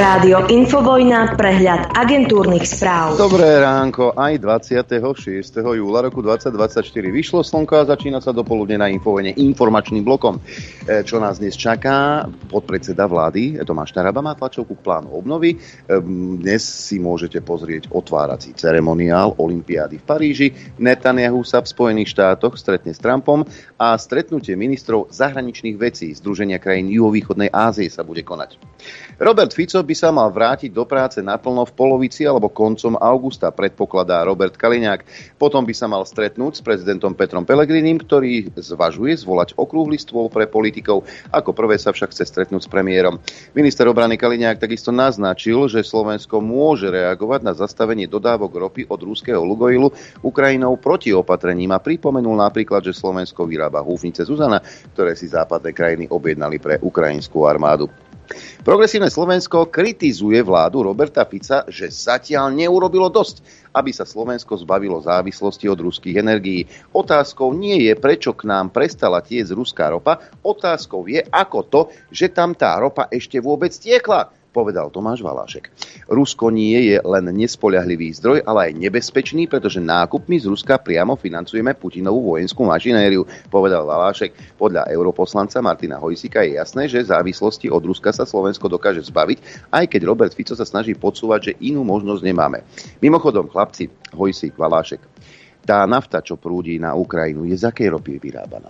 Rádio Infovojna, prehľad agentúrnych správ. Dobré ránko, aj 26. júla roku 2024 vyšlo slnko a začína sa dopoludne na Infovojne informačným blokom. Čo nás dnes čaká? Podpredseda vlády Tomáš Taraba má tlačovku k plánu obnovy. Dnes si môžete pozrieť otvárací ceremoniál olympiády v Paríži. Netanyahu sa v Spojených štátoch stretne s Trumpom a stretnutie ministrov zahraničných vecí Združenia krajín juhovýchodnej Ázie sa bude konať. Robert Fico by sa mal vrátiť do práce naplno v polovici alebo koncom augusta, predpokladá Robert Kaliňák. Potom by sa mal stretnúť s prezidentom Petrom Pellegrinim, ktorý zvažuje zvolať okrúhly stôl pre politikov. Ako prvé sa však chce stretnúť s premiérom. Minister obrany Kaliňák takisto naznačil, že Slovensko môže reagovať na zastavenie dodávok ropy od ruského Lukoilu Ukrajinou protiopatrením a pripomenul napríklad, že Slovensko vyrába húfnice Zuzana, ktoré si západné krajiny objednali pre ukrajinskú armádu. Progresívne Slovensko kritizuje vládu Roberta Fica, že zatiaľ neurobilo dosť, aby sa Slovensko zbavilo závislosti od ruských energií. Otázkou nie je, prečo k nám prestala tiecť ruská ropa, otázkou je, ako to, že tam tá ropa ešte vôbec tiekla, povedal Tomáš Valášek. Rusko nie je len nespoľahlivý zdroj, ale aj nebezpečný, pretože nákupmi z Ruska priamo financujeme Putinovú vojenskú mašinériu, povedal Valášek. Podľa europoslanca Martina Hojsíka je jasné, že závislosti od Ruska sa Slovensko dokáže zbaviť, aj keď Robert Fico sa snaží podsúvať, že inú možnosť nemáme. Mimochodom, chlapci, Hojsík, Valášek, tá nafta, čo prúdi na Ukrajinu, je z akej ropy vyrábaná?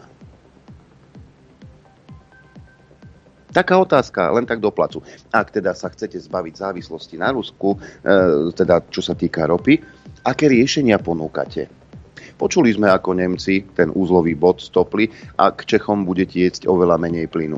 Taká otázka, len tak do placu. Ak teda sa chcete zbaviť závislosti na Rusku, teda čo sa týka ropy, aké riešenia ponúkate? Počuli sme, ako Nemci ten úzlový bod stopli a k Čechom bude tiecť oveľa menej plynu.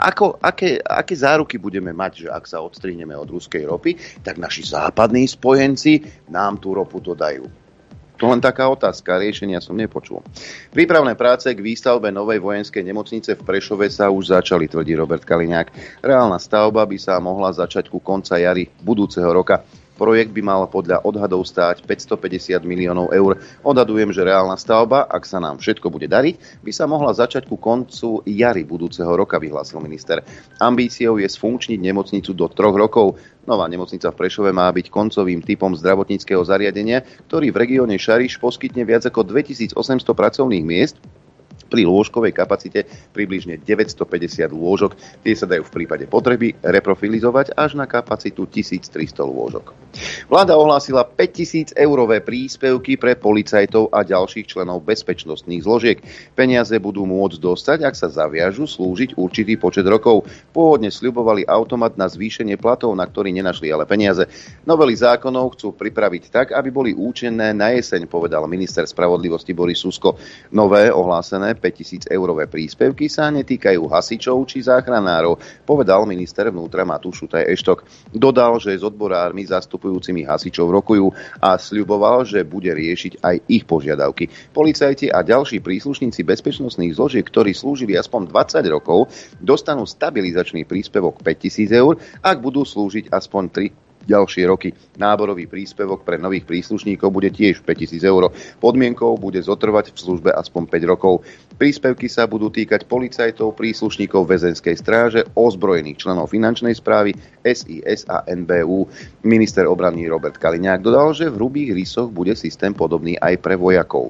Aké záruky budeme mať, že ak sa odstrihneme od ruskej ropy, tak naši západní spojenci nám tú ropu dodajú? To len taká otázka, riešenia som nepočul. Prípravné práce k výstavbe novej vojenskej nemocnice v Prešove sa už začali, tvrdí Robert Kaliňák. Reálna stavba by sa mohla začať ku konca jary budúceho roka. Projekt by mal podľa odhadov stáť 550 miliónov eur. Odhadujem, že reálna stavba, ak sa nám všetko bude dariť, by sa mohla začať ku koncu jary budúceho roka, vyhlásil minister. Ambíciou je sfunkčniť nemocnicu do 3 rokov. Nová nemocnica v Prešove má byť koncovým typom zdravotníckeho zariadenia, ktorý v regióne Šariš poskytne viac ako 2800 pracovných miest pri lôžkovej kapacite približne 950 lôžok. Tie sa dajú v prípade potreby reprofilizovať až na kapacitu 1300 lôžok. Vláda ohlásila 5000 eurové príspevky pre policajtov a ďalších členov bezpečnostných zložiek. Peniaze budú môcť dostať, ak sa zaviažu slúžiť určitý počet rokov. Pôvodne sľubovali automat na zvýšenie platov, na ktorý nenašli ale peniaze. Novely zákonov chcú pripraviť tak, aby boli účinné na jeseň, povedal minister spravodlivosti Boris Susko. Nové ohlásené 5000 eurové príspevky sa netýkajú hasičov či záchranárov, povedal minister vnútra Matúš Šutaj Eštok. Dodal, že s odborármi zastupujúcimi hasičov rokujú a sľuboval, že bude riešiť aj ich požiadavky. Policajti a ďalší príslušníci bezpečnostných zložiek, ktorí slúžili aspoň 20 rokov, dostanú stabilizačný príspevok 5000 eur, ak budú slúžiť aspoň 3 ďalšie roky. Náborový príspevok pre nových príslušníkov bude tiež 5000 eur. Podmienkou bude zotrvať v službe aspoň 5 rokov. Príspevky sa budú týkať policajtov, príslušníkov väzenskej stráže, ozbrojených členov finančnej správy, SIS a NBÚ. Minister obrany Robert Kaliňák dodal, že v hrubých rysoch bude systém podobný aj pre vojakov.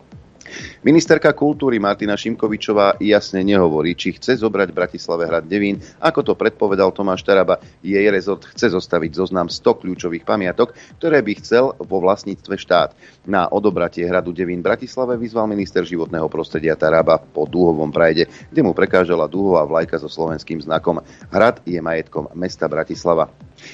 Ministerka kultúry Martina Šimkovičová jasne nehovorí, či chce zobrať Bratislave hrad Devín, ako to predpovedal Tomáš Taraba. Jej rezort chce zostaviť zoznam 100 kľúčových pamiatok, ktoré by chcel vo vlastníctve štát. Na odobratie hradu Devín Bratislave vyzval minister životného prostredia Taraba po dúhovom prajde, kde mu prekážala dúhová vlajka so slovenským znakom. Hrad je majetkom mesta Bratislava.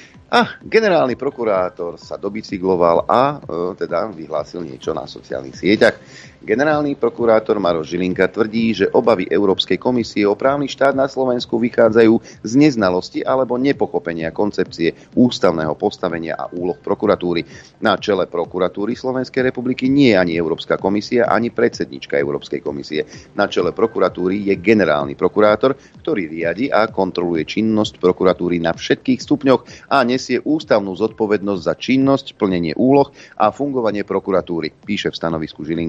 A generálny prokurátor sa dobicykloval a teda vyhlásil niečo na sociálnych sieťach. Generálny prokurátor Maroš Žilinka tvrdí, že obavy Európskej komisie o právny štát na Slovensku vychádzajú z neznalosti alebo nepochopenia koncepcie ústavného postavenia a úloh prokuratúry. Na čele prokuratúry Slovenskej republiky nie je ani Európska komisia, ani predsednička Európskej komisie. Na čele prokuratúry je generálny prokurátor, ktorý riadi a kontroluje činnosť prokuratúry na všetkých stupňoch a nesie ústavnú zodpovednosť za činnosť, plnenie úloh a fungovanie prokuratúry, píše v stanovisku Žilinka.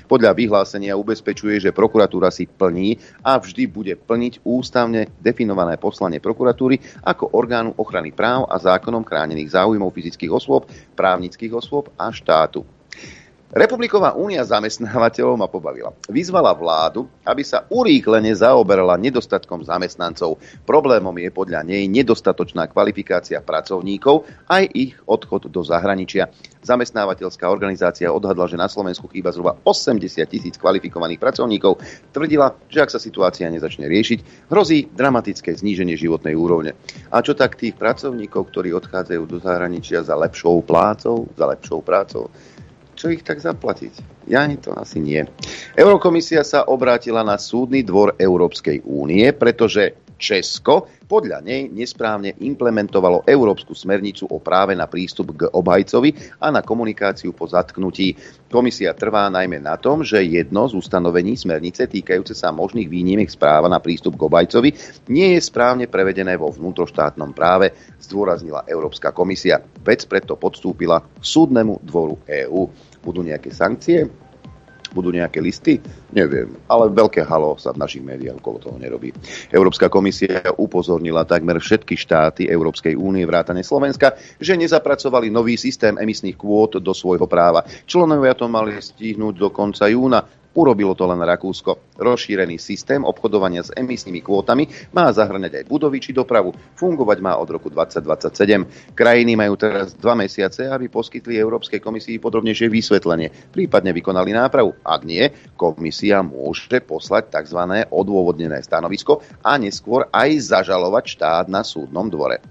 Podľa vyhlásenia ubezpečuje, že prokuratúra si plní a vždy bude plniť ústavne definované poslanie prokuratúry ako orgánu ochrany práv a zákonom chránených záujmov fyzických osôb, právnických osôb a štátu. Republiková únia zamestnávateľov ma pobavila. Vyzvala vládu, aby sa urýchlene zaoberala nedostatkom zamestnancov. Problémom je podľa nej nedostatočná kvalifikácia pracovníkov aj ich odchod do zahraničia. Zamestnávateľská organizácia odhadla, že na Slovensku chýba zhruba 80,000 kvalifikovaných pracovníkov. Tvrdila, že ak sa situácia nezačne riešiť, hrozí dramatické zníženie životnej úrovne. A čo tak tých pracovníkov, ktorí odchádzajú do zahraničia za lepšou plácou, za lepšou prácou? Čo ich tak zaplatiť? Ja ani to asi nie. Eurokomisia sa obrátila na súdny dvor Európskej únie, pretože Česko podľa nej nesprávne implementovalo európsku smernicu o práve na prístup k obhajcovi a na komunikáciu po zatknutí. Komisia trvá najmä na tom, že jedno z ustanovení smernice týkajúce sa možných výnimiek z práva na prístup k obhajcovi nie je správne prevedené vo vnútroštátnom práve, zdôraznila Európska komisia. Vec preto podstúpila súdnemu dvoru EÚ. Budú nejaké sankcie? Budú nejaké listy? Neviem, ale veľké halo sa v našich médiách okolo toho nerobí. Európska komisia upozornila takmer všetky štáty Európskej únie vrátane Slovenska, že nezapracovali nový systém emisných kvót do svojho práva. Členovia to mali stihnúť do konca júna. Urobilo to len Rakúsko. Rozšírený systém obchodovania s emisnými kvótami má zahŕňať aj budovy či dopravu. Fungovať má od roku 2027. Krajiny majú teraz 2 mesiace, aby poskytli Európskej komisii podrobnejšie vysvetlenie, prípadne vykonali nápravu. Ak nie, komisia môže poslať tzv. Odôvodnené stanovisko a neskôr aj zažalovať štát na súdnom dvore.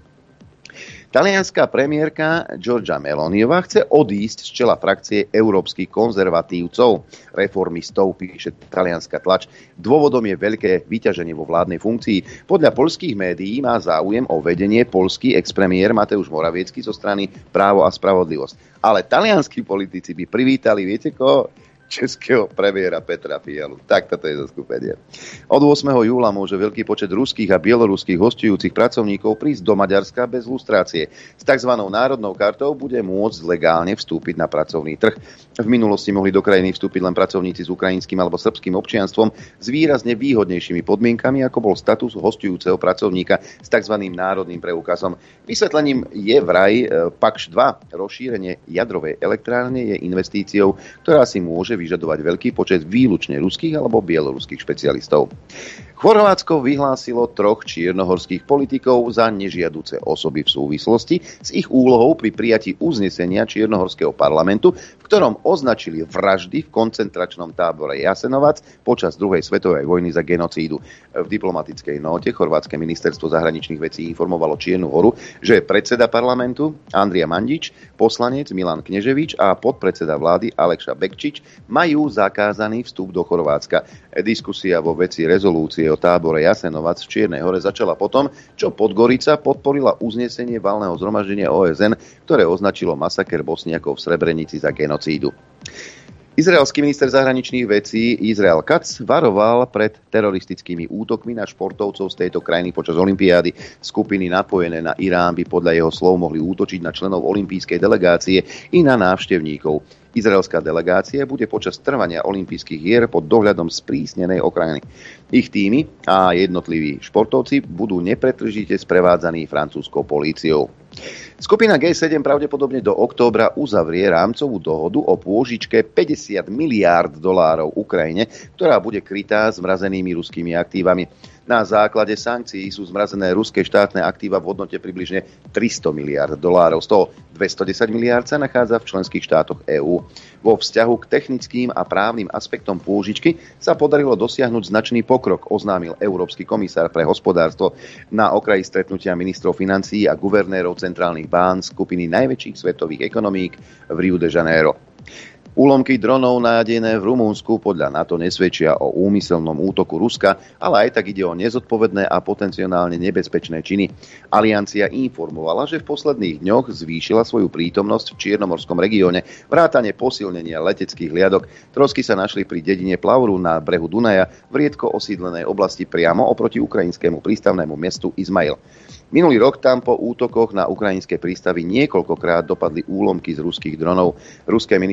Talianská premiérka Giorgia Meloniová chce odísť z čela frakcie európskych konzervatívcov, reformistov, píše talianska tlač. Dôvodom je veľké vyťaženie vo vládnej funkcii. Podľa poľských médií má záujem o vedenie poľský expremiér Mateusz Moraviecký zo strany Právo a spravodlivosť. Ale talianskí politici by privítali, viete koho? Českého premiéra Petra Fialu. Tak toto je zoskupenie. Od 8. júla môže veľký počet ruských a bieloruských hosťujúcich pracovníkov prísť do Maďarska bez lustrácie. S tzv. Národnou kartou bude môcť legálne vstúpiť na pracovný trh. V minulosti mohli do krajiny vstúpiť len pracovníci s ukrajinským alebo srbským občianstvom s výrazne výhodnejšími podmienkami, ako bol status hosťujúceho pracovníka s tzv. Národným preukazom. Vysvetlením je vraj PAKŠ 2. Rozšírenie jadrovej elektrárne je investíciou, ktorá si môže vyžadovať veľký počet výlučne ruských alebo bieloruských špecialistov. Chorvátsko vyhlásilo 3 čiernohorských politikov za nežiaduce osoby v súvislosti s ich úlohou pri prijatí uznesenia čiernohorského parlamentu, v ktorom označili vraždy v koncentračnom tábore Jasenovac počas druhej svetovej vojny za genocídu. V diplomatickej nóte chorvátske ministerstvo zahraničných vecí informovalo Čiernu Horu, že predseda parlamentu Andrija Mandić, poslanec Milan Kneževič a podpredseda vlády Alekša Bekčič majú zakázaný vstup do Chorvátska. Diskusia vo veci rezolúcie o tábore Jasenovac v Čiernej Hore začala potom, čo Podgorica podporila uznesenie valného zhromaždenia OSN, ktoré označilo masaker Bosniakov v Srebrenici za genocídu. Izraelský minister zahraničných vecí Izrael Katz varoval pred teroristickými útokmi na športovcov z tejto krajiny počas olympiády. Skupiny napojené na Irán by podľa jeho slov mohli útočiť na členov olympijskej delegácie i na návštevníkov. Izraelská delegácia bude počas trvania olympijských hier pod dohľadom sprísnenej ochrany. Ich týmy a jednotliví športovci budú nepretržite sprevádzaní francúzskou políciou. Skupina G7 pravdepodobne do októbra uzavrie rámcovú dohodu o pôžičke $50 miliárd Ukrajine, ktorá bude krytá zmrazenými ruskými aktívami. Na základe sankcií sú zmrazené ruské štátne aktíva v hodnote približne $300 miliárd. Z toho 210 miliárd sa nachádza v členských štátoch EÚ. Vo vzťahu k technickým a právnym aspektom pôžičky sa podarilo dosiahnuť značný pokrok, oznámil Európsky komisár pre hospodárstvo na okraji stretnutia ministrov financií a guvernérov centrálnych bán skupiny najväčších svetových ekonomík v Rio de Janeiro. Úlomky dronov nájdené v Rumunsku podľa NATO nesvedčia o úmyselnom útoku Ruska, ale aj tak ide o nezodpovedné a potenciálne nebezpečné činy. Aliancia informovala, že v posledných dňoch zvýšila svoju prítomnosť v Čiernomorskom regióne, vrátane posilnenia leteckých hliadok. Trosky sa našli pri dedine Plavru na brehu Dunaja v riedko osídlenej oblasti priamo oproti ukrajinskému prístavnému mestu Izmail. Minulý rok tam po útokoch na ukrajinské prístavy niekoľkokrát dopadli úlomky z ruských dronov. Ruské ministerstvo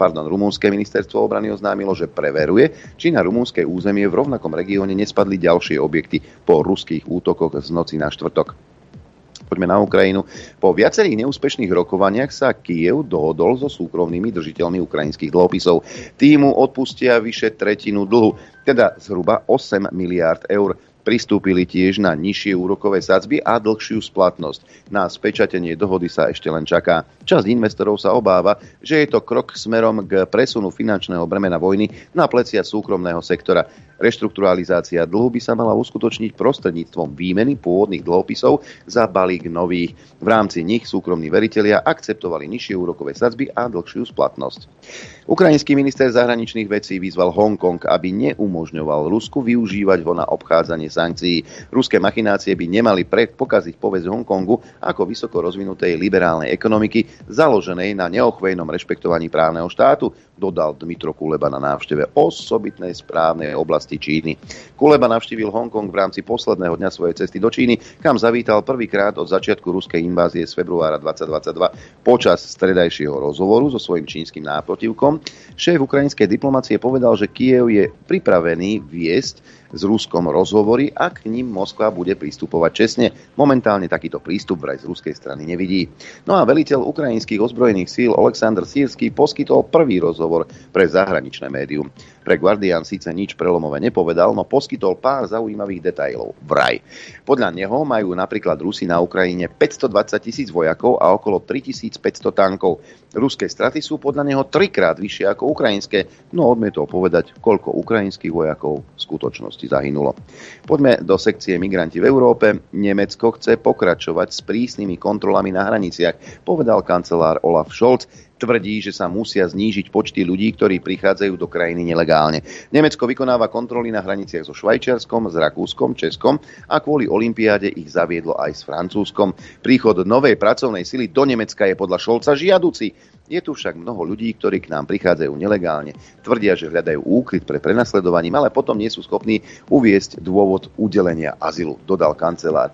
Rumunské ministerstvo obrany oznámilo, že preveruje, či na rumúnske územie v rovnakom regióne nespadli ďalšie objekty po ruských útokoch z noci na štvrtok. Poďme na Ukrajinu. Po viacerých neúspešných rokovaniach sa Kyjev dohodol so súkromnými držiteľmi ukrajinských dlhopisov. Týmu odpustia vyše tretinu dlhu, teda zhruba 8 miliárd eur. Pristúpili tiež na nižšie úrokové sadzby a dlhšiu splatnosť. Na spečatenie dohody sa ešte len čaká. Časť investorov sa obáva, že je to krok smerom k presunu finančného bremena vojny na plecia súkromného sektora. Reštrukturalizácia dlhu by sa mala uskutočniť prostredníctvom výmeny pôvodných dlhopisov za balík nových. V rámci nich súkromní veritelia akceptovali nižšie úrokové sadzby a dlhšiu splatnosť. Ukrajinský minister zahraničných vecí vyzval Hongkong, aby neumožňoval Rusku využívať ho na obchádzanie sankcií. Ruské machinácie by nemali pokaziť povesť Hongkongu ako vysoko rozvinutej liberálnej ekonomiky založenej na neochvejnom rešpektovaní právneho štátu, dodal Dmytro Kuleba na návšteve osobitnej správnej oblasti Číny. Kuleba navštívil Hongkong v rámci posledného dňa svojej cesty do Číny, kam zavítal prvýkrát od začiatku ruskej invázie z februára 2022. Počas stredajšieho rozhovoru so svojím čínskym náprotivkom šéf ukrajinskej diplomacie povedal, že Kyjev je pripravený viesť s Ruskom rozhovory a k ním Moskva bude pristupovať čestne. Momentálne takýto prístup vraj z ruskej strany nevidí. No a veliteľ ukrajinských ozbrojených síl Oleksandr Sýrsky poskytol prvý rozhovor pre zahraničné médium. Pre Guardian síce nič prelomové nepovedal, no poskytol pár zaujímavých detailov. Vraj. Podľa neho majú napríklad Rusi na Ukrajine 520 000 vojakov a okolo 3500 tankov. Ruské straty sú podľa neho 3-krát vyššie ako ukrajinské, no odmietol povedať, koľko ukrajinských vojakov v skutočnosti zahynulo. Poďme do sekcie Migranti v Európe. Nemecko chce pokračovať s prísnymi kontrolami na hraniciach, povedal kancelár Olaf Scholz. Tvrdí, že sa musia znížiť počty ľudí, ktorí prichádzajú do krajiny nelegálne. Nemecko vykonáva kontroly na hraniciach so Švajčiarskom, s Rakúskom, Českom a kvôli olympiáde ich zaviedlo aj s Francúzskom. Príchod novej pracovnej sily do Nemecka je podľa Scholza žiaduci. Je tu však mnoho ľudí, ktorí k nám prichádzajú nelegálne. Tvrdia, že hľadajú úkryt pre prenasledovaním, ale potom nie sú schopní uviesť dôvod udelenia azylu, dodal kancelár.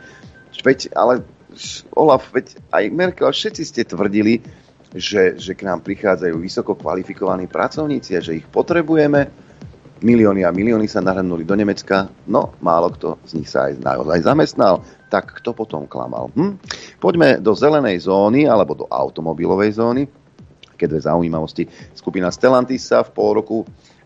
Ale Olaf, aj Merkel, všetci ste tvrdili, že k nám prichádzajú vysoko kvalifikovaní pracovníci a že ich potrebujeme. Milióny a milióny sa nahrnuli do Nemecka, no málo kto z nich sa aj naozaj zamestnal. Tak kto potom klamal? Poďme do zelenej zóny alebo do automobilovej zóny. Také dve zaujímavosti. Skupina Stellantis sa v pol roku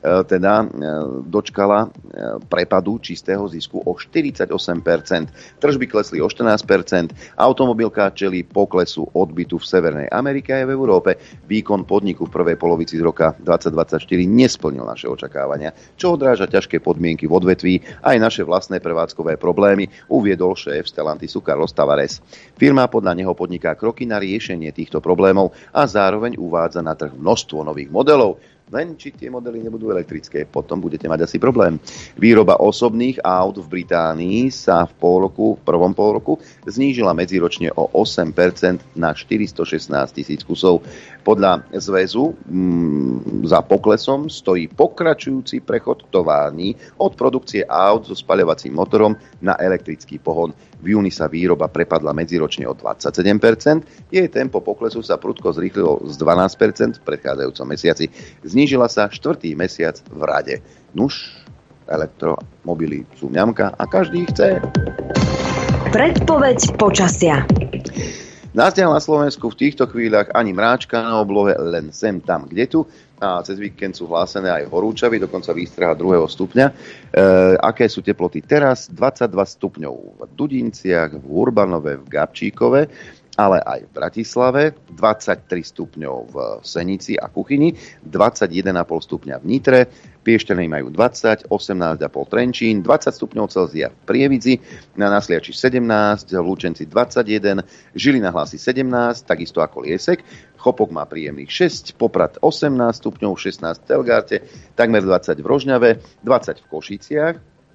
dočkala prepadu čistého zisku o 48%. Tržby klesli o 14%. Automobilka čelí poklesu odbytu v Severnej Amerike a v Európe. Výkon podniku v prvej polovici roka 2024 nesplnil naše očakávania, čo odráža ťažké podmienky v odvetví aj naše vlastné prevádzkové problémy, uviedol šéf Stellantisu Carlos Tavares. Firma podľa neho podniká kroky na riešenie týchto problémov a zároveň uvádza na trh množstvo nových modelov. Len či tie modely nebudú elektrické, potom budete mať asi problém. Výroba osobných aut v Británii sa v prvom polroku znížila medziročne o 8% na 416 000 kusov. Podľa zväzu za poklesom stojí pokračujúci prechod tovární od produkcie aut so spaľovacím motorom na elektrický pohon. V júni sa výroba prepadla medziročne o 27%, jej tempo poklesu sa prudko zrýchlilo z 12% v predchádzajúcom mesiaci. Znížila sa 4. mesiac v rade. Nuž, elektromobily sú ňamka a každý ich chce. Predpoveď počasia. Násťah na Slovensku v týchto chvíľach ani mráčka na oblohe, len sem tam, kde tu. A cez víkend sú hlásené aj horúčavy, dokonca výstraha 2. stupňa. Aké sú teploty teraz? 22 stupňov v Dudinciach, v Urbanove, v Gabčíkove, ale aj v Bratislave, 23 stupňov v Senici a Kuchyni, 21,5 stupňa v Nitre, Piešťany majú 20, 18,5 Trenčín, 20 stupňov Celzia v Prievidzi, na Nasliači 17, v Lučenci 21, Žilina hlási 17, takisto ako Liesek, Chopok má príjemných 6, Poprad 18 stupňov, 16 v Telgárte, takmer 20 v Rožňave, 20 v Košiciach,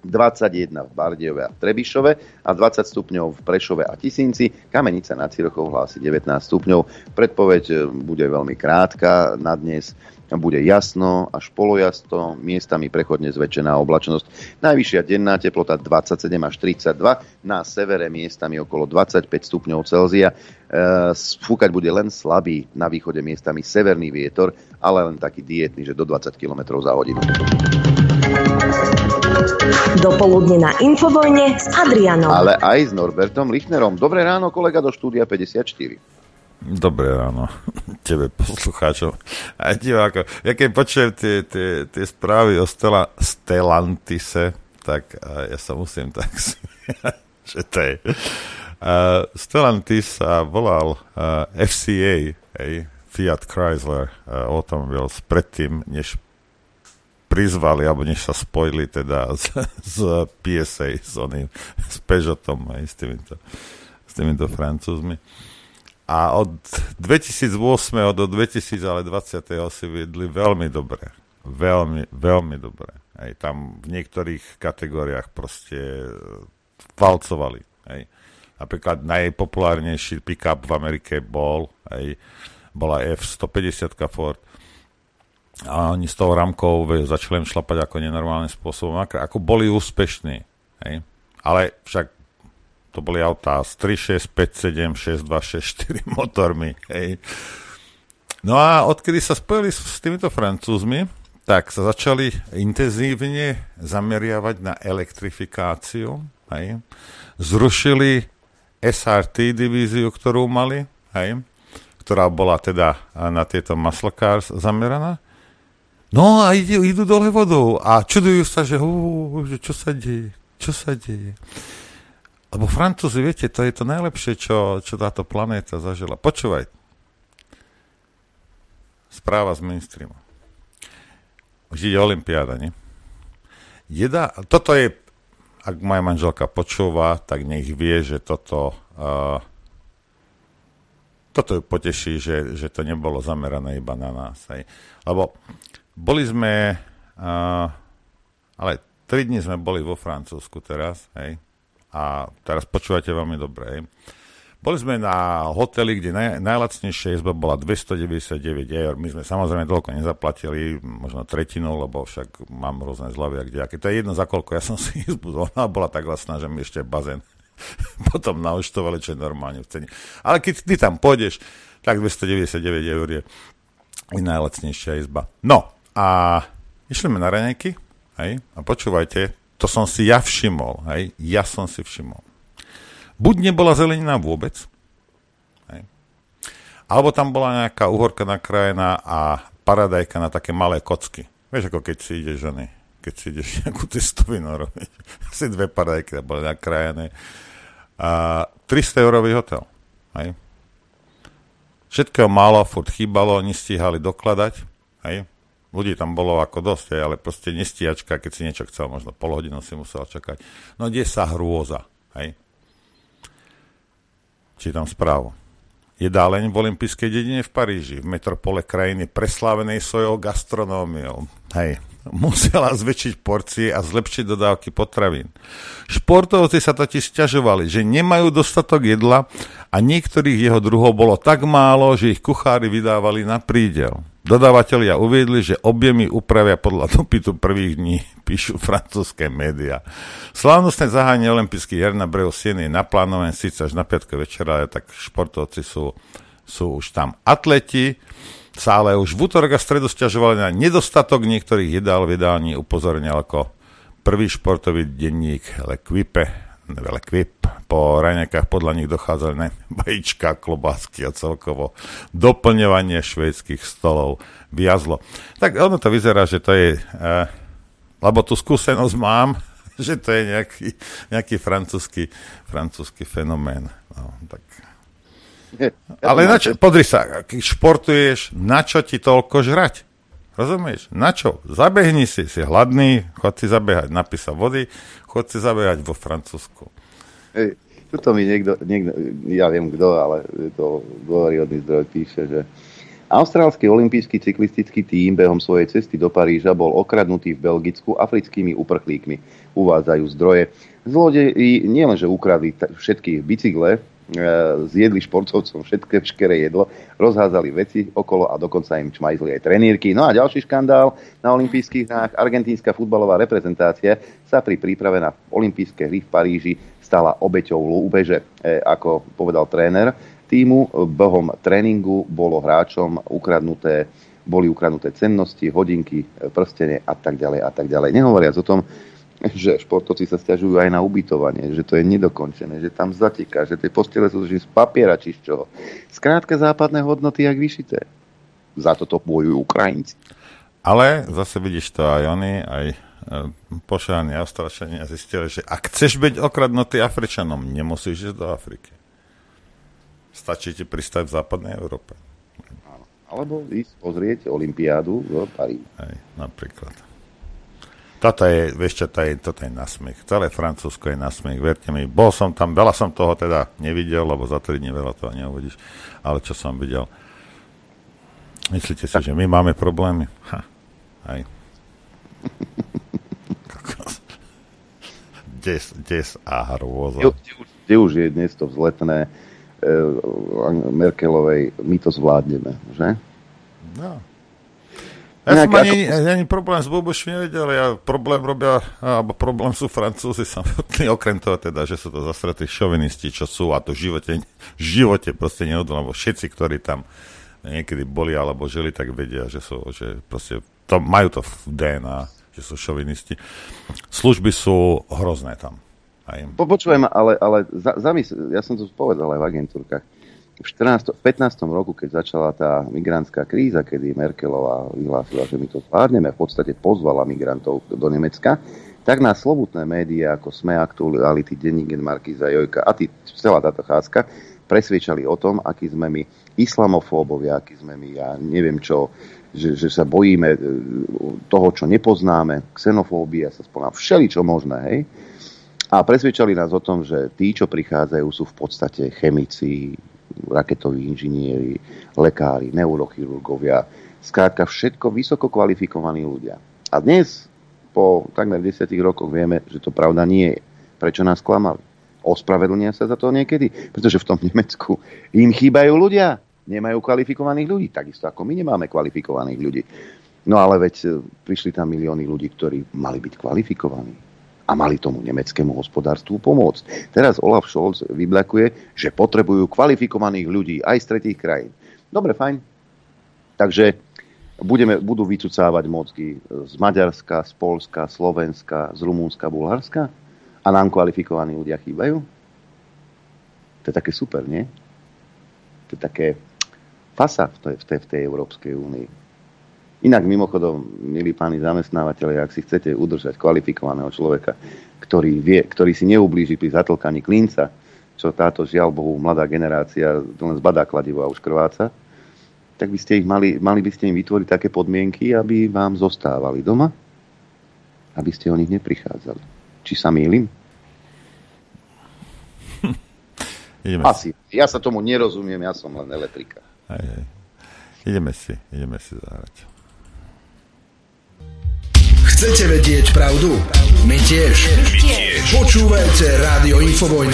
21 v Bardejove a Trebišove a 20 stupňov v Prešove a Tisínci. Kamenica nad Cirochou hlási 19 stupňov. Predpoveď bude veľmi krátka na dnes. Bude jasno až polojasno, miestami prechodne zväčšená oblačnosť. Najvyššia denná teplota 27 až 32, na severe miestami okolo 25 stupňov Celzia. Fúkať bude len slabý, na východe miestami severný vietor, ale len taký dietný, že do 20 km za hodinu. Dopoludne na Infovojne s Adrianom. Ale aj s Norbertom Lichnerom. Dobré ráno, kolega, do štúdia 54. Dobré ráno tebe, poslucháčov. A diváko, ja keď počujem tie správy o Stellantise, tak ja sa musím tak smiať, že to je. Stellantis volal FCA, Fiat Chrysler Automobiles, predtým, než prizvali, alebo než sa spojili teda z PSA, s Peugeotom, s týmito Francúzmi. A od 2008. do 2020. si vedli veľmi dobre. Veľmi, veľmi dobre. Tam v niektorých kategóriách proste valcovali. Napríklad najpopulárnejší pick-up v Amerike bola F-150 Ford. A oni s tou ramkou začali šlapať ako nenormálnym spôsobom. Ako boli úspešní. Ale však to boli autá s 3, 6, 5, 7, 6, 2, 6, 4 motormi. No a odkedy sa spojili s týmito Francúzmi, tak sa začali intenzívne zameriavať na elektrifikáciu. Zrušili SRT divíziu, ktorú mali, ktorá bola teda na tieto muscle cars zameraná. No a idú dole vodou a čudujú sa, že čo sa deje. Lebo Francúzi, viete, to je to najlepšie, čo táto planéta zažila. Počúvaj. Správa z mainstreamu. Už ide olympiáda, nie? Toto je, ak moja manželka počúva, tak nech vie, že toto ju poteší, že to nebolo zamerané iba na nás. Lebo boli sme, ale 3 dni sme boli vo Francúzsku teraz, a teraz počúvate veľmi dobre. Boli sme na hoteli, kde najlacnejšia izba bola 299 eur. My sme samozrejme toľko nezaplatili, možno tretinu, lebo však mám rôzne zľavy a kdejaké. To je jedno za koľko. Ja som si izbu, ona bola tak lacná, že mi ešte bazén potom naučtovali, čo je normálne v cene. Ale keď ty tam pôjdeš, tak 299 eur je najlacnejšia izba. No a išli sme na raňajky, a počúvajte, to som si ja všimol, ja som si všimol. Buď nebola zelenina vôbec, alebo tam bola nejaká uhorka nakrájená a paradajka na také malé kocky. Vieš, ako keď si ideš nejakú testovinu robiť. Asi 2 paradajky boli nakrájené. 300-eurový hotel. Všetkého málo, furt chýbalo, nestíhali dokladať. Ľudí tam bolo ako dosť, ale proste nestíhačka, keď si niečo chcel, možno pol hodinu si musel čakať. No kde sa hrôza, Čítam správu. Jedáleň v olympijskej dedine v Paríži, v metropole krajiny preslávenej svojou gastronómiou. Musela zväčšiť porcie a zlepšiť dodávky potravín. Športovci sa totiž sťažovali, že nemajú dostatok jedla a niektorých jeho druhov bolo tak málo, že ich kuchári vydávali na prídel. Dodávatelia uviedli, že objemy upravia podľa dopytu prvých dní, píšu francúzske médiá. Slávnostné zahájenie olympijských hier na brehu Sieny je naplánované síce až na piatkové večera, tak športovci sú už tam. Atleti sa ale už v útorok a stredu sťažovali na nedostatok niektorých jedál v jedálni, upozornil ako prvý športový denník L'Equipe. Po raňajkách podľa nich dochádzali na vajíčka, klobásky a celkovo doplňovanie švédskych stolov viazlo. Tak ono to vyzerá, že to je, lebo tú skúsenosť mám, že to je nejaký francúzsky fenomén. No, tak. Ale podri sa, keď športuješ, na čo ti toľko žrať? Rozumieš? Na čo? Zabehni si hladný, chod si zabehať, napísa vody, chod si zabehať vo Francúzsku. Tuto mi niekto, ja viem kto, ale to dôveryhodný zdroj píše, že Austrálsky olympijský cyklistický tím behom svojej cesty do Paríža bol okradnutý v Belgicku africkými uprchlíkmi, uvádzajú zdroje. Zlodeji nielenže ukradli všetky bicykle, zjedli športovcom všetké veškeré jedlo, rozházali veci okolo a dokonca im čmajzli aj trenírky. No a ďalší škandál na olympijských hrách. Argentínska futbalová reprezentácia sa pri príprave na olympijské hry v Paríži stala obeťou lúbeže. Ako povedal tréner tímu, behom tréningu boli ukradnuté cennosti, hodinky, prstene a tak ďalej a tak ďalej. Nehovoriac o tom, že športovci sa sťažujú aj na ubytovanie, že to je nedokončené, že tam zateká, že tie postele sú z papiera či z čoho. Skrátka západné hodnoty jak vyšité. Za toto bojujú Ukrajinci. Ale zase vidíš to aj oni, aj pošáni Austrálčania zistili, že ak chceš byť okradnutý Afričanom, nemusíš ísť do Afriky. Stačí ti pristať v západnej Európe. Alebo ísť pozrieť olympiádu v Paríži. Hej, napríklad. Toto je nasmiech. Celé Francúzsko je nasmiech, verte mi. Bol som tam, veľa som toho teda nevidel, lebo za 3 dní veľa toho neuvidíš. Ale čo som videl. Myslíte si, že my máme problémy? Aj. Des a hrôza. Kde už je dnes to vzletné Merkelovej, my to zvládneme, že? No. Ja som ani problém s Bobušmi nevedel, problém sú Francúzi samotní, okrem toho teda, že sú to zasratí šovinisti, čo sú a to v živote proste neodolám, lebo všetci, ktorí tam niekedy boli alebo žili, tak vedia, že proste majú to v DNA, že sú šovinisti. Služby sú hrozné tam. Počujem, ale ja som to povedal aj v agentúrkach. V 15. roku, keď začala tá migrantská kríza, kedy Merkelová vyhlásila, že my to zvládneme, v podstate pozvala migrantov do Nemecka, tak nás slobodné médiá ako SME, Aktuality, Denník, Markíza, Jojka a celá táto cházka presviečali o tom, akí sme my islamofóbovia, akí sme my, ja neviem čo, že sa bojíme toho, čo nepoznáme, xenofóbia sa spomína, všeličo možné, hej. A presviečali nás o tom, že tí, čo prichádzajú, sú v podstate chemici, raketoví inžinieri, lekári, neurochirurgovia, skrátka všetko vysoko kvalifikovaní ľudia. A dnes, po takmer 10 rokoch, vieme, že to pravda nie je. Prečo nás klamali? Ospravedlnia sa za to niekedy? Pretože v tom Nemecku im chýbajú ľudia. Nemajú kvalifikovaných ľudí. Takisto ako my nemáme kvalifikovaných ľudí. No ale veď prišli tam milióny ľudí, ktorí mali byť kvalifikovaní. A mali tomu nemeckému hospodárstvu pomôcť. Teraz Olaf Scholz vyblakuje, že potrebujú kvalifikovaných ľudí aj z tretích krajín. Dobre, fajn. Takže budú vycucávať mozgy z Maďarska, z Poľska, Slovenska, z Rumunska, Bulharska a nám kvalifikovaní ľudia chýbajú? To je také super, nie? To je také fasa v tej Európskej únii. Inak mimochodom, milí páni zamestnávateľe, ak si chcete udržať kvalifikovaného človeka, ktorý si neublíži pri zatlkaní klinca, čo táto žiaľ Bohu mladá generácia len zbadá kladivo a už krváca, tak by ste mali by ste im vytvoriť také podmienky, aby vám zostávali doma, aby ste o nich neprichádzali. Či sa mýlim? Asi. Ja sa tomu nerozumiem, ja som len elektrika. Hej. Ideme si zahrať. Chcete vedieť pravdu? My tiež. Počúvajte Rádio Infovojna.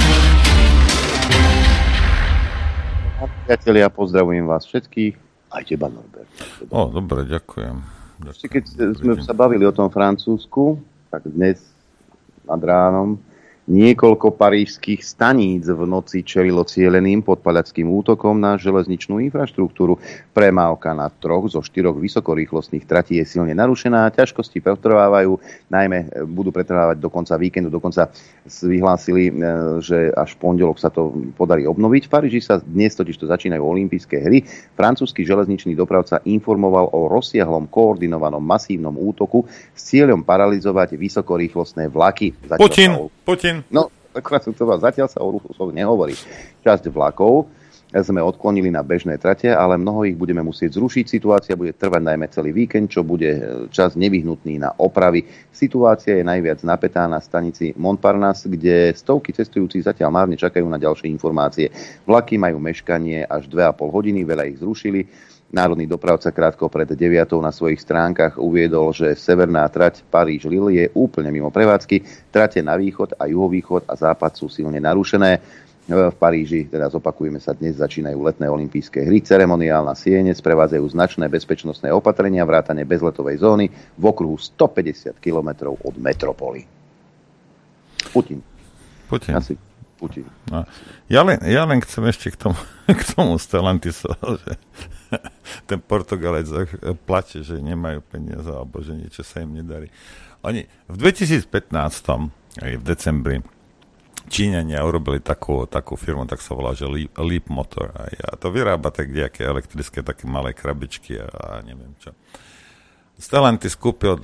Priatelia, pozdravujem vás všetkých. Aj teba, Norbert. Dobre, ďakujem. Keď sme sa bavili o tom Francúzsku, tak dnes nad ránom niekoľko parížských staníc v noci čelilo cieleným podpaľackým útokom na železničnú infraštruktúru. Premávka na 3 zo 4 vysokorýchlostných tratí je silne narušená, ťažkosti pretrvávajú, najmä budú pretrvávať do konca víkendu. Dokonca vyhlásili, že až v pondelok sa to podarí obnoviť. V Paríži sa dnes totižto začínajú olympijské hry. Francúzsky železničný dopravca informoval o rozsiahlom koordinovanom masívnom útoku s cieľom paralyzovať vysokorýchlostné vlaky. Putin. No, zatiaľ sa o Rusoch nehovorí. Časť vlakov sme odklonili na bežné trate, ale mnoho ich budeme musieť zrušiť. Situácia bude trvať najmä celý víkend, čo bude čas nevyhnutný na opravy. Situácia je najviac napätá na stanici Montparnasse, kde stovky cestujúcich zatiaľ márne čakajú na ďalšie informácie. Vlaky majú meškanie až 2,5 hodiny, veľa ich zrušili. Národný dopravca krátko pred 9 na svojich stránkach uviedol, že severná trať Paríž-Lille je úplne mimo prevádzky. Trate na východ a juhovýchod a západ sú silne narušené. V Paríži, teda zopakujeme sa, dnes začínajú letné olympijské hry. Ceremoniálna sieň sprevádzajú značné bezpečnostné opatrenia, vrátane bezletovej zóny v okruhu 150 km od metropoly. Putin. Asi Putin. No, ja len chcem ešte k tomu Stellantisovi, že ten Portugalec plače, že nemajú peniaze, alebo že niečo sa im nedarí. Oni v 2015, aj v decembri, Číňania urobili takú firmu, tak sa volá, že Leap Motor. A to vyrába tak nejaké elektrické, také malé krabičky a neviem čo. Stellantis kúpil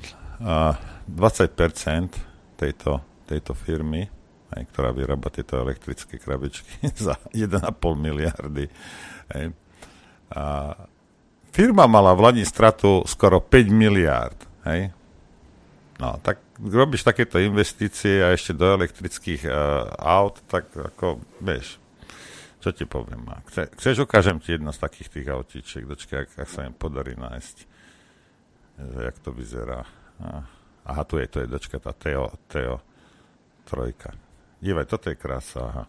20% tejto firmy, ktorá vyrába tieto elektrické krabičky za 1,5 miliardy. A firma mala v lani stratu skoro 5 miliárd. No, tak robíš takéto investície a ešte do elektrických aut, tak ako, vieš, čo ti poviem. Chceš, ukážem ti jedno z takých tých autíčiek, dočkaj, ak sa im podarí nájsť, že jak to vyzerá. Aha, tu je, dočka, tá Teo 3. Dívaj, toto je krása, aha.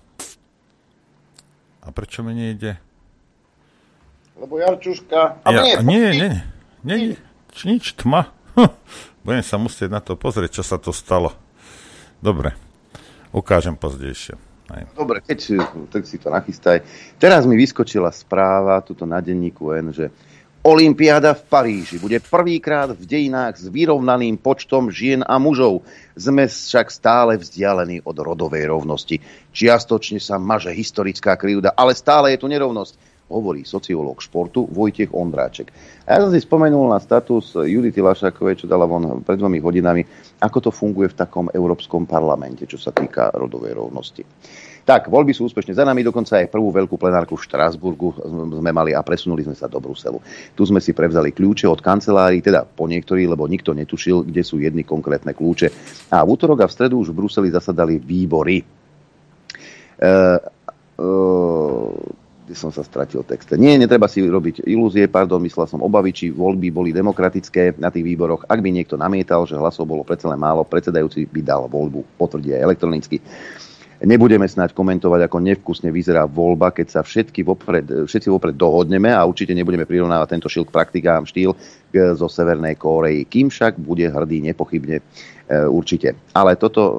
A prečo mi nejde? Lebo Jarčuška... Nie, nič, tma. Budem sa musieť na to pozrieť, čo sa to stalo. Dobre, ukážem pozdejšie. Dobre, tak si to nachystaj. Teraz mi vyskočila správa tuto na denníku N, že Olympiáda v Paríži bude prvýkrát v dejinách s vyrovnaným počtom žien a mužov. Sme však stále vzdialení od rodovej rovnosti. Čiastočne sa maže historická krivda, ale stále je tu nerovnosť, hovorí sociológ športu Vojtech Ondráček. A ja som si spomenul na status Judity Lašákovej, čo dala von pred 2 hodinami, ako to funguje v takom Európskom parlamente, čo sa týka rodovej rovnosti. Tak, voľby sú úspešne za nami, dokonca aj prvú veľkú plenárku v Štrasburgu sme mali a presunuli sme sa do Bruselu. Tu sme si prevzali kľúče od kancelárií, teda po niektorých, lebo nikto netušil, kde sú jedny konkrétne kľúče. A v útorok a v stredu už v Bruseli zasadali výbory. Som sa stratil texte. Netreba si robiť ilúzie, myslel som obavy, či voľby boli demokratické na tých výboroch. Ak by niekto namietal, že hlasov bolo predsa len málo, predsedajúci by dal voľbu, potvrdí aj elektronicky. Nebudeme snáď komentovať, ako nevkusne vyzerá voľba, keď sa všetci vopred dohodneme a určite nebudeme prirovnávať tento štýl k praktikám zo Severnej Kórey. Kým však bude hrdý nepochybne určite. Ale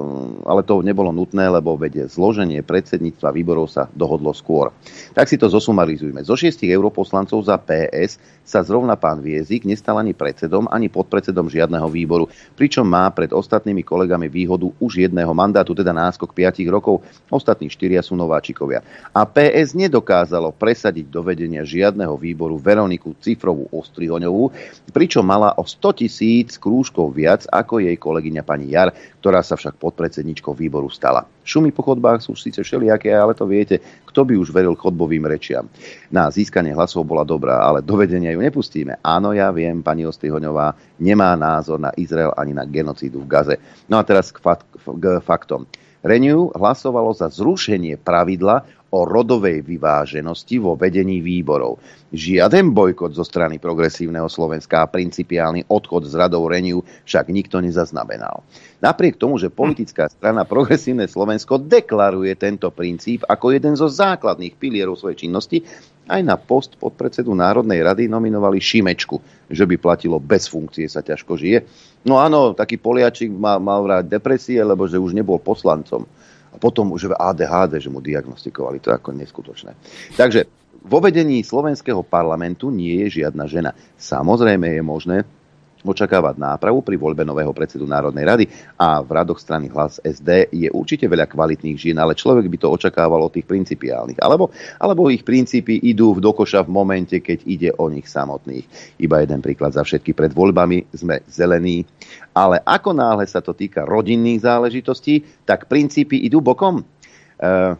to nebolo nutné, lebo veď zloženie predsedníctva výborov sa dohodlo skôr. Tak si to zosumarizujme. Zo 6 europoslancov za PS sa zrovna pán Viezik nestal ani predsedom, ani podpredsedom žiadneho výboru, pričom má pred ostatnými kolegami výhodu už jedného mandátu, teda náskok 5 rokov. Ostatní 4 sú nováčikovia. A PS nedokázalo presadiť do vedenia žiadneho výboru Veroniku Cifrovú Ostrihoňovú, pričom mala o 100 000 krúžkov viac ako jej kolegyňa pani Jar, ktorá sa však podpredsedničkou výboru stala. Šumy po chodbách sú síce všelijaké, ale to viete, kto by už veril chodbovým rečiam. Na získanie hlasov bola dobrá, ale do vedenia ju nepustíme. Áno, ja viem, pani Ostrihoňová nemá názor na Izrael ani na genocídu v Gaze. No a teraz k faktom. Renew hlasovalo za zrušenie pravidla o rodovej vyváženosti vo vedení výborov. Žiaden bojkot zo strany Progresívneho Slovenska a principiálny odchod z radou Renew však nikto nezaznamenal. Napriek tomu, že politická strana Progresívne Slovensko deklaruje tento princíp ako jeden zo základných pilierov svojej činnosti, aj na post podpredsedu Národnej rady nominovali Šimečku, že by platilo bez funkcie sa ťažko žije. No áno, taký Poliačik mal vrať depresie, lebo že už nebol poslancom. A potom už ADHD, že mu diagnostikovali, to je ako neskutočné. Takže vo vedení slovenského parlamentu nie je žiadna žena. Samozrejme je možné očakávať nápravu pri voľbe nového predsedu Národnej rady a v radoch strany Hlas SD je určite veľa kvalitných žien, ale človek by to očakával od tých principiálnych. Alebo ich princípy idú do koša v momente, keď ide o nich samotných. Iba jeden príklad za všetky. Pred voľbami sme zelení, ale ako náhle sa to týka rodinných záležitostí, tak princípy idú bokom.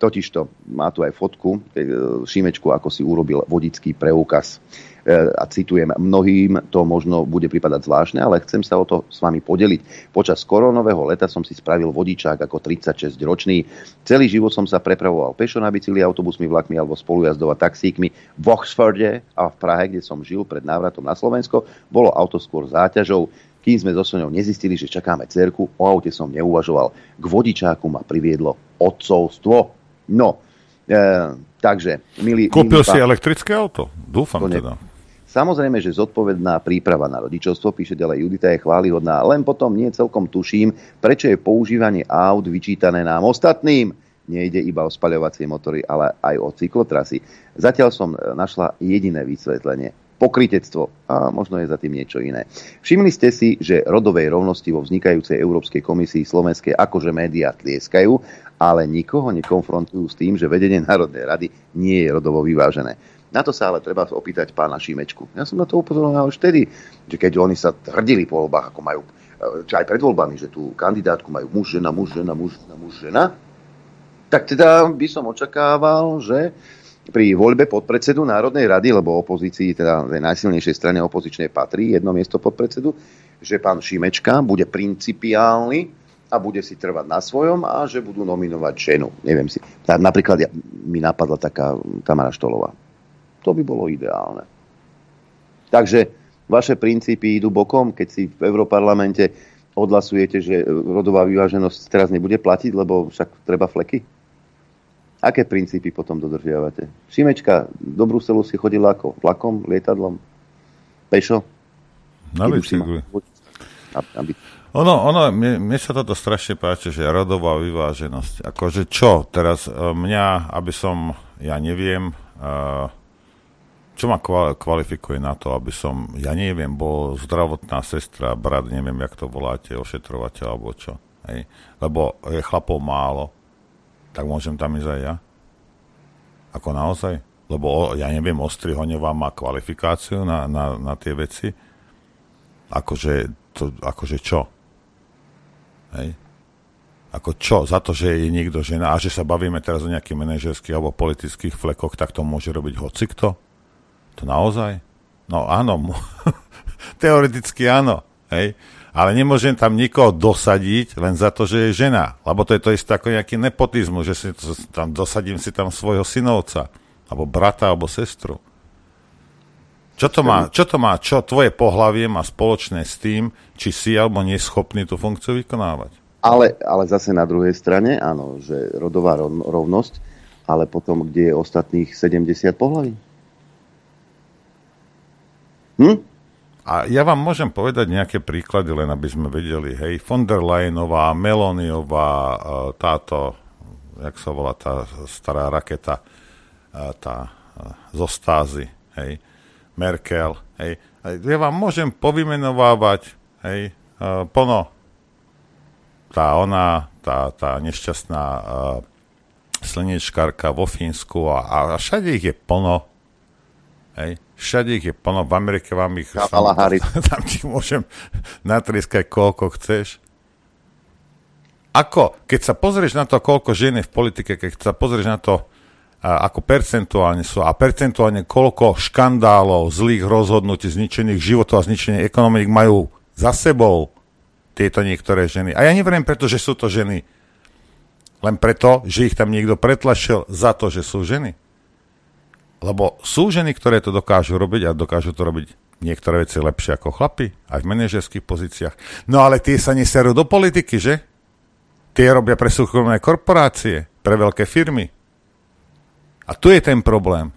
Totižto má tu aj fotku Šimečku, ako si urobil vodický preukaz. A citujem, mnohým to možno bude pripadať zvláštne, ale chcem sa o to s vami podeliť. Počas koronového leta som si spravil vodičák ako 36-ročný. Celý život som sa prepravoval pešo na bicykli, autobusmi, vlakmi alebo spolujazdov a taxíkmi. V Oxforde a v Prahe, kde som žil pred návratom na Slovensko, bolo auto skôr záťažou. Kým sme so Soňou nezistili, že čakáme dcerku, o aute som neuvažoval. K vodičáku ma priviedlo otcovstvo. No, takže, Kúpil si elektrické auto? Dúfam teda. Samozrejme, že zodpovedná príprava na rodičovstvo, píše ďalej Judita, je chválihodná, len potom nie celkom tuším, prečo je používanie aut vyčítané nám ostatným. Nejde iba o spaľovacie motory, ale aj o cyklotrasy. Zatiaľ som našla jediné vysvetlenie. Pokrytectvo. A možno je za tým niečo iné. Všimli ste si, že rodovej rovnosti vo vznikajúcej Európskej komisii slovenskej akože médiá tlieskajú, ale nikoho nekonfrontujú s tým, že vedenie Národnej rady nie je rodovo vyvážené. Na to sa ale treba opýtať pána Šimečku. Ja som na to upozorňoval už vtedy, že keď oni sa tvrdili po voľbách, ako majú, či aj pred voľbami, že tú kandidátku majú muž, žena, tak teda by som očakával, že pri voľbe podpredsedu Národnej rady, lebo opozícii, teda tej najsilnejšej strane opozičnej patrí jedno miesto podpredsedu, že pán Šimečka bude principiálny a bude si trvať na svojom a že budú nominovať ženu. Neviem si. Napríklad mi napadla taká Tamara Štolová. To by bolo ideálne. Takže vaše princípy idú bokom, keď si v Europarlamente odhlasujete, že rodová vyváženosť teraz nebude platiť, lebo však treba fleky. Aké princípy potom dodržiavate? Šimečka do Bruselu si chodil ako? Vlakom, lietadlom? Pešo? Na bicykli. Mne sa toto strašne páči, že rodová vyváženosť. Akože čo? Teraz mňa, aby som, ja neviem... Čo ma kvalifikuje na to, aby som, ja neviem, bol zdravotná sestra, brat, neviem, jak to voláte, ošetrovateľ, alebo čo. Hej. Lebo je chlapov málo, tak môžem tam ísť aj ja? Ako naozaj? Lebo, ja neviem, Ostrihoňová má kvalifikáciu na tie veci. Akože čo? Hej. Ako čo? Za to, že je niekto žena a že sa bavíme teraz o nejakých manažerských alebo politických flekoch, tak to môže robiť hocikto? To naozaj? No áno, teoreticky áno, hej. Ale nemôžem tam nikoho dosadiť len za to, že je žena. Lebo to je to isté ako nejaký nepotizmus, že si tam dosadím si tam svojho synovca, alebo brata, alebo sestru. Čo tvoje pohlavie má spoločné s tým, či si alebo nie schopný tú funkciu vykonávať? Ale zase na druhej strane, áno, že rodová rovnosť, ale potom, kde je ostatných 70 pohlaví? A ja vám môžem povedať nejaké príklady, len aby sme vedeli, hej, von der Leyenová, Meloniová, táto, jak sa volá tá stará raketa, tá zo Stázy, hej, Merkel, hej. Ja vám môžem povymenovávať, hej, plno, tá nešťastná slnečkárka vo Fínsku a všade ich je plno, hej. Všade ich je plno, v Amerike vám ich tam ti môžem natrieskať koľko chceš. Keď sa pozrieš na to, koľko žien je v politike, keď sa pozrieš na to, ako percentuálne sú a percentuálne koľko škandálov, zlých rozhodnutí, zničených životov a zničených ekonomík majú za sebou tieto niektoré ženy. A ja neverím preto, že sú to ženy. Len preto, že ich tam niekto pretlačil za to, že sú ženy. Lebo sú ženy, ktoré to dokážu robiť a dokážu to robiť niektoré veci lepšie ako chlapi, aj v manažerských pozíciách. No ale tie sa neserú do politiky, že? Tie robia pre súkromné korporácie, pre veľké firmy. A tu je ten problém.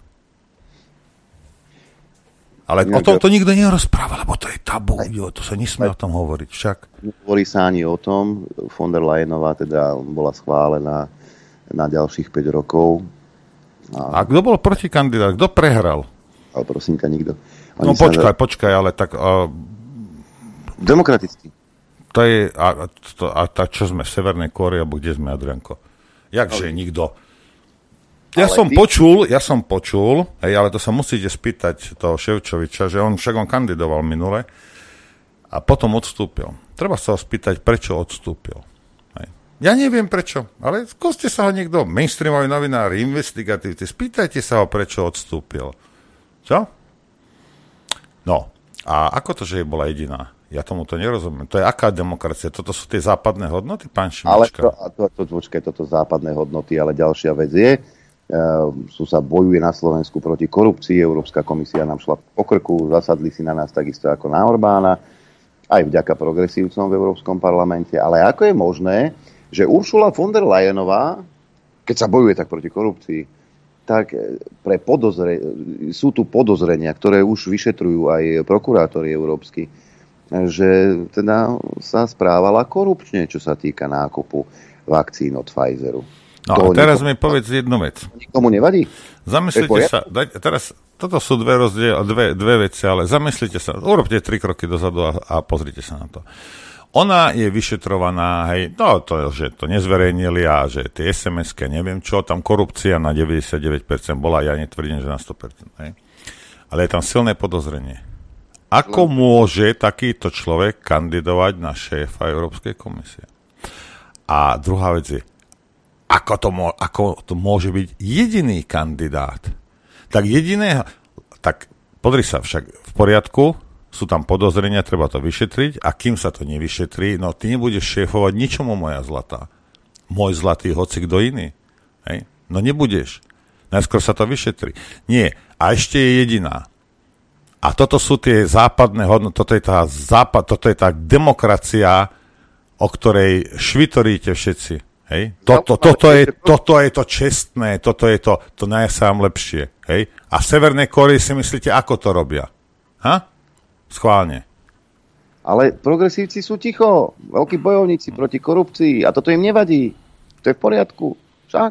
Ale o tom to nikto nerozpráva, lebo to je tabu. To sa nesmie o tom hovoriť však. Nehovorí sa ani o tom. Von der Leyenová teda bola schválená na ďalších 5 rokov. A kto bol protikandidát? Kto prehral? Ale prosím ťa, nikto. No počkaj, ale tak... Demokraticky. To je... čo sme v Severnej Kórei, alebo kde sme, Adrianko? Jakže nikto? Ja som počul, ale to sa musíte spýtať toho Ševčoviča, že on kandidoval minule a potom odstúpil. Treba sa ho spýtať, prečo odstúpil. Hej. Ja neviem prečo, ale skúste sa ho niekto, mainstreamoví novinári, investigatívci, spýtajte sa ho, prečo odstúpil. Čo? No, a ako to, že bola jediná? Ja tomu to nerozumiem. To je aká demokracia? Toto sú tie západné hodnoty, pán Šimečka? Ale toto západné hodnoty, ale ďalšia vec je, sa bojuje na Slovensku proti korupcii, Európska komisia nám šla po krku, zasadli si na nás takisto ako na Orbána, aj vďaka progresívcom v Európskom parlamente, ale ako je možné, že Ursula von der Leyenová, keď sa bojuje tak proti korupcii, tak sú tu podozrenia, ktoré už vyšetrujú aj prokurátori európsky, že teda sa správala korupčne, čo sa týka nákupu vakcín od Pfizeru. No a teraz mi povedz jednu vec. Nikomu nevadí? Zamyslite sa, teraz toto sú dve veci, ale zamyslite sa, urobte 3 kroky dozadu a pozrite sa na to. Ona je vyšetrovaná, hej, no to, že to nezverejnili a že tie SMS-ky, neviem čo, tam korupcia na 99% bola, ja netvrdím, že na 100%, hej. Ale je tam silné podozrenie. Ako môže takýto človek kandidovať na šéfa Európskej komisie? A druhá vec je, ako to môže byť jediný kandidát? Tak podri sa však v poriadku, sú tam podozrenia, treba to vyšetriť a kým sa to nevyšetrí, no ty nebudeš šéfovať ničomu, moja zlatá. Môj zlatý, hoci kto iný. Hej? No nebudeš. Najskôr sa to vyšetrí. Nie. A ešte je jediná. A toto sú tie západné hodnoty, toto je tá demokracia, o ktorej švitoríte všetci. Hej? Toto je to čestné, toto je to najsám lepšie. Hej? A v Severnej Kórei si myslíte, ako to robia? Ha? Schválne. Ale progresívci sú ticho. Veľkí bojovníci proti korupcii. A toto im nevadí. To je v poriadku. Však?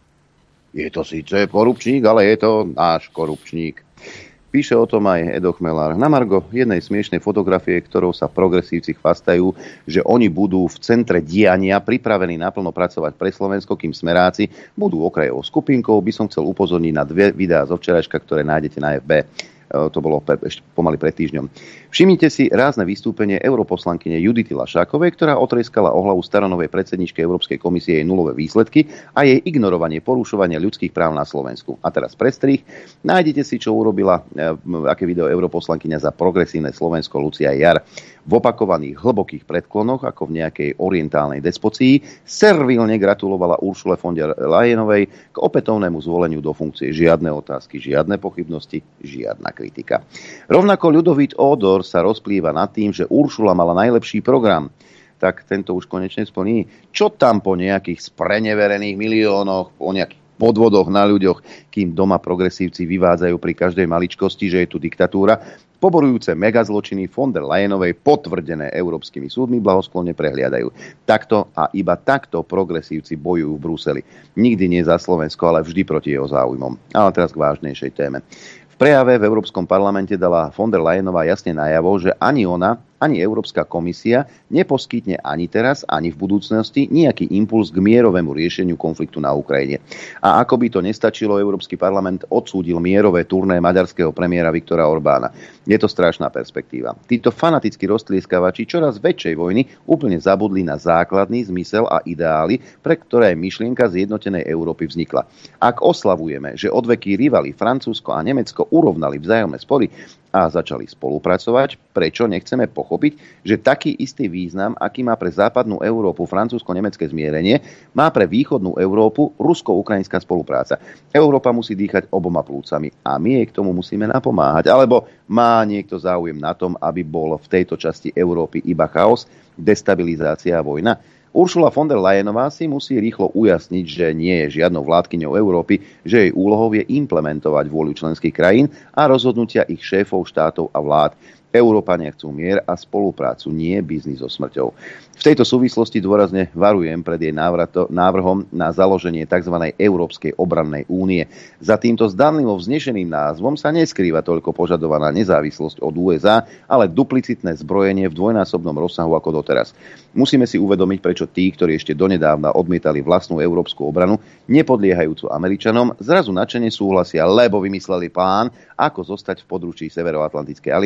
Je to síce korupčník, ale je to náš korupčník. Píše o tom aj Edo Chmelár. Na margo jednej smiešnej fotografie, ktorou sa progresívci chvastajú, že oni budú v centre diania pripravení naplno pracovať pre Slovensko, kým smeráci budú okrajovou skupinkou. By som chcel upozorniť na 2 videá zo včerajška, ktoré nájdete na FB. To bolo ešte pomaly pred týždňom. Všimnite si rázne vystúpenie europoslankyne Judity Lašákovej, ktorá otreskala o hlavu staronovej predsedničke Európskej komisie jej nulové výsledky a jej ignorovanie porušovania ľudských práv na Slovensku. A teraz prestrih. Nájdete si, čo urobila, aké video europoslankyňa za progresívne Slovensko Lucia Jar. V opakovaných hlbokých predklonoch, ako v nejakej orientálnej despocii, servilne gratulovala Ursule von der Leyenovej k opätovnému zvoleniu do funkcie. Žiadne otázky, žiadne pochybnosti, žiadna kritika. Rovnako Ľudovít Ódor sa rozplýva nad tým, že Ursula mala najlepší program. Tak tento už konečne splní. Čo tam po nejakých spreneverených miliónoch, po nejakých podvodoch na ľuďoch, kým doma progresívci vyvádzajú pri každej maličkosti, že je tu diktatúra, poborujúce megazločiny von der Leyenovej potvrdené európskymi súdmi blahosklonne prehliadajú. Takto a iba takto progresívci bojujú v Bruseli. Nikdy nie za Slovensko, ale vždy proti jeho záujmom. Ale teraz k vážnejšej téme. V prejave v Európskom parlamente dala von der Leyenová jasne najavo, že ani ona, ani Európska komisia neposkytne ani teraz, ani v budúcnosti nejaký impuls k mierovému riešeniu konfliktu na Ukrajine. A ako by to nestačilo, Európsky parlament odsúdil mierové turné maďarského premiéra Viktora Orbána. Je to strašná perspektíva. Títo fanatickí roztlieskavači čoraz väčšej vojny úplne zabudli na základný zmysel a ideály, pre ktoré myšlienka zjednotenej Európy vznikla. Ak oslavujeme, že odveky rivali Francúzsko a Nemecko urovnali vzájomné spory a začali spolupracovať, prečo nechceme pochopiť, že taký istý význam, aký má pre západnú Európu francúzsko-nemecké zmierenie, má pre východnú Európu rusko-ukrajinská spolupráca. Európa musí dýchať oboma plúcami a my jej k tomu musíme napomáhať. Alebo má niekto záujem na tom, aby bol v tejto časti Európy iba chaos, destabilizácia a vojna? Ursula von der Leyenová si musí rýchlo ujasniť, že nie je žiadnou vládkyňou Európy, že jej úlohou je implementovať vôľu členských krajín a rozhodnutia ich šéfov štátov a vlád. Európania chcú mier a spoluprácu, nie biznis so smrťou. V tejto súvislosti dôrazne varujem pred jej návrhom na založenie tzv. Európskej obrannej únie. Za týmto zdanlivo vznešeným názvom sa neskrýva toľko požadovaná nezávislosť od USA, ale duplicitné zbrojenie v dvojnásobnom rozsahu ako doteraz. Musíme si uvedomiť, prečo tí, ktorí ešte donedávna odmietali vlastnú európsku obranu, nepodliehajúcu Američanom, zrazu nadšene súhlasia, lebo vymysleli plán, ako zostať v područí Severoatlantickej aliancie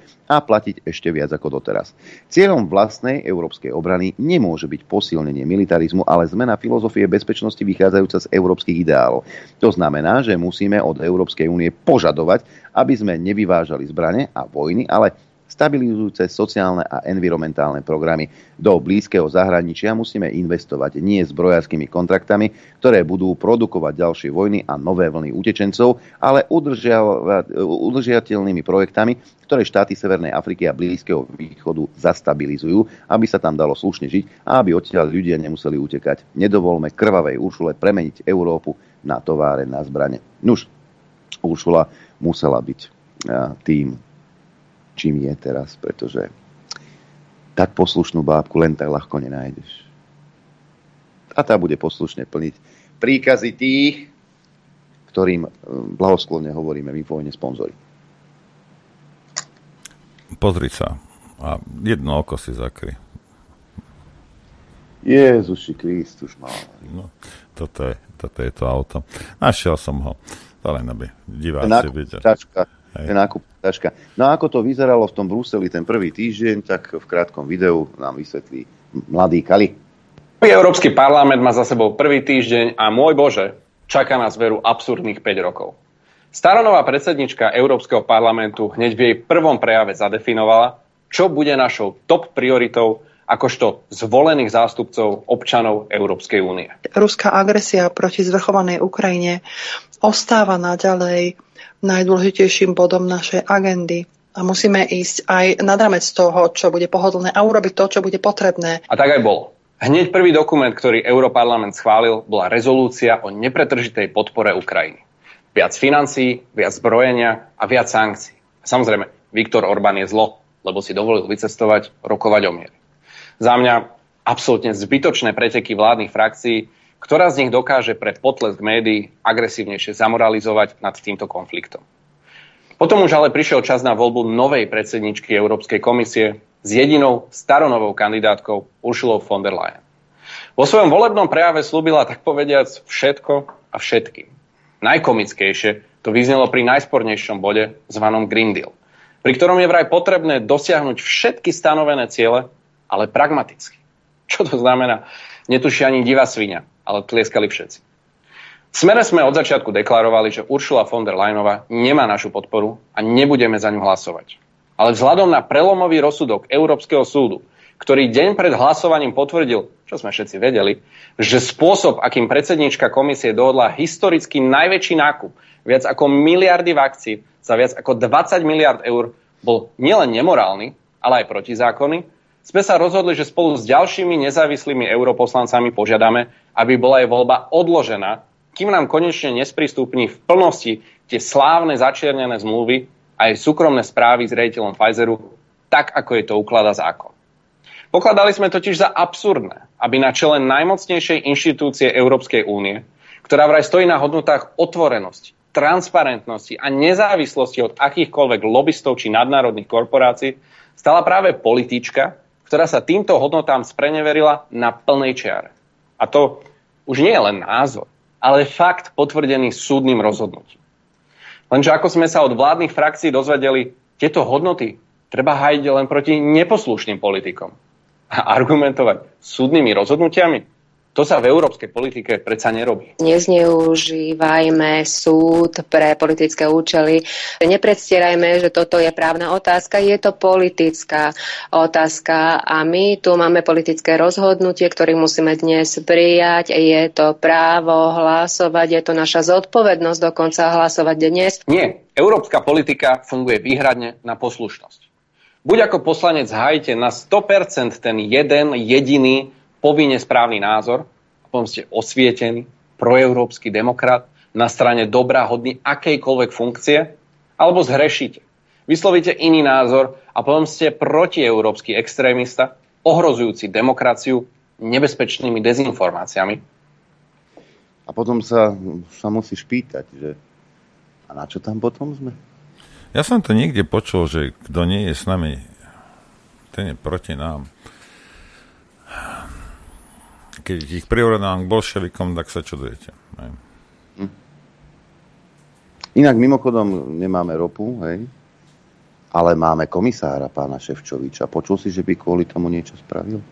a platiť ešte viac ako doteraz. Cieľom vlastnej európskej obrany nemôže byť posilnenie militarizmu, ale zmena filozofie bezpečnosti vychádzajúca z európskych ideálov. To znamená, že musíme od Európskej únie požadovať, aby sme nevyvážali zbrane a vojny, ale stabilizujúce sociálne a environmentálne programy. Do blízkeho zahraničia musíme investovať nie zbrojárskymi kontraktami, ktoré budú produkovať ďalšie vojny a nové vlny utečencov, ale udržiateľnými projektami, ktoré štáty Severnej Afriky a Blízkeho východu zastabilizujú, aby sa tam dalo slušne žiť a aby odtiaľ ľudia nemuseli utekať. Nedovolme krvavej Uršule premeniť Európu na továre, na zbrane. Nuž, Uršula musela byť tým, čím je teraz, pretože tak poslušnú bábku len tak ľahko nenájdeš. A tá bude poslušne plniť príkazy tých, ktorým blahosklonne hovoríme v Infovojne sponzori. Pozri sa a jedno oko si zakry. Jezuši Kristus mal. No, toto je to auto. Našiel som ho. To len aby diváci videli. Ten nákup taška. No a ako to vyzeralo v tom Bruseli ten prvý týždeň, tak v krátkom videu nám vysvetlí mladý Kali. Európsky parlament má za sebou prvý týždeň a môj Bože, čaká nás veru absurdných 5 rokov. Staronová predsednička Európskeho parlamentu hneď v jej prvom prejave zadefinovala, čo bude našou top prioritou akožto zvolených zástupcov občanov Európskej únie. Ruská agresia proti zvrchovanej Ukrajine ostáva naďalej najdôležitejším bodom našej agendy. A musíme ísť aj nad rámec toho, čo bude pohodlné a urobiť to, čo bude potrebné. A tak aj bolo. Hneď prvý dokument, ktorý Europarlament schválil, bola rezolúcia o nepretržitej podpore Ukrajiny. Viac financií, viac zbrojenia a viac sankcií. Samozrejme, Viktor Orbán je zlo, lebo si dovolil vycestovať, rokovať o mieri. Za mňa absolútne zbytočné preteky vládnych frakcií, ktorá z nich dokáže pre potlesk médií agresívnejšie zamoralizovať nad týmto konfliktom. Potom už ale prišiel čas na voľbu novej predsedničky Európskej komisie s jedinou staronovou kandidátkou Ursulou von der Leyen. Vo svojom volebnom prejave slúbila tak povediac všetko a všetkým. Najkomickejšie to vyznelo pri najspornejšom bode zvanom Green Deal, pri ktorom je vraj potrebné dosiahnuť všetky stanovené ciele, ale pragmaticky. Čo to znamená? Netuší ani divá sviňa, ale tlieskali všetci. V Smere sme od začiatku deklarovali, že Ursula von der Leyenová nemá našu podporu a nebudeme za ňu hlasovať. Ale vzhľadom na prelomový rozsudok Európskeho súdu, ktorý deň pred hlasovaním potvrdil, čo sme všetci vedeli, že spôsob, akým predsedníčka komisie dohodla historicky najväčší nákup, viac ako miliardy vakcín za viac ako 20 miliard eur, bol nielen nemorálny, ale aj protizákonný, sme sa rozhodli, že spolu s ďalšími nezávislými europoslancami požiadame, aby bola jej voľba odložená, kým nám konečne nesprístupní v plnosti tie slávne začiernené zmluvy a aj súkromné správy s riaditeľom Pfizeru, tak ako je to ukladá zákon. Pokladali sme totiž za absurdné, aby na čele najmocnejšej inštitúcie Európskej únie, ktorá vraj stojí na hodnotách otvorenosti, transparentnosti a nezávislosti od akýchkoľvek lobistov či nadnárodných korporácií, stala práve politička, ktorá sa týmto hodnotám spreneverila na plnej čiare. A to už nie je len názor, ale fakt potvrdený súdnym rozhodnutím. Lenže ako sme sa od vládnych frakcií dozvedeli, tieto hodnoty treba hájiť len proti neposlušným politikom. A argumentovať súdnymi rozhodnutiami? To sa v európskej politike predsa nerobí. Nezneužívajme súd pre politické účely. Nepredstierajme, že toto je právna otázka. Je to politická otázka a my tu máme politické rozhodnutie, ktoré musíme dnes prijať. Je to právo hlasovať, je to naša zodpovednosť dokonca hlasovať dnes. Nie. Európska politika funguje výhradne na poslušnosť. Buď ako poslanec hájite na 100% ten jeden jediný povinne správny názor, a potom ste osvietený, proeurópsky demokrat, na strane dobra, hodný akejkoľvek funkcie, alebo zhrešíte. Vyslovíte iný názor a potom ste protieurópsky extrémista, ohrozujúci demokraciu nebezpečnými dezinformáciami. A potom sa musíš pýtať, že a na čo tam potom sme? Ja som to niekde počul, že kto nie je s nami, ten je proti nám. Keď ich prirovnám k bolševikom, tak sa čudujete. Inak mimochodom nemáme ropu, hej? Ale máme komisára, pána Šefčoviča. Počul si, že by kvôli tomu niečo spravil?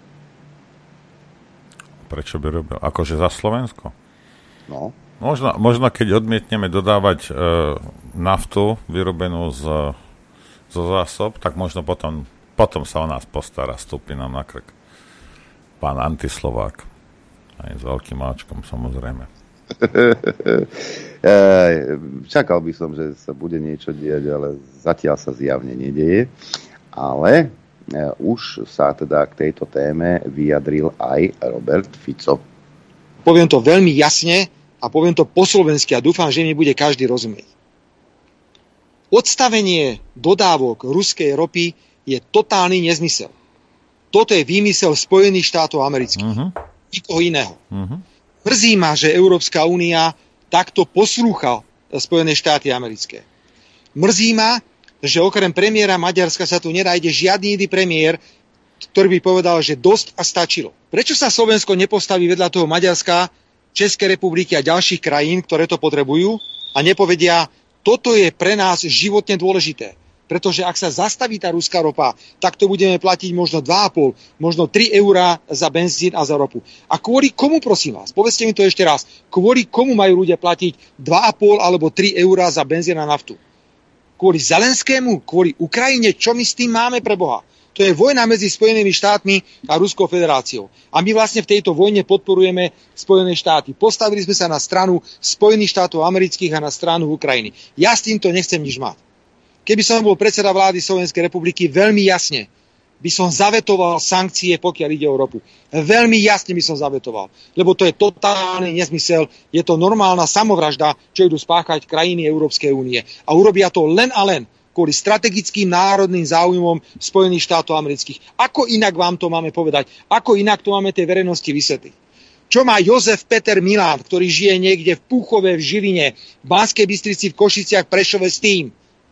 Prečo by robil? Akože za Slovensko? No. Možno keď odmietneme dodávať naftu vyrobenú zo zásob, tak možno potom sa o nás postará, stúpi nám na krk. Pán Antislovák. Aj s veľkým máčkom, samozrejme. Čakal by som, že sa bude niečo diať, ale zatiaľ sa zjavne nedeje. Ale už sa teda k tejto téme vyjadril aj Robert Fico. Poviem to veľmi jasne a poviem to po slovensky a dúfam, že mi bude každý rozumieť. Odstavenie dodávok ruskej ropy je totálny nezmysel. Toto je výmysel Spojených štátov amerických. Nikoho iného. Mrzí ma, že Európska únia takto poslúcha Spojené štáty americké. Mrzí ma, že okrem premiéra Maďarska sa tu nenájde žiadny iný premiér, ktorý by povedal, že dosť a stačilo. Prečo sa Slovensko nepostaví vedľa toho Maďarska, Českej republiky a ďalších krajín, ktoré to potrebujú a nepovedia, toto je pre nás životne dôležité. Pretože ak sa zastaví tá ruská ropa, tak to budeme platiť možno 2,5, možno 3 eurá za benzín a za ropu. A kvôli komu, prosím vás, povedzte mi to ešte raz, kvôli komu majú ľudia platiť 2,5 alebo 3 eurá za benzín a naftu? Kvôli Zelenskému? Kvôli Ukrajine? Čo my s tým máme, pre Boha? To je vojna medzi Spojenými štátmi a Ruskou federáciou. A my vlastne v tejto vojne podporujeme Spojené štáty. Postavili sme sa na stranu Spojených štátov amerických a na stranu Ukrajiny. Ja s týmto nechcem nič mať. Keby som bol predseda vlády Slovenskej republiky, veľmi jasne by som zavetoval sankcie, pokiaľ ide o ropu. Veľmi jasne by som zavetoval, lebo to je totálny nezmysel, je to normálna samovražda, čo idú spáchať krajiny Európskej únie. A urobia to len a len kvôli strategickým národným záujmom Spojených štátov amerických. Ako inak vám to máme povedať? Ako inak to máme tej verejnosti vysvetliť? Čo má Jozef Peter Milán, ktorý žije niekde v Púchove, v Žiline, v Banskej Bystrici, v Košiciach, Prešove s tým,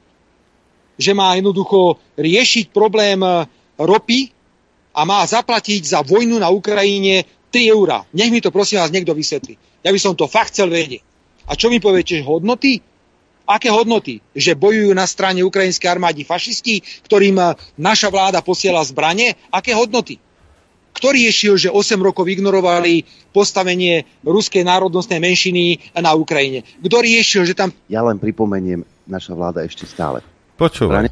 že má jednoducho riešiť problém ropy a má zaplatiť za vojnu na Ukrajine 3 eurá. Nech mi to prosím vás niekto vysvetlí. Ja by som to fakt chcel vedieť. A čo mi poviete, hodnoty? Aké hodnoty? Že bojujú na strane ukrajinskej armády fašisti, ktorým naša vláda posiela zbrane? Aké hodnoty? Kto riešil, že 8 rokov ignorovali postavenie ruskej národnostnej menšiny na Ukrajine? Kto riešil, že tam... Ja len pripomeniem, naša vláda ešte stále. Počúvaj.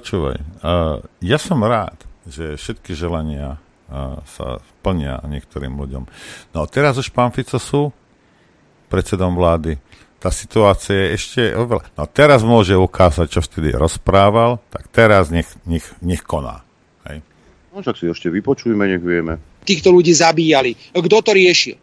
Ja som rád, že všetky želania sa plnia niektorým ľuďom. No teraz už pán Fico sú predsedom vlády. Tá situácia je ešte oveľa... No teraz môže ukázať, čo vtedy rozprával, tak teraz nech koná. Hej. No však si ešte vypočujme, nech vieme. Týchto ľudí zabíjali. Kto to riešil?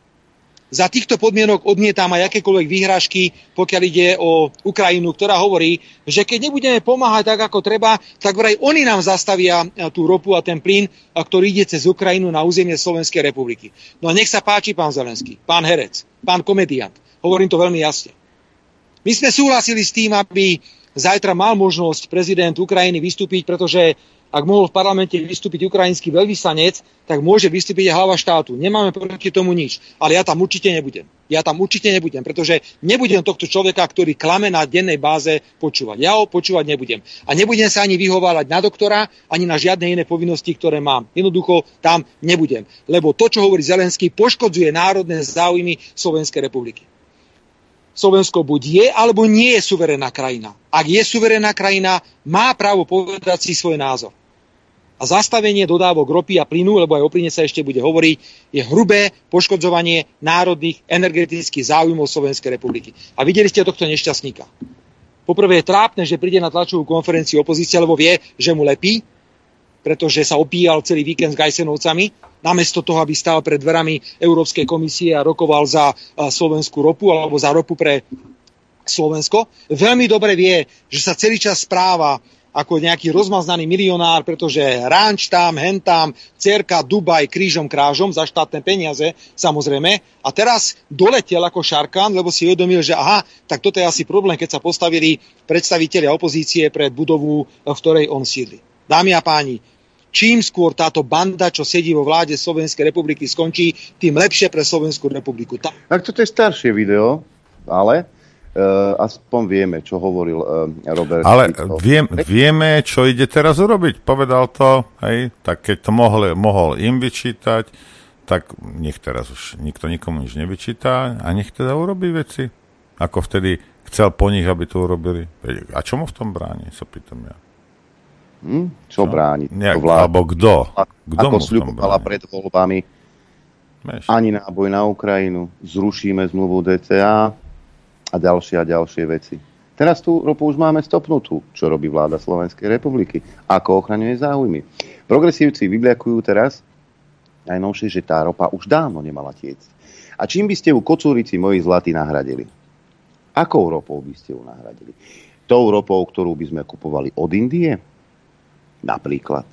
Za týchto podmienok odmietam aj akékoľvek výhražky, pokiaľ ide o Ukrajinu, ktorá hovorí, že keď nebudeme pomáhať tak, ako treba, tak vraj oni nám zastavia tú ropu a ten plyn, ktorý ide cez Ukrajinu na územie Slovenskej republiky. No a nech sa páči, pán Zelenský, pán herec, pán komediant. Hovorím to veľmi jasne. My sme súhlasili s tým, aby zajtra mal možnosť prezident Ukrajiny vystúpiť, pretože ak mohol v parlamente vystúpiť ukrajinský veľvyslanec, tak môže vystúpiť aj hlava štátu. Nemáme proti tomu nič. Ale ja tam určite nebudem. Pretože nebudem tohto človeka, ktorý klame na dennej báze, počúvať. Ja ho počúvať nebudem. A nebudem sa ani vyhovárať na doktora, ani na žiadne iné povinnosti, ktoré mám. Jednoducho tam nebudem. Lebo to, čo hovorí Zelenský, poškodzuje národné záujmy Slovenskej republiky. Slovensko buď je, alebo nie je suverénna krajina. Ak je suverénna krajina, má právo povedať si svoj názor. A zastavenie dodávok ropy a plynu, lebo aj o plyne sa ešte bude hovoriť, je hrubé poškodzovanie národných energetických záujmov Slovenskej republiky. A videli ste tohto nešťastníka. Poprvé je trápne, že príde na tlačovú konferenciu opozície, lebo vie, že mu lepí, pretože sa opíjal celý víkend s Gajsenovcami, namiesto toho, aby stál pred dverami Európskej komisie a rokoval za slovenskú ropu alebo za ropu pre Slovensko. Veľmi dobre vie, že sa celý čas správa ako nejaký rozmaznaný milionár, pretože ranč tam, hentam, cerka, Dubaj, krížom, krážom, za štátne peniaze, samozrejme. A teraz doletel ako šarkán, lebo si uvedomil, že aha, tak toto je asi problém, keď sa postavili predstavitelia opozície pred budovu, v ktorej on sídli. Dámy a páni, čím skôr táto banda, čo sedí vo vláde Slovenskej republiky, skončí, tým lepšie pre Slovenskú republiku. Tak toto je staršie video, ale aspoň vieme, čo hovoril Robert. Ale vieme, čo ide teraz urobiť. Povedal to, hej, tak keď to mohol im vyčítať, tak nech teraz už nikto nikomu nič nevyčítá a nech teda urobí veci. Ako vtedy chcel po nich, aby to urobili. A čo mu v tom bráni, sa pýtam ja. Čo bráni? Alebo kto? Ako sľubovala pred voľbami. Ani náboj na Ukrajinu, zrušíme zmluvu DCA a ďalšie veci. Teraz tú ropu už máme stopnutú, čo robí vláda Slovenskej republiky, ako ochraňuje záujmy. Progresívci vybliakujú teraz najnovšie, že tá ropa už dávno nemala tiecť. A čím by ste ju, kocúrici moji zlatí, nahradili? Akou ropou by ste ju nahradili? Tou ropou, ktorú by sme kupovali od Indie? Napríklad.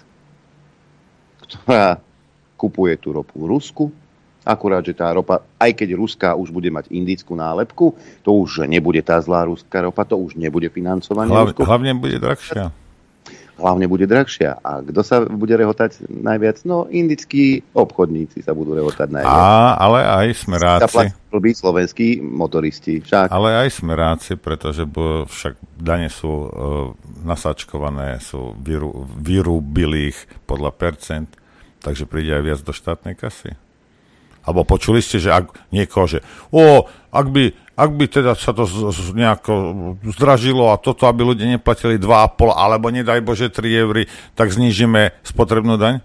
Ktorá kupuje tú ropu v Rusku. Akurát, že tá ropa, aj keď ruská už bude mať indickú nálepku, to už nebude tá zlá ruská ropa, to už nebude financovanie. Hlavne bude drahšia. Hlavne bude drahšia. A kto sa bude rehotať najviac? No, indickí obchodníci sa budú rehotať najviac. Ale aj smeráci. Slovenskí motoristi. Však. Ale aj smeráci, pretože však dane sú nasačkované, sú vyrúbili ich podľa percent, takže príde aj viac do štátnej kasy. Alebo počuli ste, že ak niekoho, že ak by teda sa to nejako zdražilo a toto, aby ľudia neplatili 2,5 alebo nedaj Bože 3 eury, tak znížime spotrebnú daň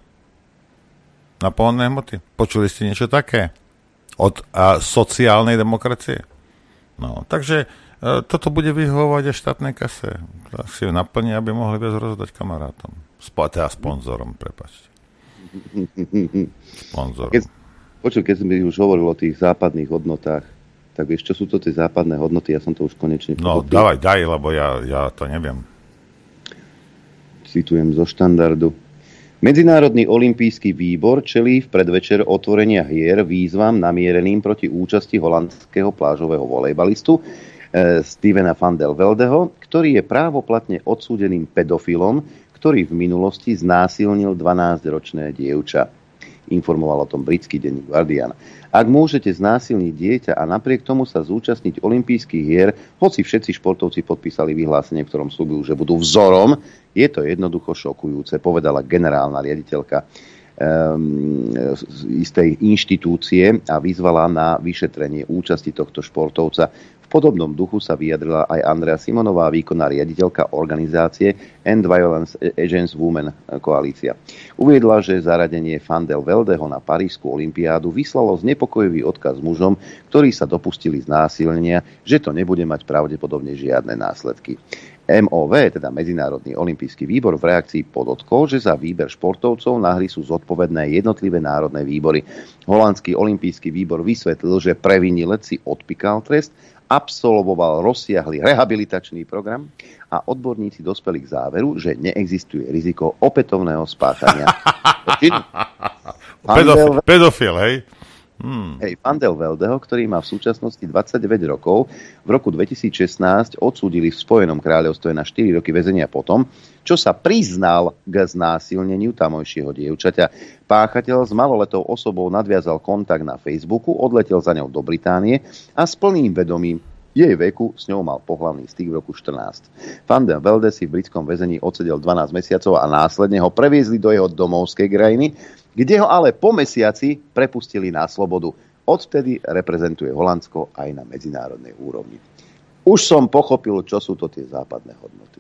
na pohonné hmoty. Počuli ste niečo také? Od sociálnej demokracie? No, takže toto bude vyhovovať aj štátnej kase. Tak si ju naplní, aby mohli viac rozdať kamarátom. Teda sponzorom, prepáčte. Sponzorom. Keď som už hovoril o tých západných hodnotách, tak vieš, čo sú to tie západné hodnoty? Ja som to už konečne pochopil. No, daj, lebo ja to neviem. Citujem zo Štandardu. Medzinárodný olympijský výbor čelí v predvečer otvorenia hier výzvam namiereným proti účasti holandského plážového volejbalistu Stevena van der Veldeho, ktorý je právoplatne odsúdeným pedofilom, ktorý v minulosti znásilnil 12-ročné dievča. Informoval o tom britský denník Guardian. Ak môžete znásilniť dieťa a napriek tomu sa zúčastniť olympijských hier, hoci všetci športovci podpísali vyhlásenie, v ktorom slúbujú, že budú vzorom, je to jednoducho šokujúce, povedala generálna riaditeľka istej inštitúcie a vyzvala na vyšetrenie účasti tohto športovca. V podobnom duchu sa vyjadrila aj Andrea Simonová, výkonná riaditeľka organizácie End Violence Against Women koalícia. Uviedla, že zaradenie van der Veldeho na Parísku olympiádu vyslalo znepokojivý odkaz mužom, ktorí sa dopustili znásilnenia, že to nebude mať pravdepodobne žiadne následky. MOV, teda Medzinárodný olympijský výbor, v reakcii podotkol, že za výber športovcov na hry sú zodpovedné jednotlivé národné výbory. Holandský olympijský výbor vysvetlil, že previnilec si odpíkal trest, absolvoval rozsiahly rehabilitačný program a odborníci dospeli k záveru, že neexistuje riziko opätovného spáchania. Pedofil, hej? Hej, van der Veldeho, ktorý má v súčasnosti 29 rokov, v roku 2016 odsúdili v Spojenom kráľovstve na 4 roky väzenia potom, čo sa priznal k znásilneniu tamojšieho dievčaťa. Páchateľ s maloletou osobou nadviazal kontakt na Facebooku, odletel za ňou do Británie a s plným vedomím jej veku s ňou mal pohlavný styk v roku 14. Van der Velde si v britskom väzení odsedel 12 mesiacov a následne ho previezli do jeho domovskej krajiny, kde ho ale po mesiaci prepustili na slobodu. Odvtedy reprezentuje Holandsko aj na medzinárodnej úrovni. Už som pochopil, čo sú to tie západné hodnoty.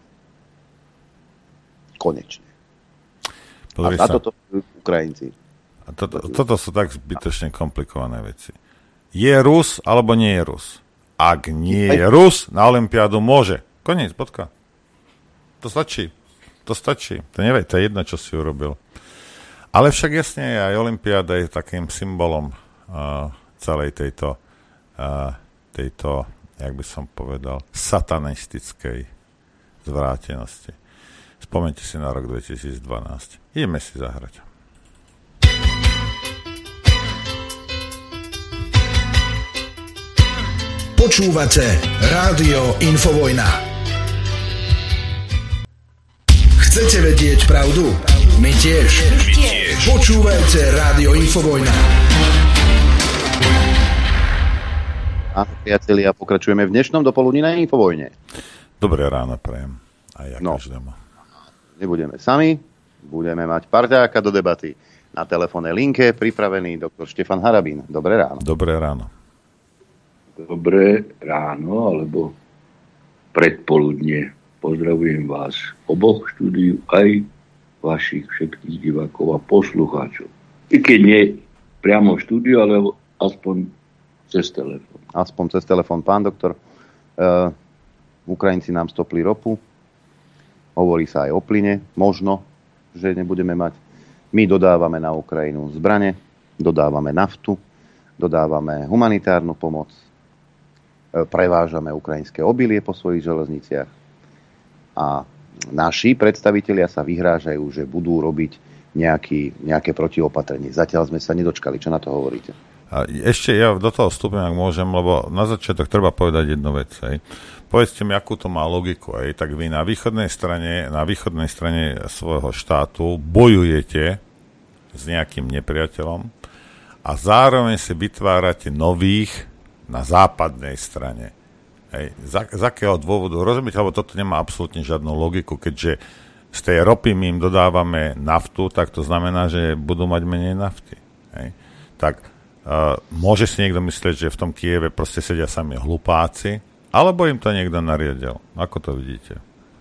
Konečne. Pozri a toto Ukrajinci. A toto sú tak zbytočne komplikované veci. Je Rus alebo nie je Rus? Ak nie je Rus, na olympiádu môže. Koniec, bodka. To stačí. To je jedno, čo si urobil. Ale však jasne, aj olympiáda je takým symbolom celej tejto, jak by som povedal, satanistickej zvrátenosti. Spomeňte si na rok 2012. Ideme si zahrať. Počúvate Rádio Infovojna. Chcete vedieť pravdu? My tiež. Počúvajte Rádio Infovojna. A priatelia, pokračujeme v dnešnom dopoludní na Infovojne. Dobré ráno prajem. A ja každému. Nebudeme sami, budeme mať parťáka do debaty. Na telefónnej linke pripravený doktor Štefan Harabín. Dobré ráno. Dobré ráno. Dobré ráno, alebo predpoludne. Pozdravujem vás oboch štúdiu, aj vašich všetkých divákov a poslucháčov. I keď nie priamo v štúdiu, ale aspoň cez telefón. Aspoň cez telefón, pán doktor. Ukrajinci nám stopli ropu. Hovorí sa aj o plyne. Možno, že nebudeme mať. My dodávame na Ukrajinu zbrane, dodávame naftu, dodávame humanitárnu pomoc, prevážame ukrajinské obilie po svojich železniciach. A naši predstavitelia sa vyhrážajú, že budú robiť nejaké protiopatrenie. Zatiaľ sme sa nedočkali. Čo na to hovoríte? A ešte ja do toho vstúpim, ak môžem, lebo na začiatok treba povedať jednu vec. Hej. Povedzte mi, akú to má logiku. Hej. Tak vy na východnej strane svojho štátu bojujete s nejakým nepriateľom a zároveň si vytvárate nových na západnej strane. Hej. Z akého dôvodu? Rozumiete, lebo toto nemá absolútne žiadnu logiku, keďže z tej ropy my im dodávame naftu, tak to znamená, že budú mať menej nafty. Hej. Tak môže si niekto myslieť, že v tom Kieve proste sedia sami hlupáci, alebo im to niekto nariadil? Ako to vidíte?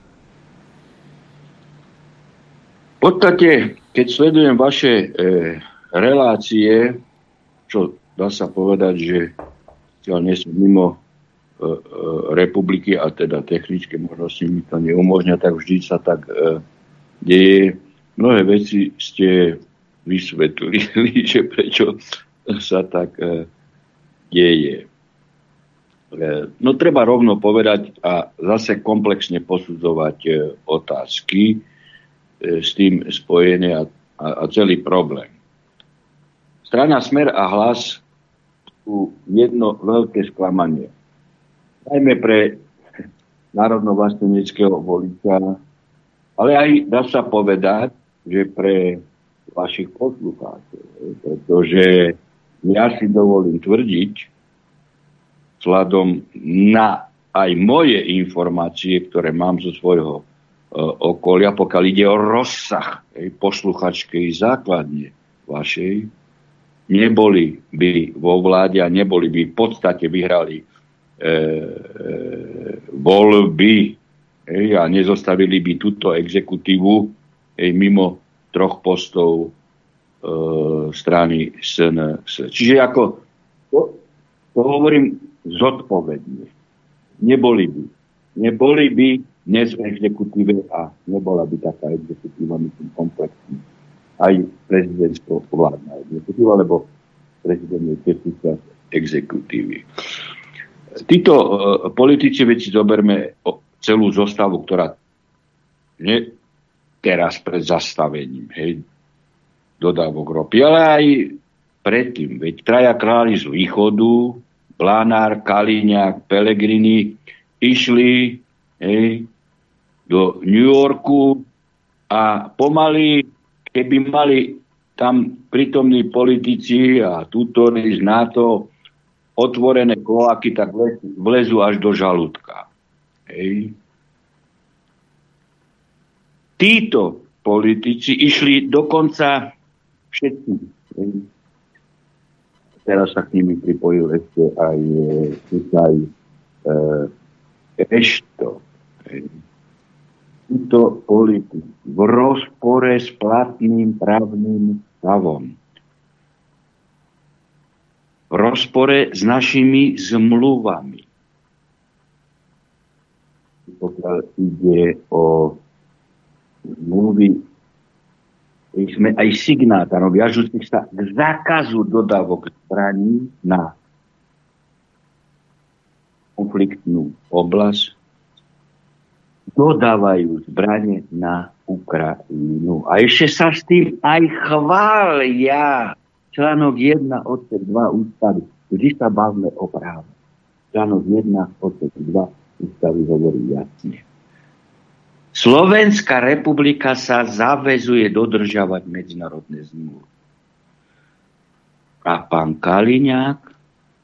V podstate, keď sledujem vaše relácie, čo dá sa povedať, že nie sú mimo republiky a teda technické možnosti mi to neumožňa, tak vždy sa tak deje. Mnohé veci ste vysvetlili, že prečo sa tak deje. No treba rovno povedať a zase komplexne posudzovať otázky s tým spojené a celý problém. Strana Smer a Hlas sú jedno veľké sklamanie. Najmä pre národno-vlasteneckého voliča, ale aj dá sa povedať, že pre vašich poslucháčov, pretože ja si dovolím tvrdiť, vzhľadom na aj moje informácie, ktoré mám zo svojho okolia, pokiaľ ide o rozsah posluchačkej základne vašej, neboli by vo vláde a neboli by v podstate vyhrali voľby a nezostavili by túto exekutívu mimo 3 postov strany SNS. Čiže ako to hovorím zodpovedne. Neboli by dnes v exekutíve a nebola by taká exekutíva, myslím, komplexná. Aj prezidentsko vládna exekutíva, lebo prezident je tiež exekutívy. Títo politici, veď si zoberme celú zostavu, ktorá teraz pred zastavením, dodávok ropy, ale aj predtým. Veď 3 králi z východu, Blanár, Kaliňák, Pellegrini išli do New Yorku a pomaly, keby mali tam prítomní politici a tutori z NATO otvorené kloaky, tak vlezú až do žalúdka. Títo politici išli dokonca všetci. Teraz sa k nimi pripojil ešte aj Ešto. Títo politici v rozpore s platným právnym stavom. V rozpore s našimi zmluvami. Pokiaľ ide o zmluvy, sme aj signátárom viažúcich sa k zákazu dodávok zbraní na konfliktnú oblasť, dodávajú zbranie na Ukrajinu. A ešte sa s tým aj chvália. Článok 1 odsek 2 ústavy. Vždy sa bavme o práve. Článok 1 odsek 2 ústavy hovorí jasne. Slovenská republika sa zaväzuje dodržiavať medzinárodné zmluvy. A pán Kaliňák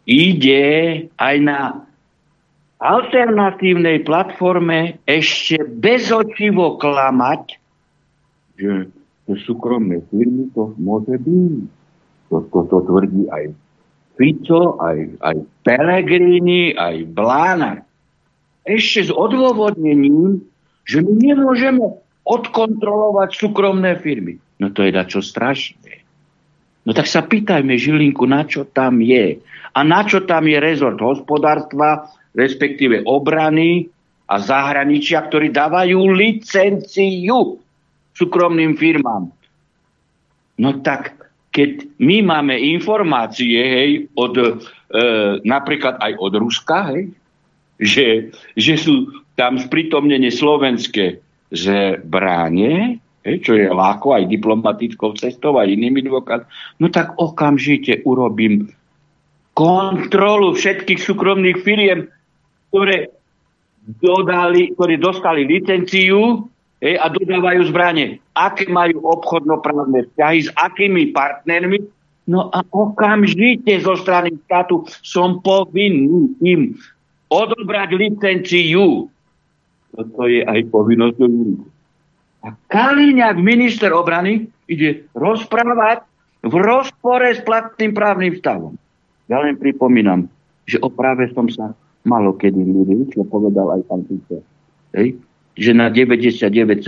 ide aj na alternatívnej platforme ešte bezočivo klamať, že súkromné firmy to môže byť. To tvrdí aj Fico, aj Pellegrini, aj Blána. Ešte s odôvodnením, že my nemôžeme odkontrolovať súkromné firmy. No to je dačo strašné. No tak sa pýtajme, Žilinku, na čo tam je? A na čo tam je rezort hospodárstva, respektíve obrany a zahraničia, ktorí dávajú licenciu súkromným firmám. No tak, keď my máme informácie, hej, napríklad aj od Ruska, hej, že sú tam sprítomnenie slovenské zbrane, čo je ľahko aj diplomatickou cestou a inými dôkazmi, no tak okamžite urobím kontrolu všetkých súkromných firiem, ktoré dostali licenciu a dodávajú zbrane. Aké majú obchodnoprávne vzťahy, s akými partnermi. No a okamžite zo strany štátu som povinný im odobrať licenciu. To je aj povinnosť. A Kaliňák, minister obrany, ide rozprávať v rozpore s platným právnym stavom. Ja len pripomínam, že o práve som sa malo kedy ľudí, čo povedal aj pán Fico. Že na 99,9%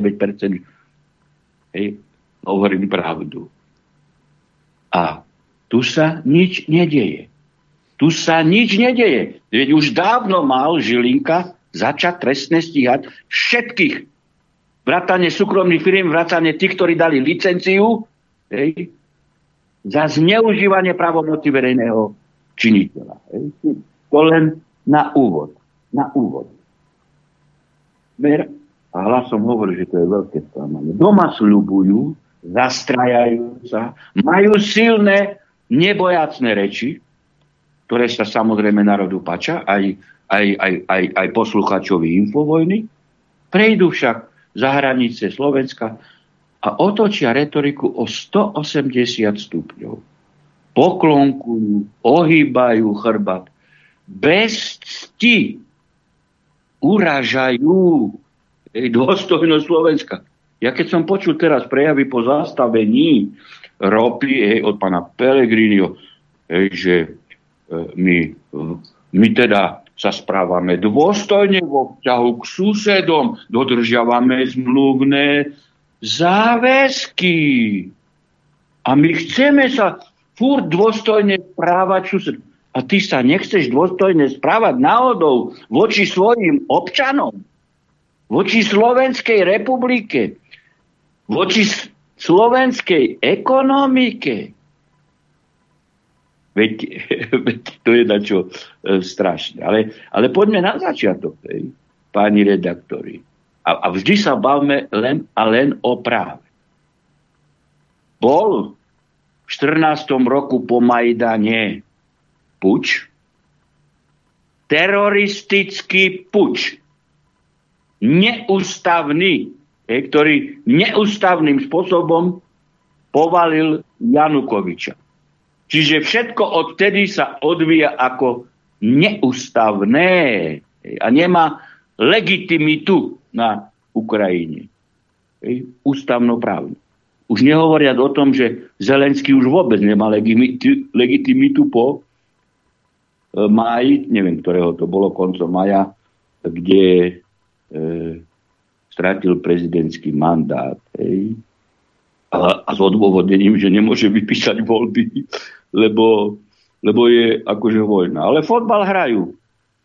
hovorím pravdu. A tu sa nič nedeje. Veď už dávno mal Žilinka začať trestne stíhať všetkých. Vrátane súkromných firiem, vrátane tých, ktorí dali licenciu za zneužívanie právomoci verejného činiteľa. To len na úvod. A hlasom hovorí, že to je veľké sklamanie. Doma sľubujú, zastrajajú sa, majú silné, nebojacné reči, ktoré sa samozrejme národu páčia, aj poslucháčovi Infovojny, prejdú však za hranice Slovenska a otočia retoriku o 180 stupňov. Poklonkujú, ohýbajú chrbát, bez cti urážajú dôstojnosť Slovenska. Ja keď som počul teraz prejavy po zastavení ropy od pána Pellegriniho, že my teda sa správame dôstojne vo vzťahu k susedom, dodržiavame zmluvné záväzky. A my chceme sa furt dôstojne správať susedom. A ty sa nechceš dôstojne správať náhodou voči svojim občanom, voči Slovenskej republike, voči slovenskej ekonomike. Veď to je dačo strašné. Ale poďme na začiatok, páni redaktori. A vždy sa bavme len o práve. Bol v 14. roku po Majdane puč, teroristický puč, neústavný, ktorý neústavným spôsobom povalil Janukoviča. Čiže všetko odtedy sa odvíja ako neústavné a nemá legitimitu na Ukrajine. Ústavnoprávne. Už nehovoriac o tom, že Zelenský už vôbec nemá legitimitu po máji, neviem, ktorého to bolo, koncom maja, kde strátil prezidentský mandát. A s odôvodnením, že nemôže vypísať voľby, lebo je akože vojna. Ale fotbal hrajú.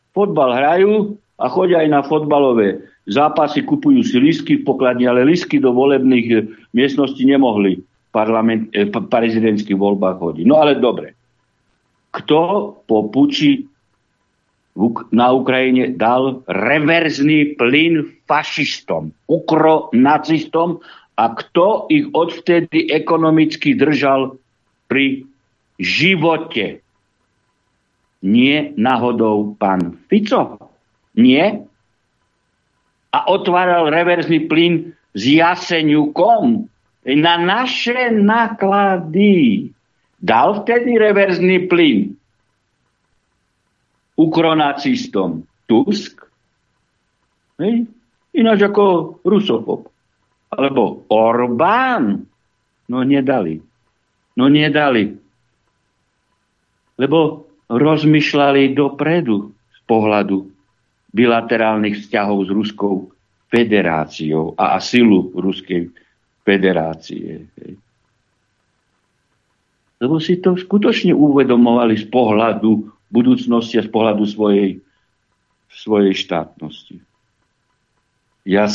A chodia aj na fotbalové zápasy, kupujú si lístky v pokladni, ale lístky do volebných miestností nemohli v prezidentských voľbách hodiť. No ale dobre. Kto po puči na Ukrajine dal reverzný plyn fašistom, ukronacistom a kto ich odvtedy ekonomicky držal pri živote? Nie náhodou pán Fico? Nie? A otváral reverzný plyn s Jaseňukom na naše náklady. Dal vtedy reverzný plyn ukronacistom Tusk, hej? Ináč ako rusofób. Alebo Orbán. No nedali. Lebo rozmýšľali dopredu z pohľadu bilaterálnych vzťahov s Ruskou federáciou a silu Ruskej federácie. Lebo si to skutočne uvedomovali z pohľadu budúcnosti a z pohľadu svojej štátnosti. Ja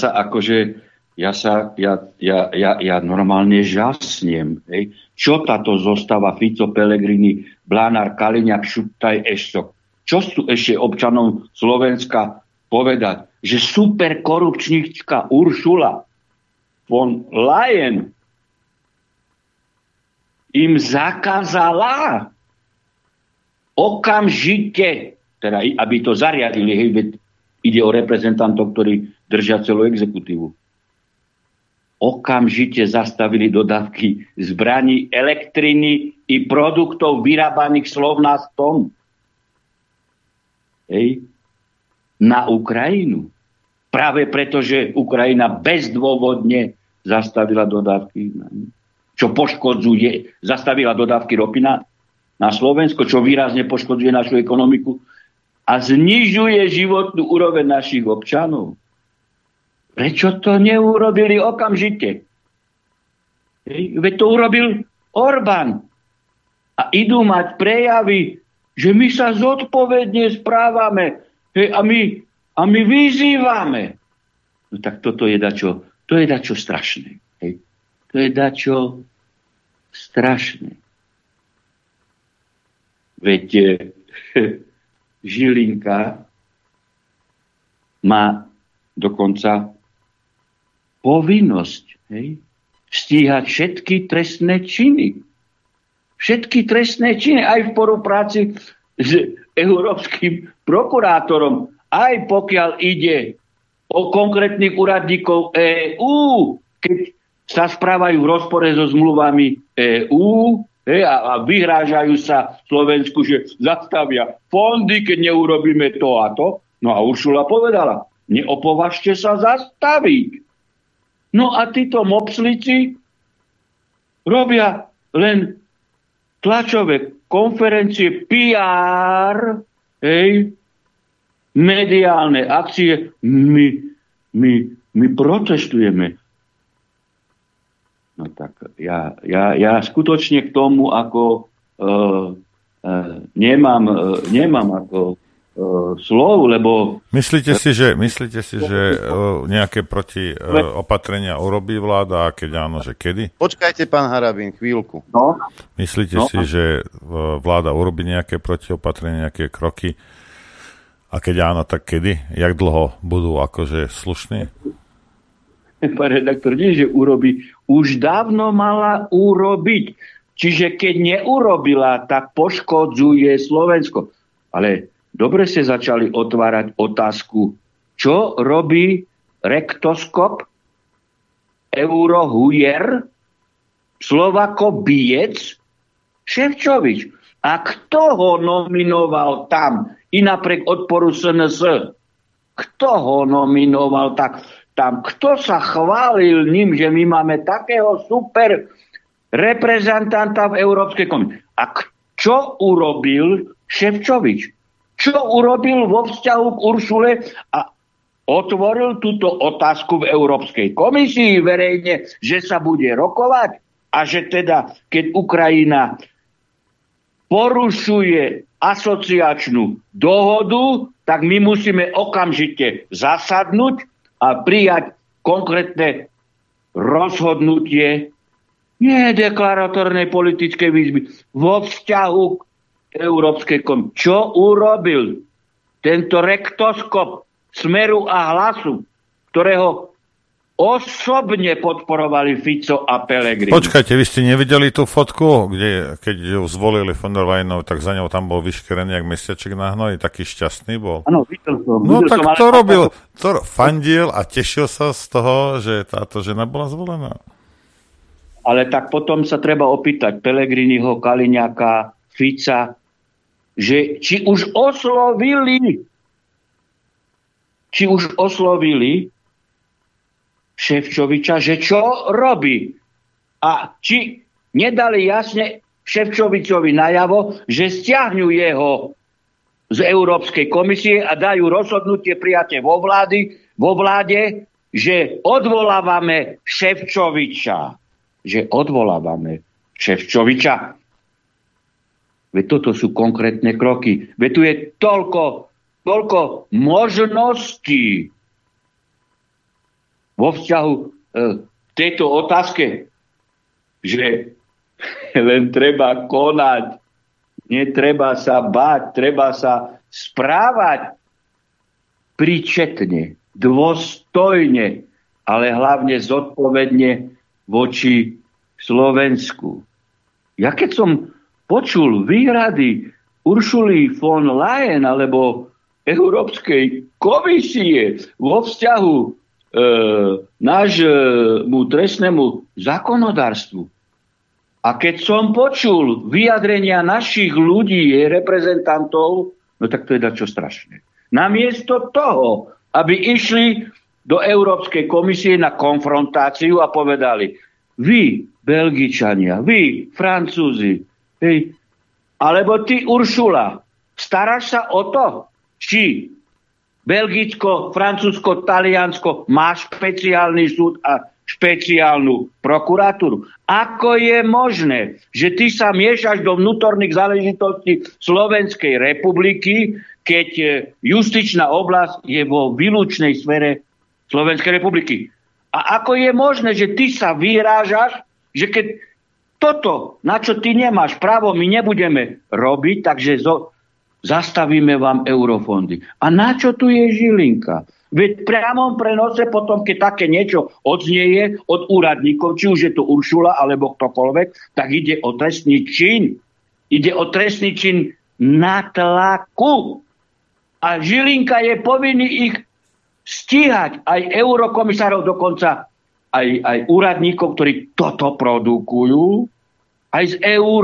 normálne žasnem. Hej. Čo táto zostava Fico, Pellegrini, Blanár, Kaliňák, Šutaj, Eštok? Čo sú ešte občanom Slovenska povedať? Že superkorupčníčka Ursula von Leyen im zakázala okamžite, teda aby to zariadili, hej, ide o reprezentantov, ktorí držia celú exekutívu. Okamžite zastavili dodávky zbraní, elektriny i produktov vyrábaných Slovnastom. Hej. Na Ukrajinu. Práve preto, že Ukrajina bezdôvodne zastavila dodávky. Čo poškodzuje, zastavila dodávky ropy na Slovensko, čo výrazne poškodzuje našu ekonomiku a znižuje životnú úroveň našich občanov. Prečo to neurobili okamžite? Veď to urobil Orbán. A idú mať prejavy, že my sa zodpovedne správame. A my vyzývame. No tak toto je dačo strašné. Hej. To je dačo strašné. Veď Žilinka má dokonca povinnosť, hej, stíhať všetky trestné činy. Všetky trestné činy, aj v spolupráci s európskym prokurátorom, aj pokiaľ ide o konkrétnych úradníkov EÚ, keď sa správajú v rozpore so zmluvami EÚ a vyhrážajú sa Slovensku, že zastavia fondy, keď neurobíme to a to. No a Uršula povedala, neopovažte sa zastaviť. No a títo mopslici robia len tlačové konferencie, PR, hej, mediálne akcie. My protestujeme. No tak ja skutočne k tomu ako nemám ako slov, lebo... Myslíte si, že nejaké protiopatrenia urobí vláda a keď áno, že kedy? Počkajte, pán Harabín, chvíľku. No? Myslíte si, že vláda urobí nejaké protiopatrenia, nejaké kroky? A keď áno, tak kedy? Jak dlho budú akože slušní? Pán redaktor, nie, že urobí. Už dávno mala urobiť. Čiže keď neurobila, tak poškodzuje Slovensko. Ale dobre ste začali otvárať otázku, čo robí rektoskop, eurohujer, Slovako-bijec, Šefčovič. A kto ho nominoval tam, i napriek odporu SNS? Kto ho nominoval tam? Kto sa chválil ním, že my máme takého super reprezentanta v Európskej komisii? A čo urobil Šefčovič? Čo urobil vo vzťahu k Uršule a otvoril túto otázku v Európskej komisii verejne, že sa bude rokovať a že teda, keď Ukrajina porušuje asociačnú dohodu, tak my musíme okamžite zasadnúť a prijať konkrétne rozhodnutie nie deklaratórnej politickej výzvy vo vzťahu k Európskej komisii. Čo urobil tento rektoskop Smeru a Hlasu, ktorého osobne podporovali Fico a Pellegrini? Počkajte, vy ste nevideli tú fotku, kde, keď ju zvolili von der Leyenovú, tak za ňou tam bol vyškerený jak mesiaček na hnoji, taký šťastný bol. Áno, videl som. No tak to robil, to fandil a tešil sa z toho, že táto žena bola zvolená. Ale tak potom sa treba opýtať Pellegriniho, Kaliňáka, Fica, že či už oslovili Šefčoviča, že čo robí. A či nedali jasne Šefčovičovi najavo, že stiahnu jeho z Európskej komisie a dajú rozhodnutie prijaté vo vláde, že odvolávame Šefčoviča. Veď toto sú konkrétne kroky. Veď tu je toľko možností vo vzťahu k tejto otázke, že len treba konať. Netreba sa báť, treba sa správať príčetne, dôstojne, ale hlavne zodpovedne voči Slovensku. Ja keď som počul výhrady Uršuly von Leyen alebo Európskej komisie vo vzťahu nášmu trestnému zákonodárstvu, a keď som počul vyjadrenia našich ľudí, reprezentantov, no tak to je dačo strašné. Namiesto toho, aby išli do Európskej komisie na konfrontáciu a povedali, vy, Belgičania, vy, Francúzi, hej, alebo ty, Uršula, staráš sa o to, či Belgicko, Francúzsko, Taliansko má špeciálny súd a špeciálnu prokuratúru. Ako je možné, že ty sa miešaš do vnútorných záležitostí Slovenskej republiky, keď justičná oblasť je vo výlučnej sfére Slovenskej republiky? A ako je možné, že ty sa vyhrážaš, že keď toto, na čo ty nemáš právo, my nebudeme robiť, takže zastavíme vám eurofondy. A na čo tu je Žilinka? Veď v priamom prenose potom, keď také niečo odznieje od úradníkov, či už je to Uršula alebo ktokoľvek, tak ide o trestný čin. Ide o trestný čin na tlaku. A Žilinka je povinný ich stíhať. Aj eurokomisárov, dokonca aj úradníkov, ktorí toto produkujú, aj z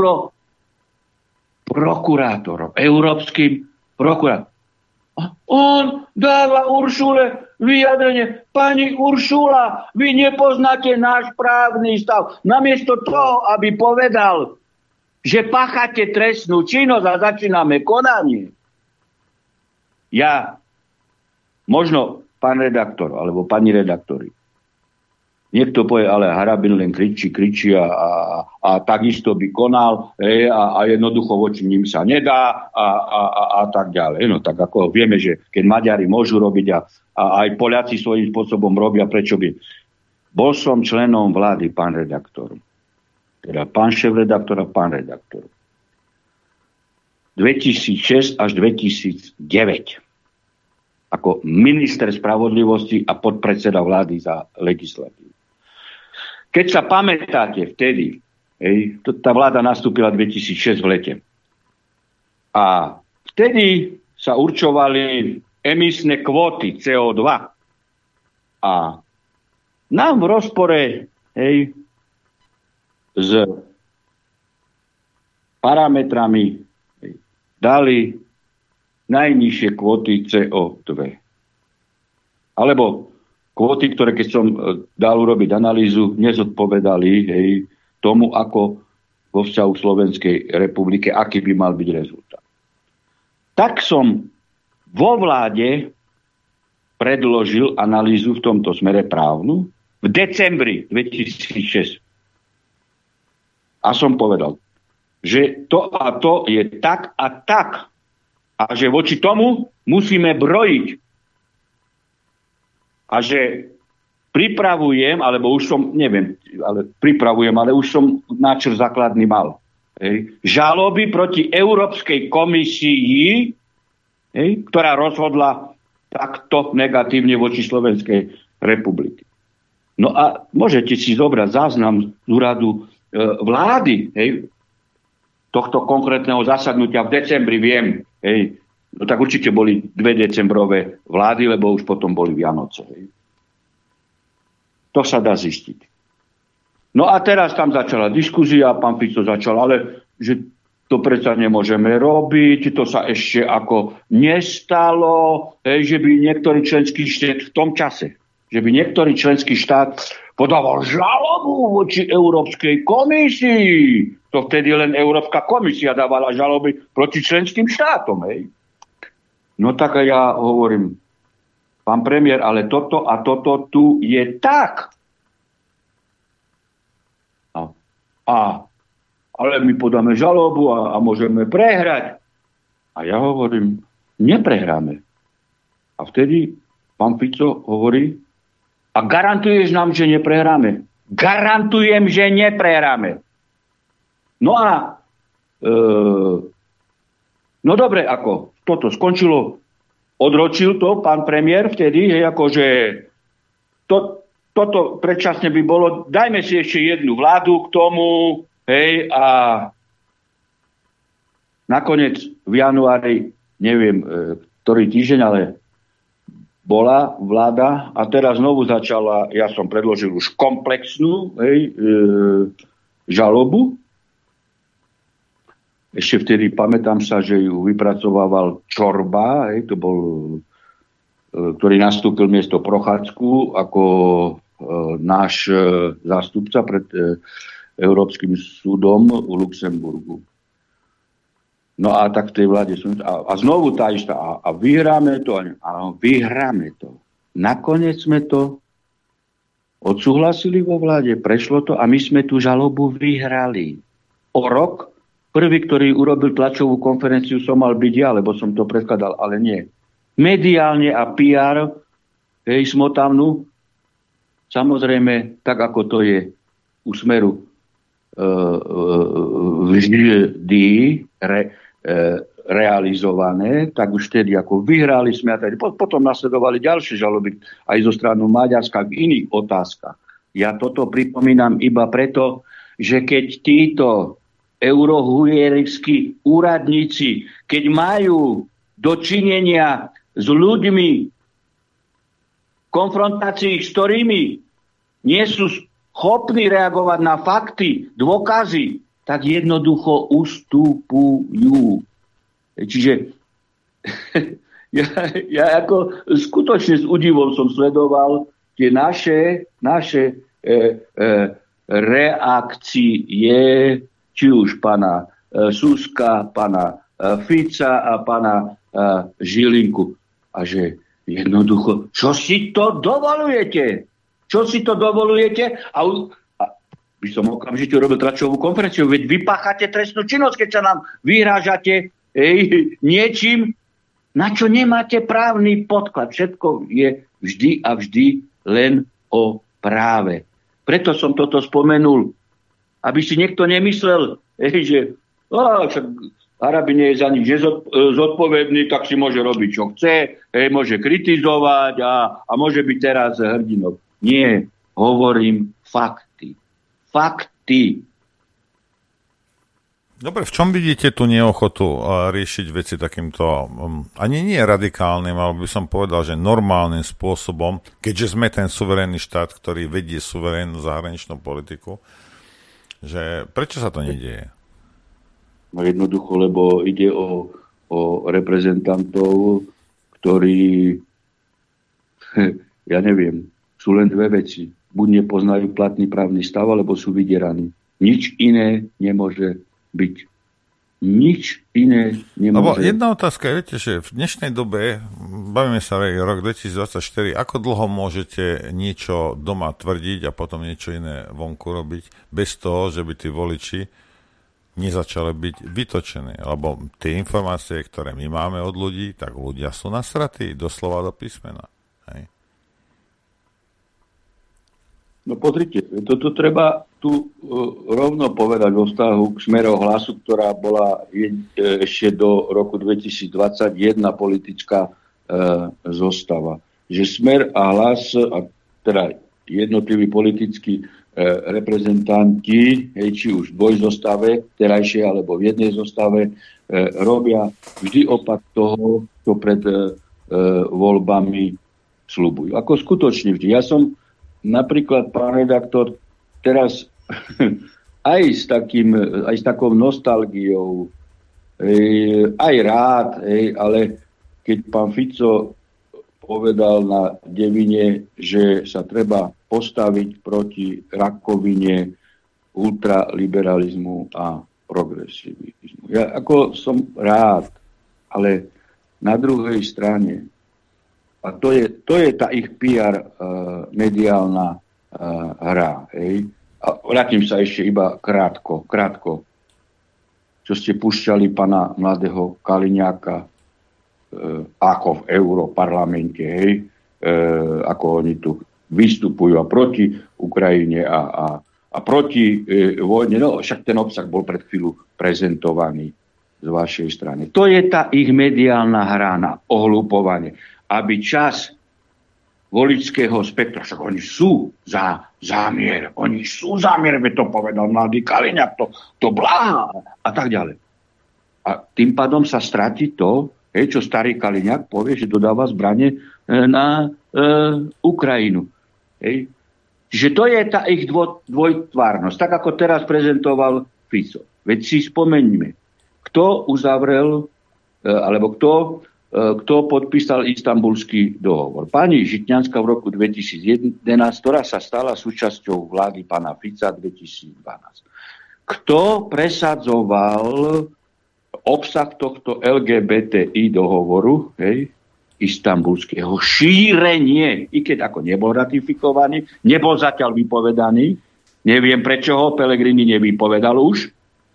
prokurátorov, európskym prokurátorom. On dáva Uršule vyjadrenie. Pani Uršula, vy nepoznáte náš právny stav. Namiesto toho, aby povedal, že páchate trestnú činnosť a začíname konanie. Ja, možno pán redaktor, alebo pani redaktori, niekto povie, ale Harabin len kričí a takisto by konal a jednoducho voči ním sa nedá a tak ďalej. No tak ako vieme, že keď Maďari môžu robiť a aj Poliaci svojím spôsobom robia, prečo by. Bol som členom vlády, pán redaktor. Teda pán šéf-redaktor a pán redaktor. 2006 až 2009. Ako minister spravodlivosti a podpredseda vlády za legislatívu. Keď sa pamätáte vtedy, tá vláda nastúpila 2006 v lete. A vtedy sa určovali emisné kvóty CO2. A nám v rozpore s parametrami dali najnižšie kvóty CO2. Alebo kvóty, ktoré keď som dal urobiť analýzu, nezodpovedali tomu, ako vo vzťahu Slovenskej republike, aký by mal byť rezultát. Tak som vo vláde predložil analýzu v tomto smere právnu v decembri 2006. A som povedal, že to a to je tak a tak. A že voči tomu musíme brojiť. A že pripravujem, alebo už som, neviem, ale už som náčrt základný mal. Žaloby proti Európskej komisii, ktorá rozhodla takto negatívne voči Slovenskej republiky. No a môžete si zobrať záznam z úradu vlády, tohto konkrétneho zasadnutia v decembri, viem, no tak určite boli 2 decembrové vlády, lebo už potom boli Vianoce. To sa dá zistiť. No a teraz tam začala diskusia, pán Fico začal, ale že to predsa nemôžeme robiť, to sa ešte ako nestalo, že by niektorý členský štát v tom čase, že by niektorý členský štát podával žalobu voči Európskej komisii. To vtedy len Európska komisia dávala žaloby proti členským štátom. Hej. No tak ja hovorím, pán premiér, ale toto a toto tu je tak. Ale my podáme žalobu a môžeme prehrať. A ja hovorím, neprehráme. A vtedy pán Fico hovorí, a garantuješ nám, že neprehráme? Garantujem, že neprehráme. No a no dobre, ako toto skončilo, odročil to pán premiér vtedy, akože toto predčasne by bolo, dajme si ešte jednu vládu k tomu, hej, a nakoniec v januári, neviem, ktorý týždeň, ale bola vláda a teraz znovu začala, ja som predložil už komplexnú žalobu. Ešte vtedy pamätám sa, že ju vypracovával Čorba, to bol, ktorý nastúpil miesto Prochádzku ako náš zástupca pred Európskym súdom v Luxemburgu. No a tak v tej vláde som... A znovu tá istá. A vyhráme to. A vyhráme to. Nakoniec sme to odsúhlasili vo vláde, prešlo to a my sme tú žalobu vyhrali. O rok, prvý, ktorý urobil tlačovú konferenciu, som mal byť ja, lebo som to predkladal, ale nie. Mediálne a PR, smotavnú, samozrejme, tak ako to je u Smeru vždy realizované, tak už vtedy ako vyhrali sme a tedy. Potom nasledovali ďalšie žaloby aj zo strany Maďarska v iných otázkach. Ja toto pripomínam iba preto, že keď títo eurohujerskí úradníci, keď majú dočinenia s ľuďmi v konfrontácii, s ktorými nie sú schopní reagovať na fakty, dôkazy, tak jednoducho ustupujú. Čiže ja ako skutočne s údivom som sledoval tie naše reakcie, či už pána Suska, pána Fica a pána Žilinku. A že jednoducho, čo si to dovolujete? Čo si to dovolujete? A by som okamžite robil tlačovú konferenciu. Veď vypáchate trestnú činnosť, keď sa nám vyhrážate niečím, na čo nemáte právny podklad. Všetko je vždy a vždy len o práve. Preto som toto spomenul. Aby si niekto nemyslel, že Arabi nie je za nič zodpovedný, tak si môže robiť, čo chce, môže kritizovať a môže byť teraz hrdinou. Nie, hovorím fakty. Fakty. Dobre, v čom vidíte tú neochotu riešiť veci takýmto, ani nie radikálnym, ale by som povedal, že normálnym spôsobom, keďže sme ten suverénny štát, ktorý vedie suverénnu zahraničnú politiku, že prečo sa to nedieje? No jednoducho, lebo ide o reprezentantov, ktorí, ja neviem, sú len dve veci. Buď nepoznajú platný právny stav, alebo sú vydieraní. Nič iné nemôže byť. Nič iné nemôže. Lebo jedna otázka, viete, že v dnešnej dobe, bavíme sa rok 2024, ako dlho môžete niečo doma tvrdiť a potom niečo iné vonku robiť, bez toho, že by tí voliči nezačali byť vytočení. Lebo tie informácie, ktoré my máme od ľudí, tak ľudia sú nasratí, doslova do písmena. Hej. No pozrite, toto treba tu rovno povedať vo vzťahu k Smeru Hlasu, ktorá bola ešte do roku 2021 politická zostava. Že Smer a Hlas, a teda jednotliví politickí reprezentanti, či už v dvojzostave, terajšie alebo v jednej zostave, robia vždy opak toho, čo pred voľbami sľubujú. Ako skutočne vždy. Ja som napríklad, pán redaktor, teraz aj s takou nostalgiou aj rád, ale keď pán Fico povedal na Devine, že sa treba postaviť proti rakovine ultraliberalizmu a progresivizmu. Ja ako som rád, ale na druhej strane, a to je tá ich PR mediálna hra. A vrátim sa ešte iba krátko, čo ste púšťali pana mladého Kaliňáka, ako v Europarlamente, ako oni tu vystupujú a proti Ukrajine a proti vojne. No, však ten obsah bol pred chvíľu prezentovaný z vašej strany. To je tá ich mediálna hra na ohlupovanie, aby čas voličského spektra, však oni sú za zámier, veď to povedal mladý Kaliňák, to blá a tak ďalej. A tým pádom sa stratí to, čo starý Kaliňák povie, že dodáva zbrane na Ukrajinu. Čiže to je tá ich dvojtvárnosť, tak ako teraz prezentoval Fico. Veď si spomeňme, kto uzavrel, alebo kto podpísal Istanbulský dohovor. Pani Žitňanská v roku 2011, ktorá sa stala súčasťou vlády pána Fica 2012. Kto presadzoval obsah tohto LGBTI dohovoru, Istanbulského, šírenie, i keď ako nebol ratifikovaný, nebol zatiaľ vypovedaný, neviem prečo ho Pellegrini nevypovedal už.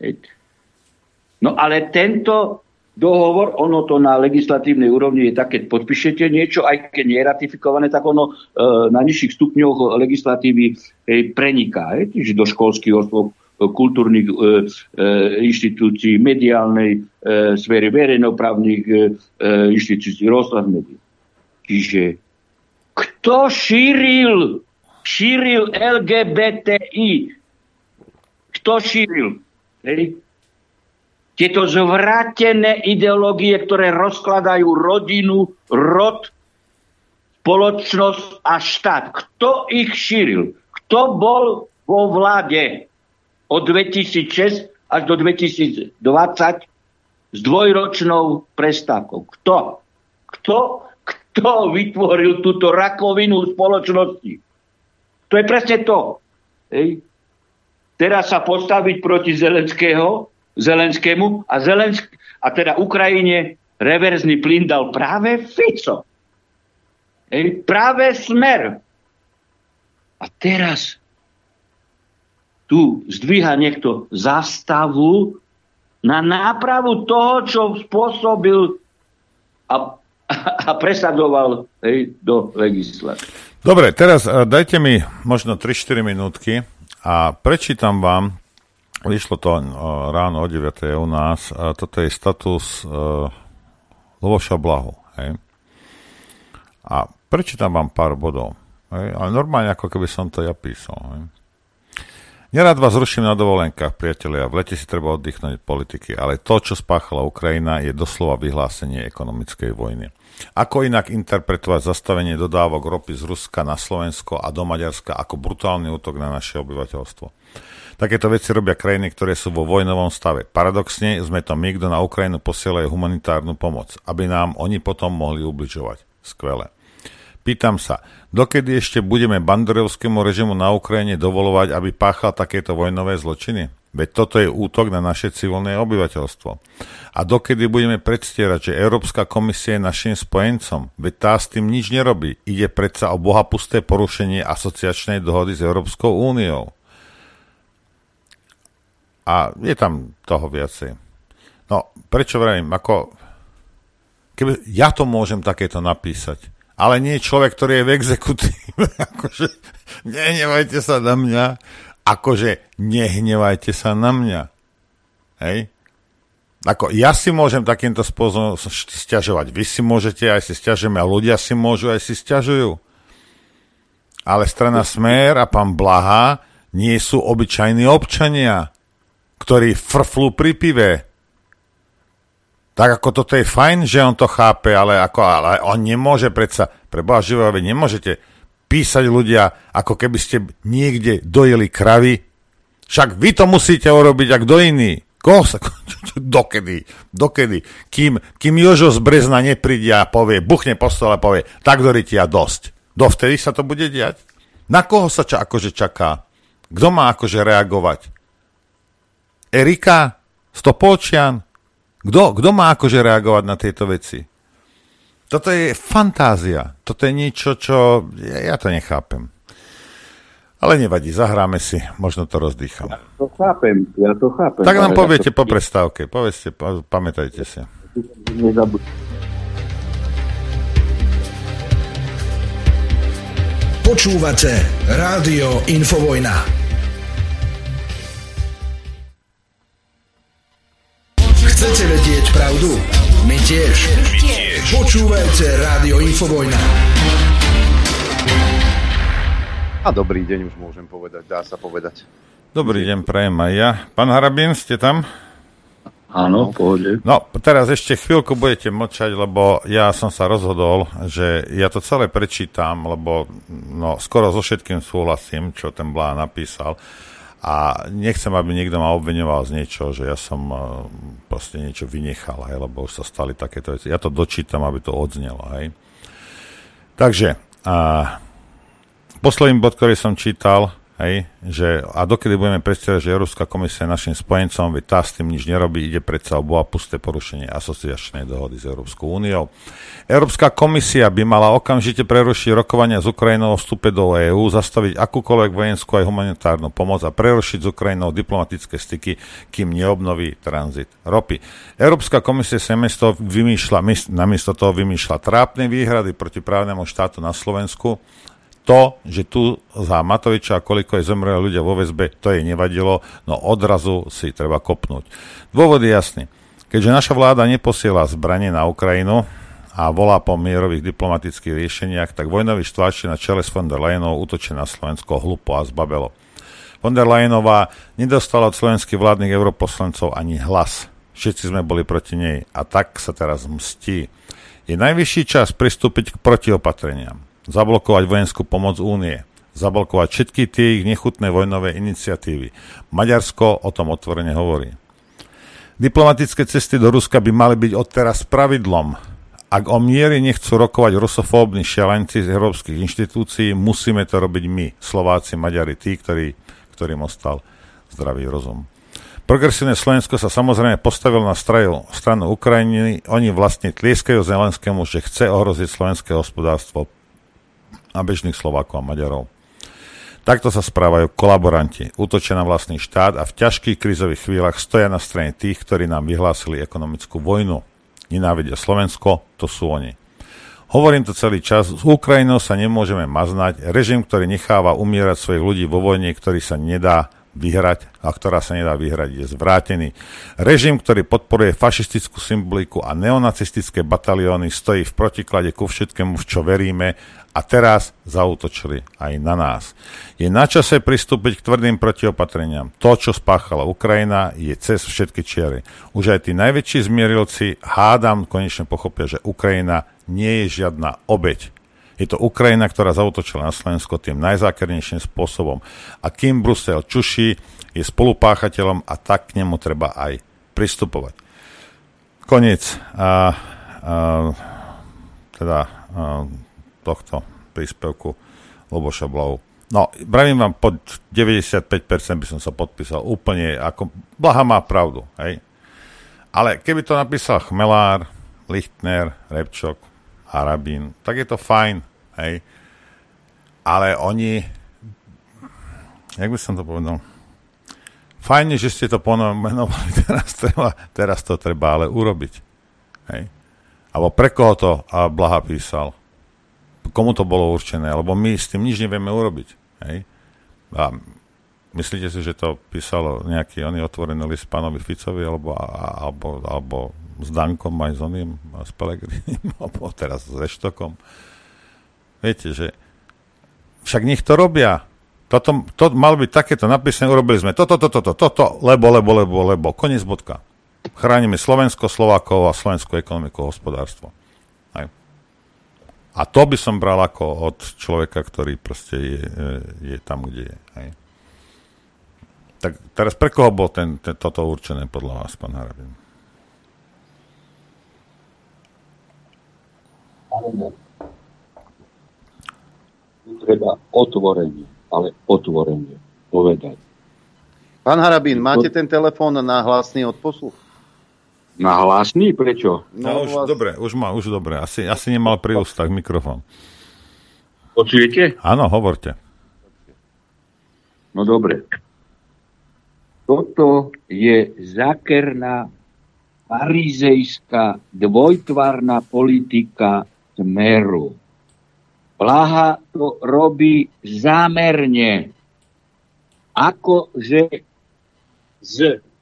No ale tento dohovor, ono to na legislatívnej úrovni je tak, keď podpíšete niečo, aj keď nie je ratifikované, tak ono na nižších stupňoch legislatívy preniká. Čiže do školských osôb, kultúrnych inštitúcií, mediálnej sféry, verejnoprávnych inštitúcií, rozhlas médií. Čiže kto šíril LGBTI? Kto šíril? Tieto zvrátené ideológie, ktoré rozkladajú rodinu, rod, spoločnosť a štát. Kto ich šíril? Kto bol vo vláde od 2006 až do 2020 s dvojročnou prestávkou? Kto vytvoril túto rakovinu spoločnosti? To je presne to. Teraz sa postaviť proti Zelenskému a teda Ukrajine reverzný plyn dal práve Fico. Práve Smer. A teraz tu zdvíha niekto zástavu na nápravu toho, čo spôsobil a presadoval do legislatívy. Dobre, teraz dajte mi možno 3-4 minútky a prečítam vám. Vyšlo to ráno o 9. u nás. Toto je status Luboša Blahu. A prečítam vám pár bodov. Ale normálne, ako keby som to ja písal. Nerád vás ruším na dovolenkách, priatelia. V lete si treba oddychnúť politiky. Ale to, čo spáchala Ukrajina, je doslova vyhlásenie ekonomickej vojny. Ako inak interpretovať zastavenie dodávok ropy z Ruska na Slovensko a do Maďarska ako brutálny útok na naše obyvateľstvo? Takéto veci robia krajiny, ktoré sú vo vojnovom stave. Paradoxne sme to my, kto na Ukrajinu posielajú humanitárnu pomoc, aby nám oni potom mohli ubližovať. Skvelé. Pýtam sa, dokedy ešte budeme banderovskému režimu na Ukrajine dovolovať, aby páchal takéto vojnové zločiny? Veď toto je útok na naše civilné obyvateľstvo. A dokedy budeme predstierať, že Európska komisia je našim spojencom? Veď tá s tým nič nerobí. Ide predsa o bohapusté porušenie asociačnej dohody s Európskou úniou. A je tam toho viacej. No, prečo vravím, keby ja to môžem takéto napísať, ale nie človek, ktorý je v exekutíve. Nehnevajte sa na mňa. Nehnevajte sa na mňa. Hej? Ja si môžem takýmto spôsobom sťažovať. Vy si môžete, aj si sťažujeme, a ľudia si môžu, aj si sťažujú. Ale strana Smer a pán Blaha nie sú obyčajní občania, ktorí frflú pri pive. Tak ako toto je fajn, že on to chápe, ale on nemôže predsa, pre Boha živého, vy nemôžete písať ľudia, ako keby ste niekde dojeli kravy. Však vy to musíte urobiť, ak kto iný. Dokedy? Kým Jožo z Brezna nepríde a povie, buchne po stole a povie, tak doriti a dosť. Dovtedy sa to bude diať? Na koho sa akože čaká? Kto má akože reagovať? Erika? Stopolčian? Kto má akože reagovať na tieto veci? Toto je fantázia. Toto je niečo, čo ja to nechápem. Ale nevadí, zahráme si, možno to rozdýcham. Ja to chápem. Tak nám poviete po prestávke, povedzte, pamätajte si. Počúvate Rádio Infovojna. Chcete vedieť pravdu? My tiež. Počúvajte Rádio Infovojna. A dobrý deň už môžem povedať, dá sa povedať. Dobrý deň, prajem aj ja. Pán Harabín, ste tam? Áno, pohode. No, teraz ešte chvíľku budete mlčať, lebo ja som sa rozhodol, že ja to celé prečítam, lebo skoro so všetkým súhlasím, čo ten Bláha napísal. A nechcem, aby niekto ma obviňoval z niečoho, že ja som proste niečo vynechal, hej, lebo už sa stali takéto veci. Ja to dočítam, aby to odznelo. Hej. Takže... posledný bod, ktorý som čítal, hej, že a dokedy budeme predstierať, že Európska komisia je našim spojencom, veď tá s tým nič nerobí, ide predsa o bohapusté porušenie asociačnej dohody s Európskou úniou. Európska komisia by mala okamžite prerušiť rokovania s Ukrajinou o vstupe do EÚ, zastaviť akúkoľvek vojenskú aj humanitárnu pomoc a prerušiť s Ukrajinou diplomatické styky, kým neobnoví tranzit ropy. Európska komisia sa namiesto toho vymýšľa trápne výhrady proti právnemu štátu na Slovensku. To, že tu za Matoviča a koľko je zomreli ľudia vo väzbe, to jej nevadilo, no odrazu si treba kopnúť. Dôvod je jasný. Keďže naša vláda neposiela zbranie na Ukrajinu a volá po mierových diplomatických riešeniach, tak vojnový štváči na čele s von der Leyenovou útočí na Slovensko hlupo a zbabelo. Von der Leyenová nedostala od slovenských vládnych europoslancov ani hlas. Všetci sme boli proti nej a tak sa teraz mstí. Je najvyšší čas pristúpiť k protiopatreniam. Zablokovať vojenskú pomoc Únie, zablokovať všetky tie ich nechutné vojnové iniciatívy. Maďarsko o tom otvorene hovorí. Diplomatické cesty do Ruska by mali byť odteraz pravidlom. Ak o miery nechcú rokovať rusofóbni šialenci z európskych inštitúcií, musíme to robiť my, Slováci, Maďari, tí, ktorým ostal zdravý rozum. Progresívne Slovensko sa samozrejme postavilo na stranu Ukrajiny. Oni vlastne tlieskajú Zelenskému, že chce ohroziť slovenské hospodárstvo a bežných Slovákov a Maďarov. Takto sa správajú kolaboranti, útočia na vlastný štát a v ťažkých krízových chvíľach stoja na strane tých, ktorí nám vyhlásili ekonomickú vojnu. Nenávidia Slovensko, to sú oni. Hovorím to celý čas, s Ukrajinou sa nemôžeme maznať, režim, ktorý necháva umierať svojich ľudí vo vojne, ktorý sa nedá vyhrať a ktorá sa nedá vyhrať, je zvrátený. Režim, ktorý podporuje fašistickú symboliku a neonacistické batalióny, stojí v protiklade ku všetkému, v čo veríme, a teraz zaútočili aj na nás. Je na čase pristúpiť k tvrdým protiopatreniam. To, čo spáchala Ukrajina, je cez všetky čiary. Už aj tí najväčší zmierilci, hádam, konečne pochopia, že Ukrajina nie je žiadna obeť. Je to Ukrajina, ktorá zaútočila na Slovensko tým najzákernejším spôsobom. A kým Brusel čuší, je spolupáchateľom a tak k nemu treba aj pristupovať. Koniec tohto príspevku Luboša Blahu. No, bravím vám, pod 95% by som sa podpísal. Úplne, ako Blaha má pravdu, hej. Ale keby to napísal Chmelár, Lichtner, Repčok, Harabín, tak je to fajn, hej. Ale oni, jak by som to povedal, fajne, že ste to pomenovali, teraz to treba ale urobiť, hej. Alebo pre koho to Blaha písal? Komu to bolo určené? Lebo my s tým nič nevieme urobiť, hej. A myslíte si, že to písalo nejaký otvorený list pánovi Ficovi, alebo s Dankom aj s oným, s Pelegrinim, alebo teraz s Reštokom? Viete, že však nech to robia. To malo byť takéto napísané, urobili sme toto, lebo, koniec bodka. Chránime Slovensko, Slovákov a slovenskú ekonomiku a hospodárstvo. Hej. A to by som bral ako od človeka, ktorý proste je tam, kde je. Hej. Tak teraz pre koho bol toto určené podľa vás, pán Harabin? Treba otvorenie povedať. Pán Harabin, máte ten telefón na hlasný odposluch? Na hlasný? Prečo? No už dobre, už dobre. Asi nemal pri ústach mikrofón. Počujete? Áno, hovorte. No dobre. Toto je zákerná farizejská dvojtvárna politika Smeru. Blaha to robí zámerne. Akože s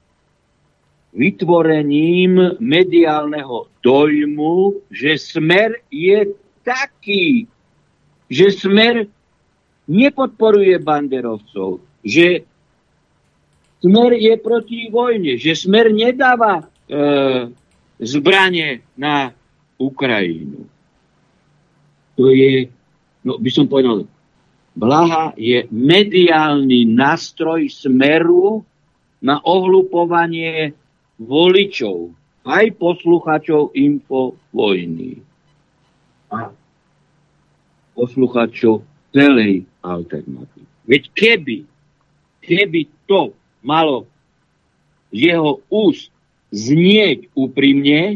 vytvorením mediálneho dojmu, že Smer je taký, že Smer nepodporuje banderovcov, že Smer je proti vojne, že Smer nedáva zbranie na Ukrajinu. To je, by som povedal, Blaha je mediálny nástroj Smeru na ohlupovanie voličov, aj poslucháčov Infovojny a poslucháčov celej alternatívy. Veď keby to malo z jeho úst znieť úprimne,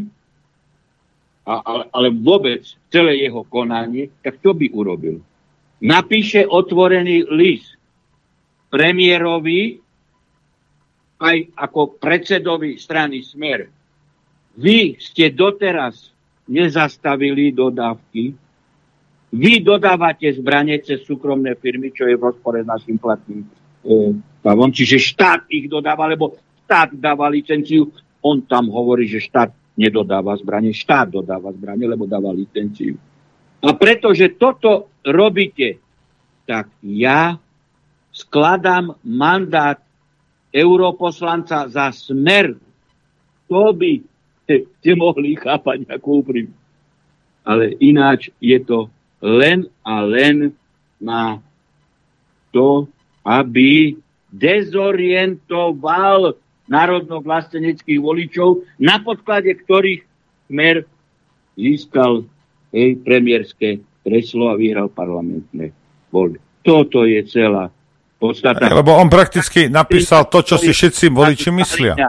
ale vôbec celé jeho konanie, tak čo by urobil? Napíše otvorený list premiérovi aj ako predsedovi strany Smer. Vy ste doteraz nezastavili dodávky, vy dodávate zbranie cez súkromné firmy, čo je v rozpore s našim platným stavom. Čiže štát ich dodáva, lebo štát dáva licenciu. On tam hovorí, že štát nedodáva zbranie. Štát dodáva zbranie, lebo dáva licenciu. A pretože toto robíte, tak ja skladám mandát europoslanca za Smer. To by ste mohli chápať ako úprim. Ale ináč je to len a len na to, aby dezorientoval národno-vlasteneckých voličov, na podklade ktorých Smer získal premiérske kreslo a vyhral parlamentné voľby. Toto je celá podstata. Lebo on prakticky napísal to, čo si všetci voliči myslia.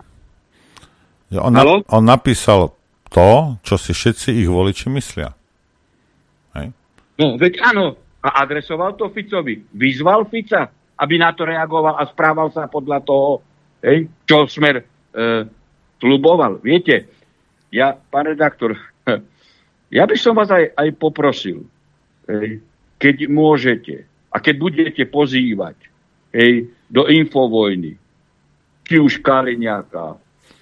On napísal to, čo si všetci ich voliči myslia. Hej? No, veď áno. A adresoval to Ficovi. Vyzval Fica, aby na to reagoval a správal sa podľa toho, čo Smer sľuboval. Viete, pán redaktor, ja by som vás aj poprosil, keď môžete a keď budete pozývať do Infovojny, či už Kaliňáka,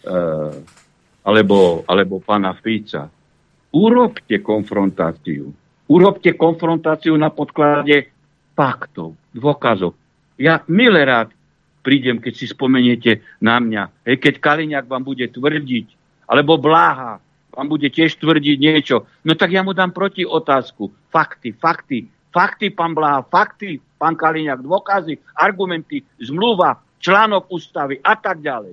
alebo pána Fica, urobte konfrontáciu. Urobte konfrontáciu na podklade faktov, dôkazov. Ja milé rád prídem, keď si spomeniete na mňa. Keď Kaliňák vám bude tvrdiť, alebo Bláha vám bude tiež tvrdiť niečo, no tak ja mu dám proti otázku. Fakty, pán Bláha, fakty, pán Kaliňák, dôkazy, argumenty, zmluva, článok ústavy a tak ďalej.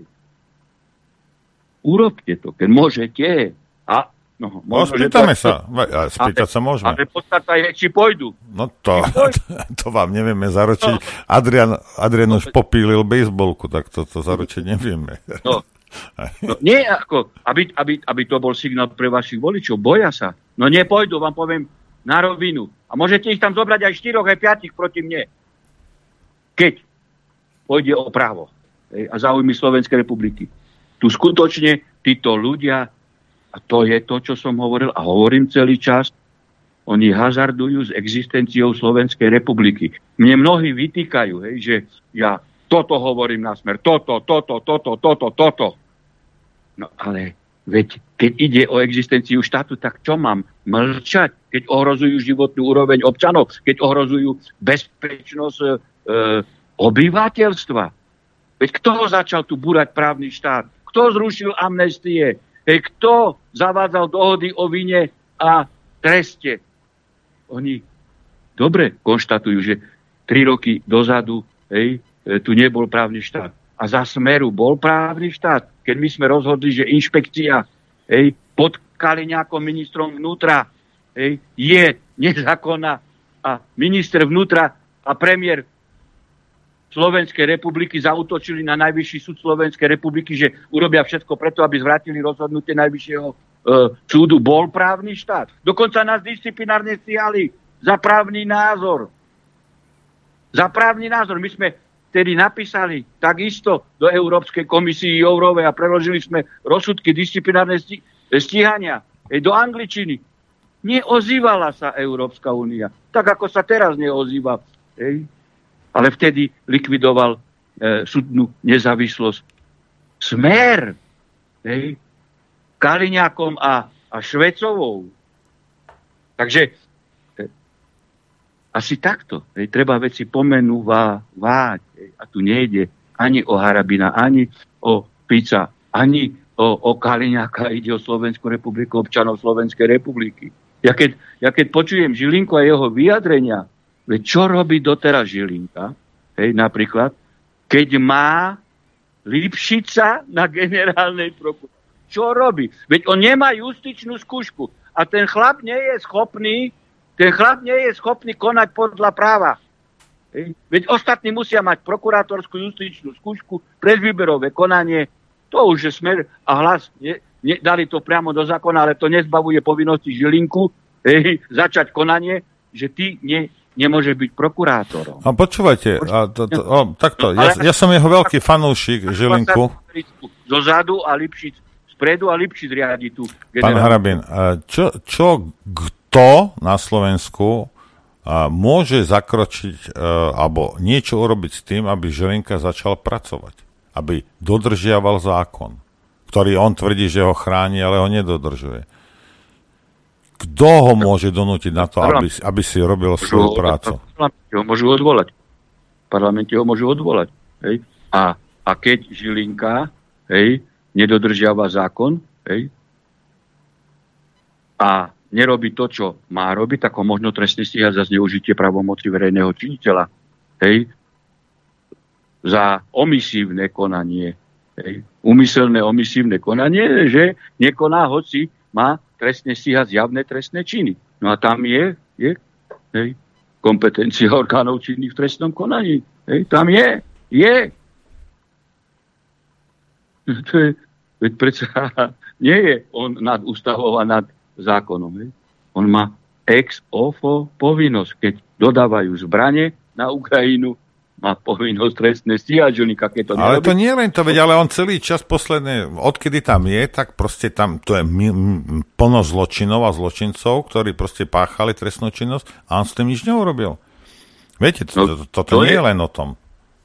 Urobte to, keď môžete. Spýtame sa. Spýtať sa môžeme. Ale podstata je, či pôjdu. No to vám nevieme zaručiť. Adrian už popílil bejsbolku, tak to zaručiť nevieme. Nie ako, aby to bol signál pre vašich voličov. Boja sa. No nepôjdu, vám poviem na rovinu. A môžete ich tam zobrať aj 4, aj 5 proti mne. Keď pôjde o právo a záujmy Slovenskej republiky. Tu skutočne títo ľudia, a to je to, čo som hovoril a hovorím celý čas, oni hazardujú s existenciou Slovenskej republiky. Mne mnohí vytýkajú, že ja toto hovorím na Smer, toto. No ale veď, keď ide o existenciu štátu, tak čo mám? Mlčať, keď ohrozujú životnú úroveň občanov, keď ohrozujú bezpečnosť obyvateľstva. Veď kto začal tu búrať právny štát? Kto zrušil amnestie? Kto zavádzal dohody o vine a treste? Oni dobre konštatujú, že 3 roky dozadu tu nebol právny štát. a za Smeru bol právny štát, keď my sme rozhodli, že inšpekcia pod Kaliňákom ministrom vnútra je nezákonná a minister vnútra a premiér Slovenskej republiky zaútočili na Najvyšší súd Slovenskej republiky, že urobia všetko preto, aby zvrátili rozhodnutie Najvyššieho súdu. Bol právny štát. Dokonca nás disciplinárne stíhali za právny názor. Za právny názor. My sme vtedy napísali takisto do Európskej komisii Jourovej a preložili sme rozsudky disciplinárne stíhania do angličtiny. Neozývala sa Európska únia. Tak, ako sa teraz neozýva. Ale vtedy likvidoval súdnu nezávislosť Smer. Kaliňákom a Švecovou. Takže asi takto. Treba veci pomenúvať. A tu nejde ani o Harabina, ani o Fica, ani o Kaliňáka. Ide o Slovenskú republiku, občanov Slovenskej republiky. Ja keď počujem Žilinku a jeho vyjadrenia, čo robí doteraz Žilinka, napríklad, keď má Lipšica na generálnej prokuratúre. Čo robí? Veď on nemá justičnú skúšku a ten chlap nie je schopný konať podľa práva. Veď ostatní musia mať prokurátorskú justičnú skúšku, predvýberové konanie. To už je Smer a Hlas dali to priamo do zákona, ale to nezbavuje povinnosti Žilinku začať konanie, že ty nemôže byť prokurátorom. A počúvajte, takto, ja som jeho veľký fanúšik Žilinku. Zozadu a Lipšic spredu a Lipšic riadi tu. Pán Harabin, kto na Slovensku môže zakročiť alebo niečo urobiť s tým, aby Žilinka začal pracovať? Aby dodržiaval zákon, ktorý on tvrdí, že ho chráni, ale ho nedodržuje. Kto ho môže donútiť na to, aby si robil svoju prácu? V parlamente ho môžu odvolať. A keď Žilinka nedodržiava zákon a nerobí to, čo má robiť, tak ho možno trestne stíhať za zneužitie právomoci verejného činiteľa. Za omisívne konanie. Úmyselné omisívne konanie, že nekoná, hoci má trestne stíhať zjavné trestné činy. No a tam je kompetencia orgánov činných v trestnom konaní. Tam je. Veď predsa nie je on nad ústavou a nad zákonom. On má ex ofo povinnosť. Keď dodávajú zbrane na Ukrajinu, má povinnosť trestné stíhať Žilinka, keď to nerobí. Ale to nie len to, veď, ale on celý čas posledné, odkedy tam je, tak proste tam to je plno zločinov a zločincov, ktorí proste páchali trestnú činnosť a on s tým nič neurobil. Viete, toto nie je len o tom.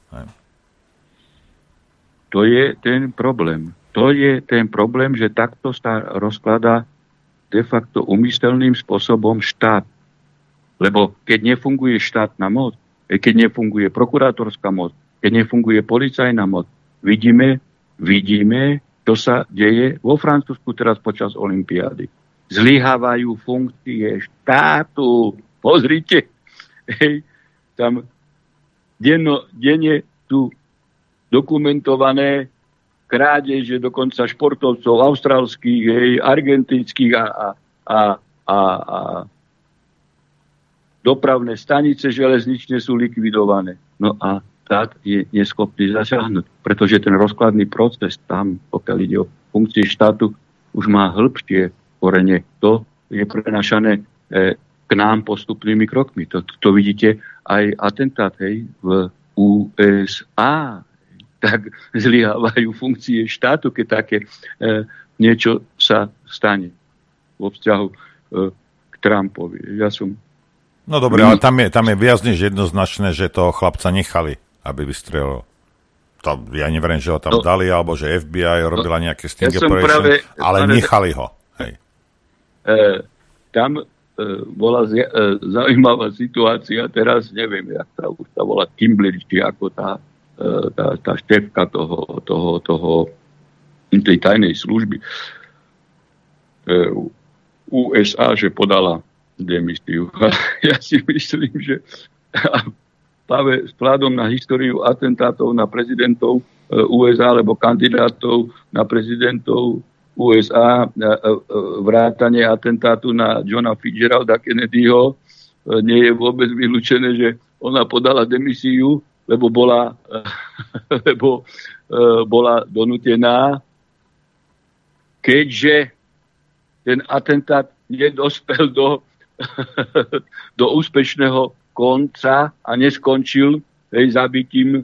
To je ten problém. To je ten problém, že takto sa rozkladá de facto úmyselným spôsobom štát. Lebo keď nefunguje štátna moc, keď nefunguje prokurátorská moc, keď nefunguje policajná moc, vidíme, čo sa deje vo Francúzsku teraz počas olympiády. Zlyhávajú funkcie štátu. Pozrite, tam denne sú dokumentované krádeže dokonca športovcov austrálskych, argentínskych a dopravné stanice železničné sú likvidované. No a štát je neschopný zasiahnuť, pretože ten rozkladný proces tam, pokiaľ ide o funkcie štátu, už má hĺbšie korene. To je prenašané k nám postupnými krokmi. To vidíte aj atentát v USA. Tak zlyhávajú funkcie štátu, keď také niečo sa stane vo vzťahu k Trumpovi. No dobre, ale tam je viac než jednoznačné, že toho chlapca nechali, aby vystrelil. Ja neverím, že ho tam dali, alebo že FBI robila nejaké sting operation, ale nechali ho. Hej. Tam bola zaujímavá situácia, teraz neviem, jak sa volá Kimbler, či ako tá šéfka tej tajnej služby USA, že podala demisiu. Ja si myslím, že s vzhľadom na históriu atentátov na prezidentov USA alebo kandidátov na prezidentov USA, vrátane atentátu na Johna Fitzgeralda Kennedyho, nie je vôbec vylúčené, že ona podala demisiu, lebo bola donútená, keďže ten atentát nedospel do úspešného konca a neskončil zabitím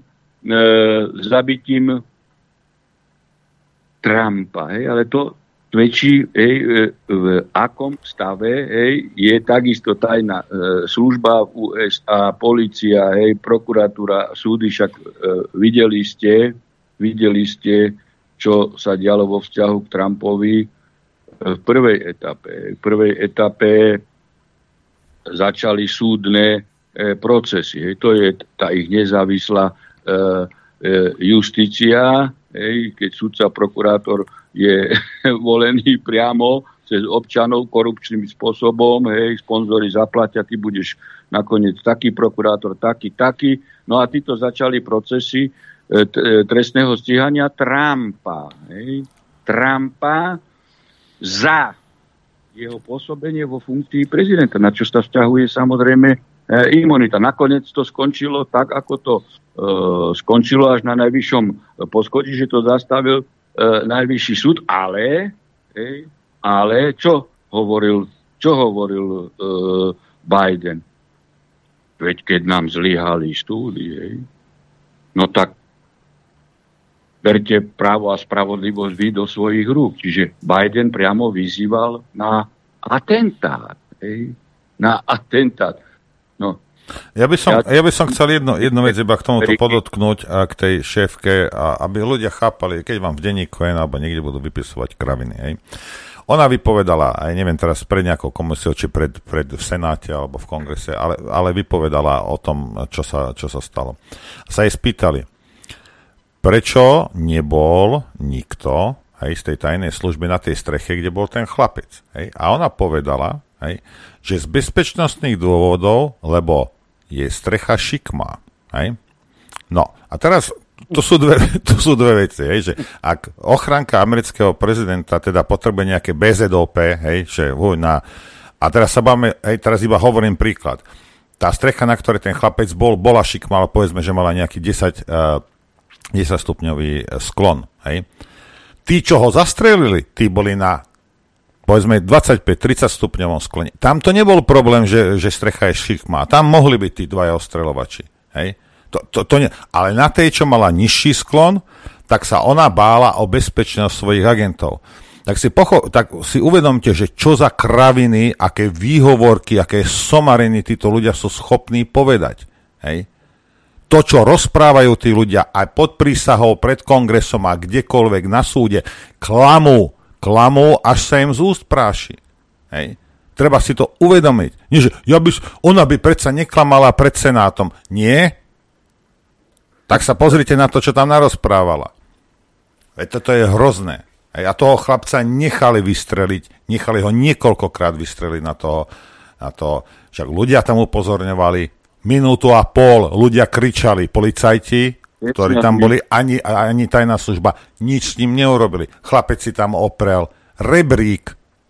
Trumpa. Ale to svedčí, v akom stave je takisto tajná služba v USA, polícia, prokuratúra, súdy, však videli ste, čo sa dialo vo vzťahu k Trumpovi v prvej etape. V prvej etape začali súdne procesy. To je tá ich nezávislá justícia, keď sudca, prokurátor je volený priamo cez občanov korupčným spôsobom, sponzori zaplatia, ty budeš nakoniec taký prokurátor, taký. No a títo začali procesy trestného stíhania Trumpa. Trumpa za jeho pôsobenie vo funkcii prezidenta, na čo sa vzťahuje samozrejme imunita. Nakoniec to skončilo tak, ako to skončilo až na najvyššom poschodí, že to zastavil najvyšší súd, ale čo hovoril Biden? Veď keď nám zlyhali štúdie, no tak berte právo a spravodlivosť vy do svojich rúk. Čiže Biden priamo vyzýval na atentát. Na atentát. No. Ja by som chcel jednu vec iba k tomuto podotknúť a k tej šéfke, aby ľudia chápali, keď vám v denníku alebo niekde budú vypisovať kraviny. Ona vypovedala, aj neviem teraz pred nejakou komisiou, či pred v Senáte alebo v Kongrese, ale vypovedala o tom, čo sa stalo. Sa jej spýtali, prečo nebol nikto z tej tajnej služby na tej streche, kde bol ten chlapec. A ona povedala, že z bezpečnostných dôvodov, lebo je strecha šikmá. No, a teraz to sú dve veci, že ak ochranka amerického prezidenta teda potrebuje nejaké BZOP, a teraz sa bavíme, teraz iba hovorím príklad. Tá strecha, na ktorej ten chlapec bola šikmá, ale povedzme, že mala nejaký 10 stupňový sklon. Tí, čo ho zastrelili, tí boli na povedzme 25-30 stupňovom sklone. Tam to nebol problém, že strecha je šikmá. Tam mohli byť tí dvaja ostreľovači. Ale na tej, čo mala nižší sklon, tak sa ona bála o bezpečnosť svojich agentov. Tak si uvedomte, že čo za kraviny, aké výhovorky, aké somariny títo ľudia sú schopní povedať. To, čo rozprávajú tí ľudia aj pod prísahou, pred kongresom a kdekoľvek na súde, klamú, až sa im z úst práši. Treba si to uvedomiť. Nie, že ona by predsa neklamala pred Senátom. Nie? Tak sa pozrite na to, čo tam narozprávala. Toto je hrozné. A toho chlapca nechali vystreliť, nechali ho niekoľkokrát vystreliť na to. Však ľudia tam upozorňovali, minútu a pol ľudia kričali, policajti, ktorí tam boli, ani tajná služba, nič s ním neurobili. Chlapec si tam oprel rebrík.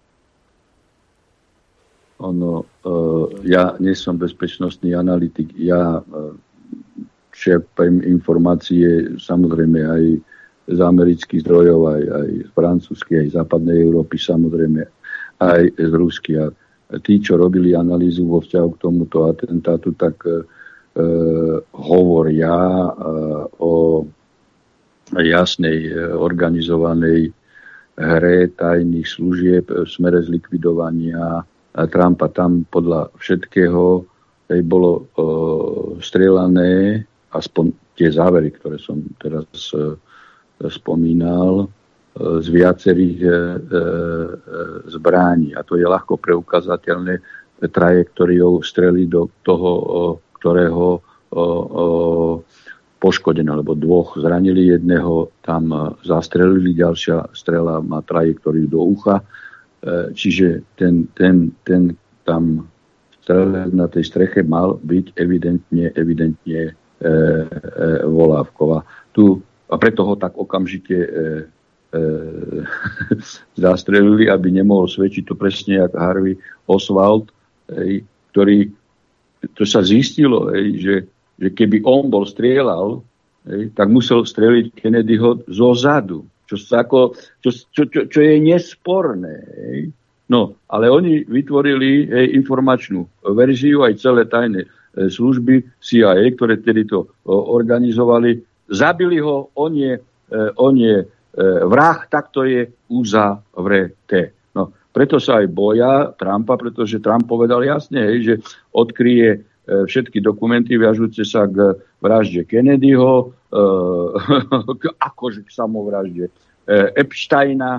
Ja nie som bezpečnostný analytik, ja čerpám informácie samozrejme aj z amerických zdrojov, aj z francúzskej, aj z západnej Európy, samozrejme aj z Rusky. A tí, čo robili analýzu vo vzťahu k tomuto atentátu, tak hovoria o jasnej organizovanej hre tajných služieb v smere zlikvidovania Trumpa. Tam podľa všetkého bolo strieľané, aspoň tie závery, ktoré som teraz spomínal, z viacerých zbraní. A to je ľahko preukazateľné trajektóriou strely do toho, ktorého poškodené, alebo dvoch zranili, jedného tam zastrelili, ďalšia strela má trajektóriu do ucha. Čiže ten tam strelec na tej streche mal byť evidentne Volávková. Tu a preto ho tak okamžite zastrelili, aby nemohol svedčiť to presne jak Harvey Oswald, ktorý, to sa zistilo, že keby on bol strieľal, tak musel streliť Kennedyho zo zadu, čo je nesporné. No, ale oni vytvorili informačnú verziu, aj celé tajné služby CIA, ktoré tedy to organizovali. Zabili ho, on je vrah, tak to je uzavreté. No, preto sa aj boja Trumpa, pretože Trump povedal jasne, že odkryje všetky dokumenty viažúce sa k vražde Kennedyho, akože k samovražde Epsteina,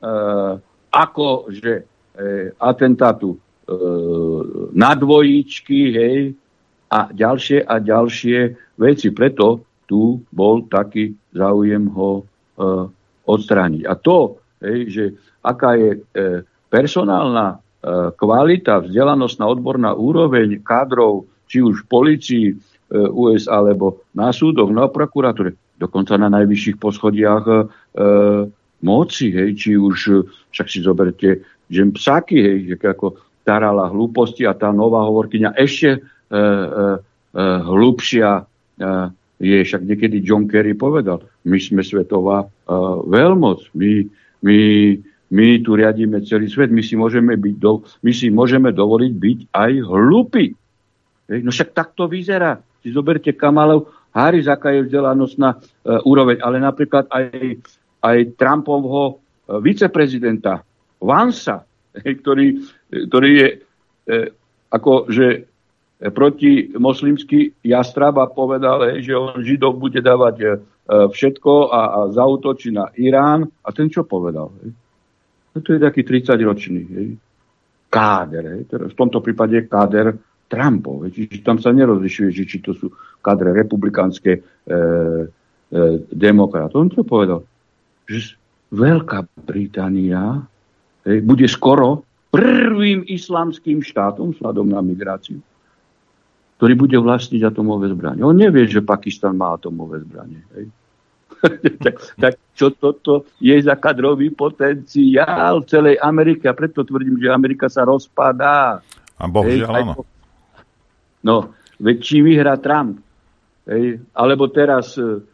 akože atentátu na dvojičky, a ďalšie veci. Preto tu bol taký záujem ho odstrániť. A to, že aká je personálna kvalita, vzdelanostná odborná úroveň kádrov, či už v polícii USA, alebo na súdoch, na prokuratúre, dokonca na najvyšších poschodiach moci, či už, však si zoberte Jen Psaki, že ako tarala hlúposti a tá nová hovorkyňa ešte hlúbšia je, však niekedy John Kerry povedal, my sme svetová veľmoc, my tu riadíme celý svet, my si môžeme dovoliť byť aj hlúpi. No však tak to vyzerá. Si zoberte Kamalov Harris, aká je vzdelanostná úroveň, ale napríklad aj Trumpovho viceprezidenta Vansa, ktorý je akože protimoslimský jastrab a povedal, že on Židov bude dávať všetko a zaútočí na Irán. A ten čo povedal? No to je taký 30-ročný káder. V tomto prípade káder Trumpov. Čiže tam sa nerozlišuje, či to sú kádre republikánske demokratov. On čo povedal? Že Veľká Británia bude skoro prvým islamským štátom vzhľadom na migráciu, ktorý bude vlastniť atomové zbranie. On nevie, že Pakistan má atomové zbranie. tak čo toto je za kadrový potenciál celej Ameriky? A preto tvrdím, že Amerika sa rozpadá. A bohužiaľ áno. No, veď či vyhrá Trump, alebo teraz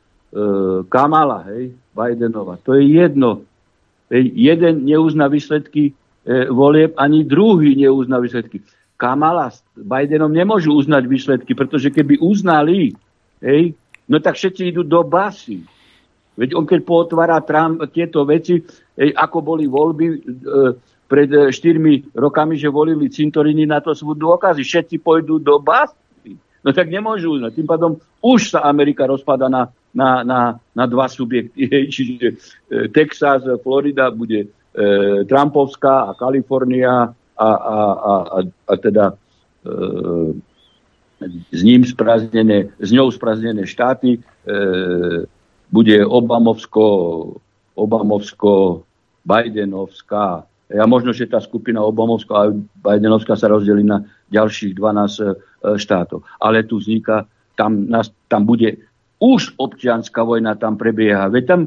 Kamala, Bidenova, to je jedno. Jeden neuzná výsledky volieb, ani druhý neuzná výsledky. Kamala s Bidenom nemôžu uznať výsledky, pretože keby uznali, no tak všetci idú do basy. Veď on keď potvára Trump tieto veci, ako boli voľby pred 4 rokami, že volili cintoríny, na to sú dôkazy. Všetci pôjdu do basy. No tak nemôžu uznať. Tým pádom už sa Amerika rozpada na dva subjekty. Čiže Texas, Florida bude Trumpovská a Kalifornia a teda s ňou sprázdnené štáty bude Obamovsko-Bidenovská. A možno, že tá skupina Obamovská a Bidenovská sa rozdelí na ďalších 12 štátov. Ale tu vzniká, tam bude už občianská vojna, tam prebieha. Veď tam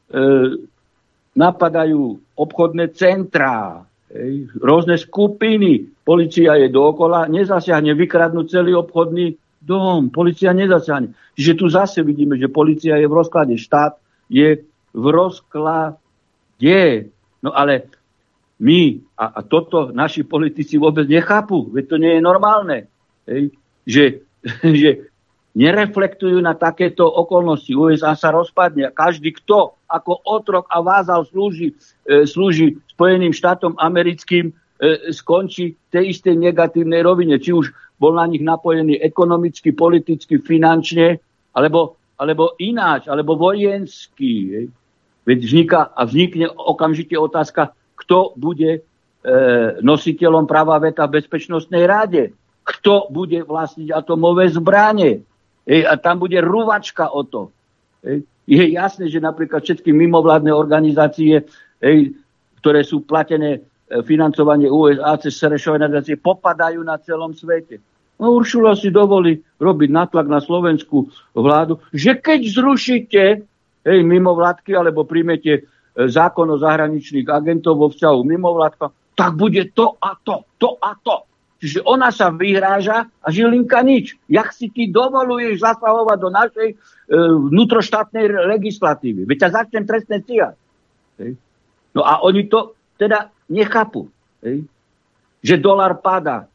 napadajú obchodné centrá, rôzne skupiny. Polícia je dookola, nezasiahne, vykradnú celý obchodný dom. Polícia nezasiahne. Čiže tu zase vidíme, že polícia je v rozklade. Štát je v rozklade. No ale my, a toto naši politici vôbec nechápu, veď to nie je normálne, že nereflektujú na takéto okolnosti. USA sa rozpadne a každý, kto ako otrok a vázal slúži Spojeným štátom americkým, skončí v tej istej negatívnej rovine. Či už bol na nich napojený ekonomicky, politicky, finančne, alebo ináč, alebo vojensky. Veď vznikne okamžite otázka, kto bude nositeľom práva veta v Bezpečnostnej rade. Kto bude vlastniť atomové zbranie. A tam bude ruvačka o to. Je jasné, že napríklad všetky mimovládne organizácie, ktoré sú platené financovanie USA cez Serešové nadácie, popadajú na celom svete. No Uršula si dovolí robiť nátlak na slovenskú vládu, že keď zrušíte mimovládky, alebo príjmete zákon o zahraničných agentov vo vzťahu mimovládka, tak bude to a to a to. Čiže ona sa vyhráža a Žilinka nič. Jak si ty dovoluješ zasahovať do našej vnútroštátnej legislatívy? Veď ťa začnem trestne stíhať. No a oni to teda nechápu. Že dolar padá.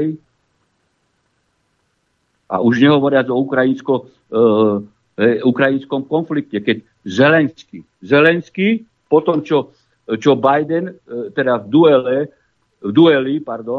A už nehovoriac o ukrajinskom konflikte, keď Zelenský po tom, čo Biden, teda v dueli,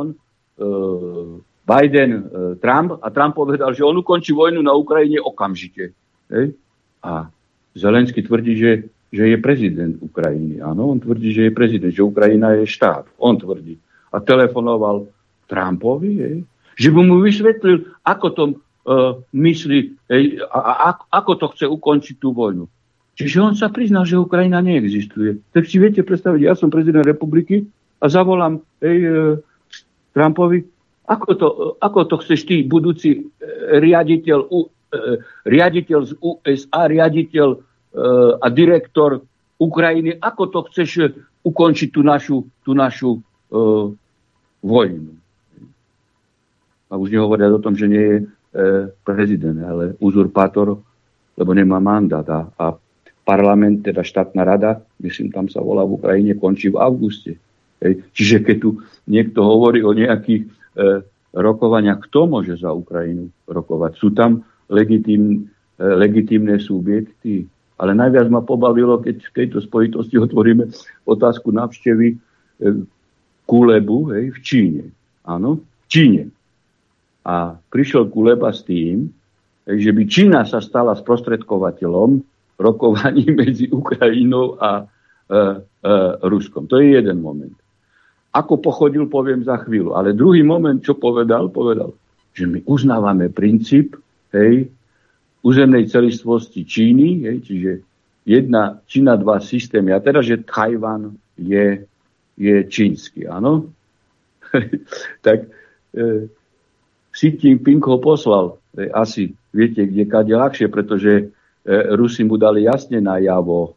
Biden, Trump, a Trump povedal, že on ukončí vojnu na Ukrajine okamžite. A Zelenský tvrdí, že je prezident Ukrajiny. Áno, on tvrdí, že je prezident, že Ukrajina je štát. On tvrdí. A telefonoval Trumpovi, že by mu vysvetlil, ako to myslí, ako to chce ukončiť tú vojnu. Čiže on sa priznal, že Ukrajina neexistuje. Tak si viete predstaviť, ja som prezident republiky a zavolám Trumpovi, ako to chceš ty, budúci riaditeľ z USA, riaditeľ a direktor Ukrajiny, ako to chceš ukončiť tú našu vojnu. A už nehovoria o tom, že nie je prezident, ale uzurpátor, lebo nemá mandát. A parlament, teda štátna rada, myslím, tam sa volá v Ukrajine, končí v auguste. Čiže keď tu niekto hovorí o nejakých rokovaniach, kto môže za Ukrajinu rokovať? Sú tam legitímne subjekty. Ale najviac ma pobavilo, keď v tejto spojitosti otvoríme otázku návštevy Kulebu v Číne. Áno, v Číne. A prišiel Kuleba s tým, že by Čína sa stala sprostredkovateľom rokovaní medzi Ukrajinou a Ruskom. To je jeden moment. Ako pochodil, poviem za chvíľu. Ale druhý moment, čo povedal, že my uznávame princíp územnej celistvosti Číny, čiže jedna Čína, dva systémy. A teda, že Tajvan je čínsky, áno? Tak Xi Jinping ho poslal. Asi viete, kade ľahšie, pretože Rusi mu dali jasne najavo,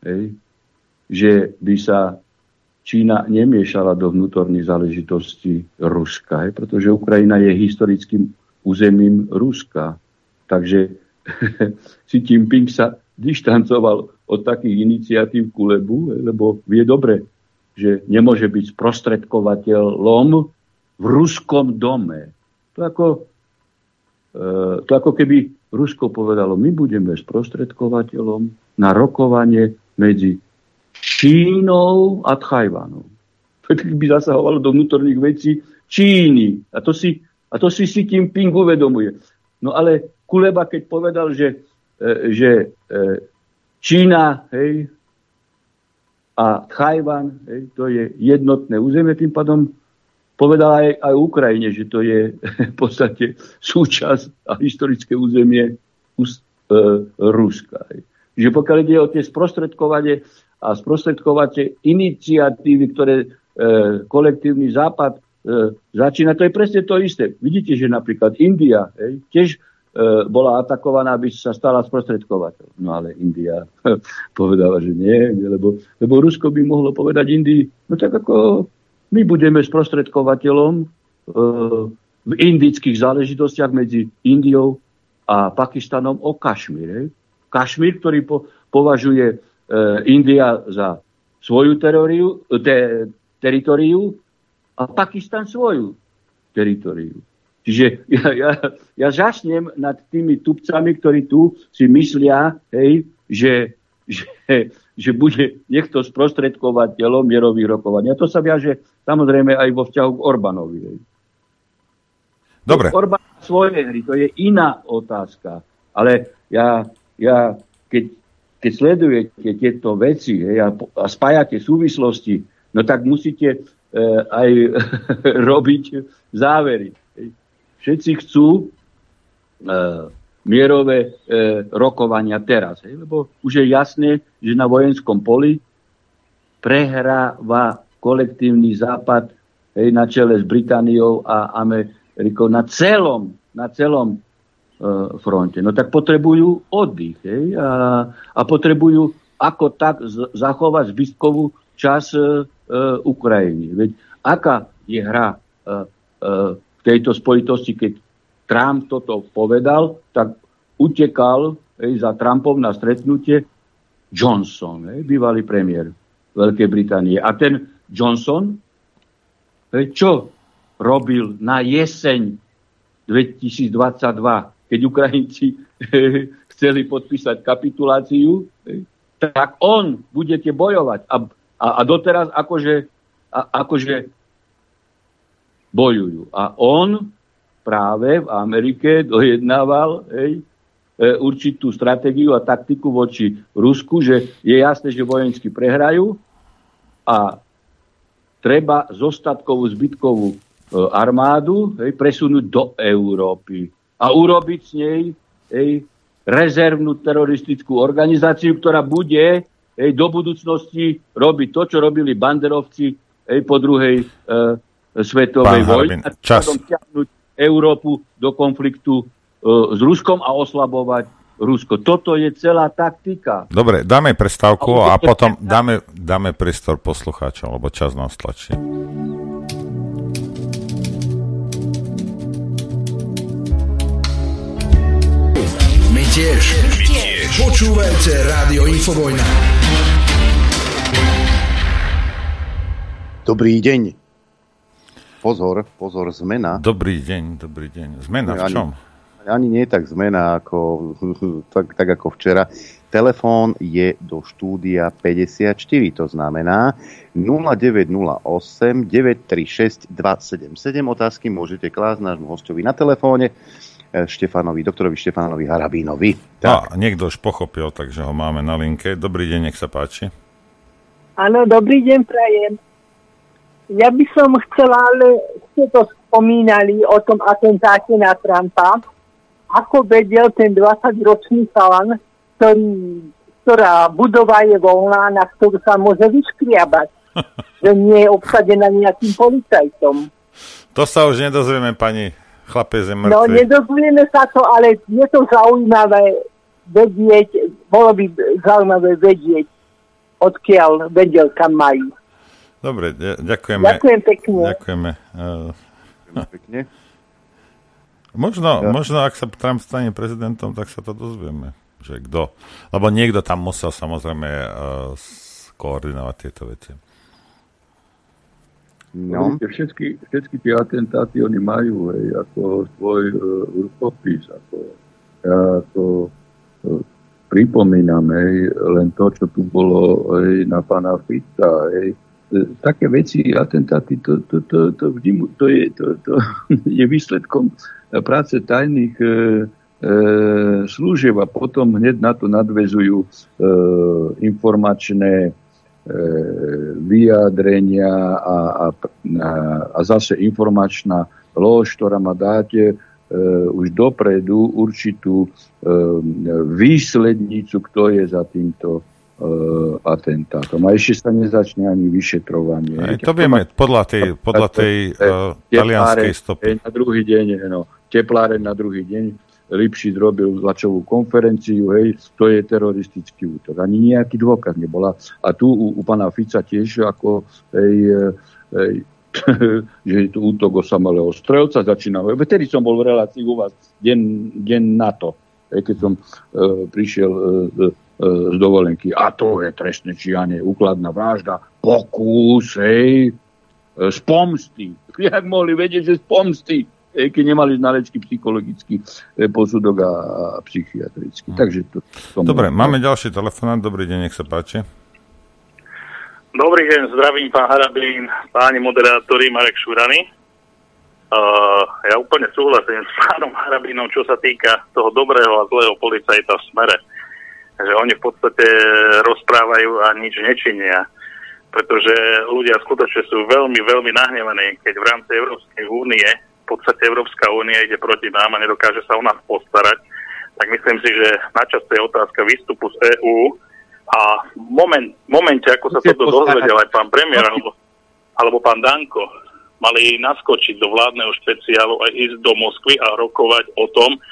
že by sa Čína nemiešala do vnútorných záležitostí Ruska, pretože Ukrajina je historickým územím Ruska. Takže Xi Jinping sa dištancoval od takých iniciatív Kulebu, lebo vie dobre, že nemôže byť sprostredkovateľom v ruskom dome. To ako keby Rusko povedalo, my budeme sprostredkovateľom na rokovanie medzi Čínou a Tajvanom. To by zasahovalo do vnútorných vecí Číny. A to si Xi Jinping uvedomuje. No ale Kuleba, keď povedal, že Čína a Tajvan to je jednotné územie, tým pádom povedal aj Ukrajine, že to je v podstate súčasť a historické územie Ruska. Že pokiaľ ide o tie sprostredkovanie a sprostredkovacie iniciatívy, ktoré kolektívny západ začína, to je presne to isté. Vidíte, že napríklad India tiež bola atakovaná, aby sa stala sprostredkovateľom. No ale India povedala, že nie, lebo Rusko by mohlo povedať Indii, no tak ako my budeme sprostredkovateľom v indických záležitostiach medzi Indiou a Pakistanom o Kašmír. Kašmír, ktorý považuje India za svoju teritoriu a Pakistan svoju teritoriu. Čiže ja žasnem nad tými tupcami, ktorí tu si myslia, že bude niekto sprostredkovateľom mierových rokovaní. A to sa viaže samozrejme aj vo vzťahu k Orbánovi. Dobre. Orbán svoje hry, to je iná otázka. Ale ja keď sledujete tieto veci a spájate súvislosti, no tak musíte aj robiť závery. Všetci chcú mierové rokovania teraz. Lebo už je jasné, že na vojenskom poli prehráva kolektívny západ na čele s Britániou a Amerikou na celom fronte. No tak potrebujú oddych, a potrebujú ako tak zachovať zbytkovú časť Ukrajiny. Veď aká je hra v tejto spojitosti, keď Trump toto povedal, tak utekal za Trumpom na stretnutie Johnson, bývalý premiér Veľkej Británie. A ten Johnson, čo robil na jeseň 2022, keď Ukrajinci chceli podpísať kapituláciu, tak on budete bojovať. A doteraz akože bojujú. A on práve v Amerike dojednával určitú stratégiu a taktiku voči Rusku, že je jasné, že vojensky prehrajú a treba zostatkovú zbytkovú armádu presunúť do Európy a urobiť z nej rezervnú teroristickú organizáciu, ktorá bude do budúcnosti robiť to, čo robili banderovci po druhej svetovej vojne. A ťahnuť Európu do konfliktu s Ruskom a oslabovať Rusko. Toto je celá taktika. Dobre, dáme prestávku a potom dáme priestor poslucháčom, lebo čas nás tlačí. My tiež. Počúvajte Rádio Infovojna. Dobrý deň. Pozor, zmena. Dobrý deň. Zmena v čom? Ani nie tak zmena, tak ako včera. Telefón je do štúdia 54, to znamená 0908 936 277. Otázky môžete klásť nášmu hostovi na telefóne, doktorovi Štefanovi Harabínovi. Tak. Niekto už pochopil, takže ho máme na linke. Dobrý deň, nech sa páči. Áno, dobrý deň, prajem. Ja by som chcela, ale ste to spomínali o tom atentáte na Trumpa. Ako vedel ten 20-ročný chalan, ktorá budova je voľná, na ktorú sa môže vyškriabať, že nie je obsadená nejakým policajtom. To sa už nedozvieme, pani. Chlapec je mŕtvy. No, nedozvieme sa to, ale je to zaujímavé vedieť, bolo by zaujímavé vedieť, odkiaľ vedel, kam majú. Dobre, ďakujeme. Ďakujem pekne. Ďakujeme. Pekne. Možno, ak sa Trump stane prezidentom, tak sa to dozvieme, že kto. Lebo niekto tam musel samozrejme koordinovať tieto veci. No. Všetky tie atentáty oni majú ako svoj rukopis. Ako pripomínam len to, čo tu bolo na pána Fica. Také veci, atentáty, to je výsledkom práce tajných služieb a potom hneď na to nadväzujú informačné vyjadrenia a zase informačná lož, ktorá má dáte už dopredu určitú výslednicu, kto je za týmto atentátom. A ešte sa nezačne ani vyšetrovanie. To vieme podľa tej talianskej stopy. Na druhý deň, tepláreň na druhý deň, Lipšic robil tlačovú konferenciu, to je teroristický útok. Ani nejaký dôkaz nebola. A tu u pána Fica tiež ako že je to útok osamelého strelca, začínal. Vtedy som bol v relácii u vás deň na to, keď som prišiel z dovolenky. A to je trestné činenie, úkladná vražda, pokus, z pomsty. Jak mohli vedieť, že z pomsty? Keď nemali znalecký psychologický posudok a psychiatrický. Takže to dobre, máme ďalší telefonát. Dobrý deň, nech sa páči. Dobrý deň, zdravím pán Harabín, páni moderátori, Marek Šurany. Ja úplne súhlasím s pánom Harabínom, čo sa týka toho dobrého a zlého policajta v Smere. Že oni v podstate rozprávajú a nič nečinia. Pretože ľudia skutočne sú veľmi, veľmi nahnevaní, keď v rámci Európskej únie v podstate Európska únia ide proti nám a nedokáže sa o nás postarať, tak myslím si, že na čase je otázka výstupu z EÚ a v momente, ako sa toto dozvedel aj pán premiér alebo pán Danko, mali naskočiť do vládneho špeciálu a ísť do Moskvy a rokovať o tom,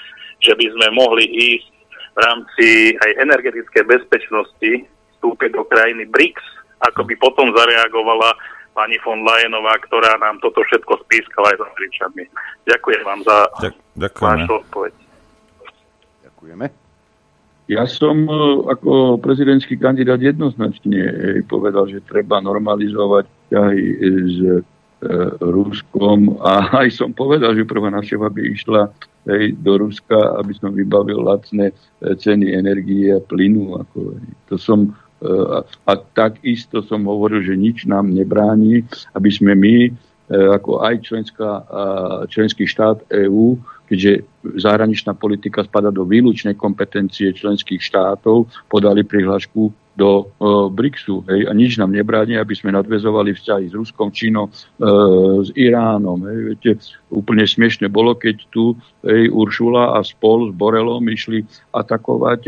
že by sme mohli ísť v rámci aj energetickej bezpečnosti vstúpiť do krajiny BRICS, ako by potom zareagovala pani von Leyenová, ktorá nám toto všetko spískala aj s Američanmi. Ďakujem vám za vašu odpoveď. Ďakujeme. Ja som ako prezidentský kandidát jednoznačne povedal, že treba normalizovať vzťahy s Ruskom a aj som povedal, že prvá návšteva by išla do Ruska, aby som vybavil lacné ceny energie a plynu. To som, a takisto som hovoril, že nič nám nebráni, aby sme my, ako aj členský štát EÚ, keďže zahraničná politika spadá do výlučnej kompetencie členských štátov, podali prihlášku do BRICSu. A nič nám nebráni, aby sme nadväzovali vzťahy s Ruskom, Čínou, s Iránom. Viete, úplne smiešne bolo, keď tu Uršula a spol s Borelom išli atakovať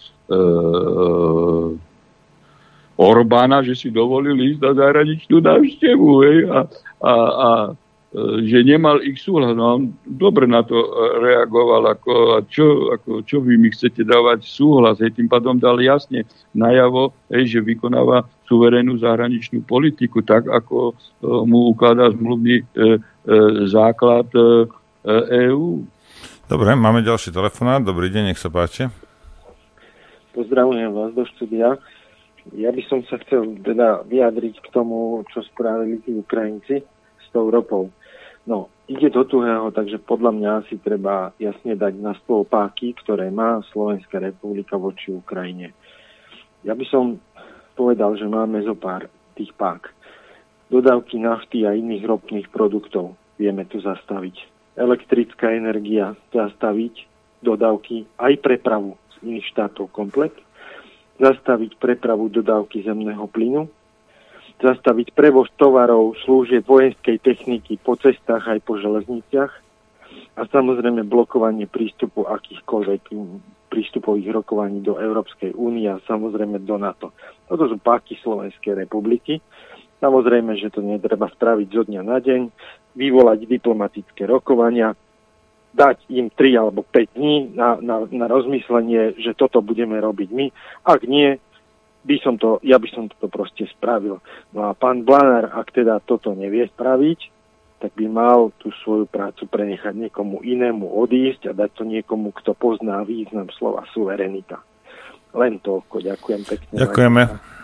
Orbána, že si dovolili ísť na zahraničnú návštevu. A že nemal ich súhlas. No, on dobre na to reagoval, čo vy mi chcete dávať súhlas. Tým pádom dal jasne najavo, že vykonáva suverénnu zahraničnú politiku, tak ako mu ukladá zmluvný základ EÚ. Dobre, máme ďalší telefonát. Dobrý deň, nech sa páči. Pozdravujem vás do štúdia. Ja by som sa chcel teda vyjadriť k tomu, čo spravili tí Ukrajinci s tou ropou. No, ide do tuhého, takže podľa mňa si treba jasne dať na stôl páky, ktoré má Slovenská republika voči Ukrajine. Ja by som povedal, že máme zo pár tých pák. Dodávky nafty a iných ropných produktov vieme tu zastaviť. Elektrická energia zastaviť, dodávky aj prepravu z iných štátov komplet, zastaviť prepravu dodávky zemného plynu, zastaviť prevoz tovarov, služieb vojenskej techniky po cestách aj po železniciach a samozrejme blokovanie prístupu akýchkoľvek prístupových rokovaní do Európskej únie a samozrejme do NATO. Toto sú páky Slovenskej republiky. Samozrejme, že to netreba spraviť zo dňa na deň, vyvolať diplomatické rokovania, dať im 3 alebo 5 dní na rozmyslenie, že toto budeme robiť my. Ak nie, ja by som to proste spravil. No a pán Blanár, ak teda toto nevie spraviť, tak by mal tú svoju prácu prenechať niekomu inému, odísť a dať to niekomu, kto pozná význam slova suverenita. Len toľko. Ďakujem pekne. Ďakujeme.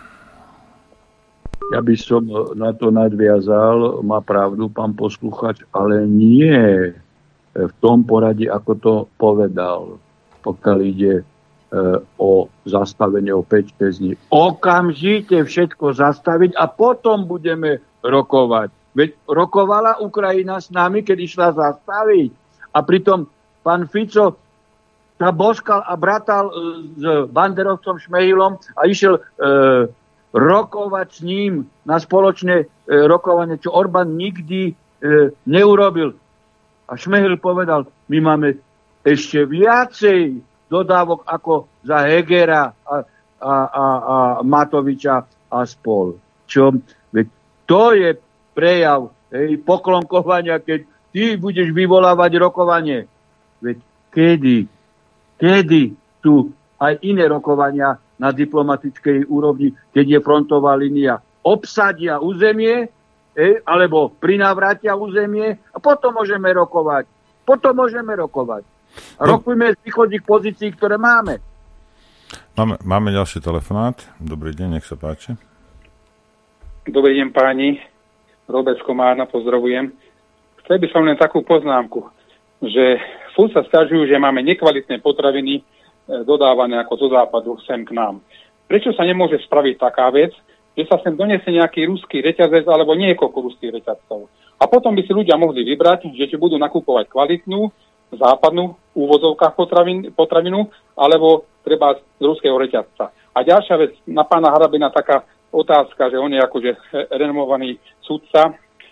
Ja by som na to nadviazal, má pravdu pán posluchač, ale nie v tom poradí, ako to povedal, pokiaľ ide o zastavenie o 5-6 dní. Okamžite všetko zastaviť a potom budeme rokovať. Veď rokovala Ukrajina s nami, keď išla zastaviť. A pritom pán Fico sa boskal a bratal s banderovcom Šmehilom a išiel rokovať s ním na spoločné rokovanie, čo Orbán nikdy neurobil. A Šmehil povedal, my máme ešte viacej dodávok ako za Hegera a Matoviča a spol. Veď to je prejav poklonkovania, keď ty budeš vyvolávať rokovanie. Veď kedy sú aj iné rokovania na diplomatickej úrovni, keď je frontová línia, obsadia územie, alebo prinavrátia územie a potom môžeme rokovať. Rokujme z východných pozícií, ktoré máme. Máme ďalší telefonát. Dobrý deň, nech sa páči. Dobrý deň páni. Robert Komárna, pozdravujem. Chcel by som len takú poznámku, že furt sa sťažujú, že máme nekvalitné potraviny dodávané ako zo západu sem k nám. Prečo sa nemôže spraviť taká vec, že sa sem donesie nejaký ruský reťazec alebo niekoľko ruských reťazcov. A potom by si ľudia mohli vybrať, že či budú nakupovať kvalitnú, západnú v úvodzovkách potravinu, alebo treba z ruského reťazca. A ďalšia vec, na pána Harabina taká otázka, že on je akože renomovaný sudca.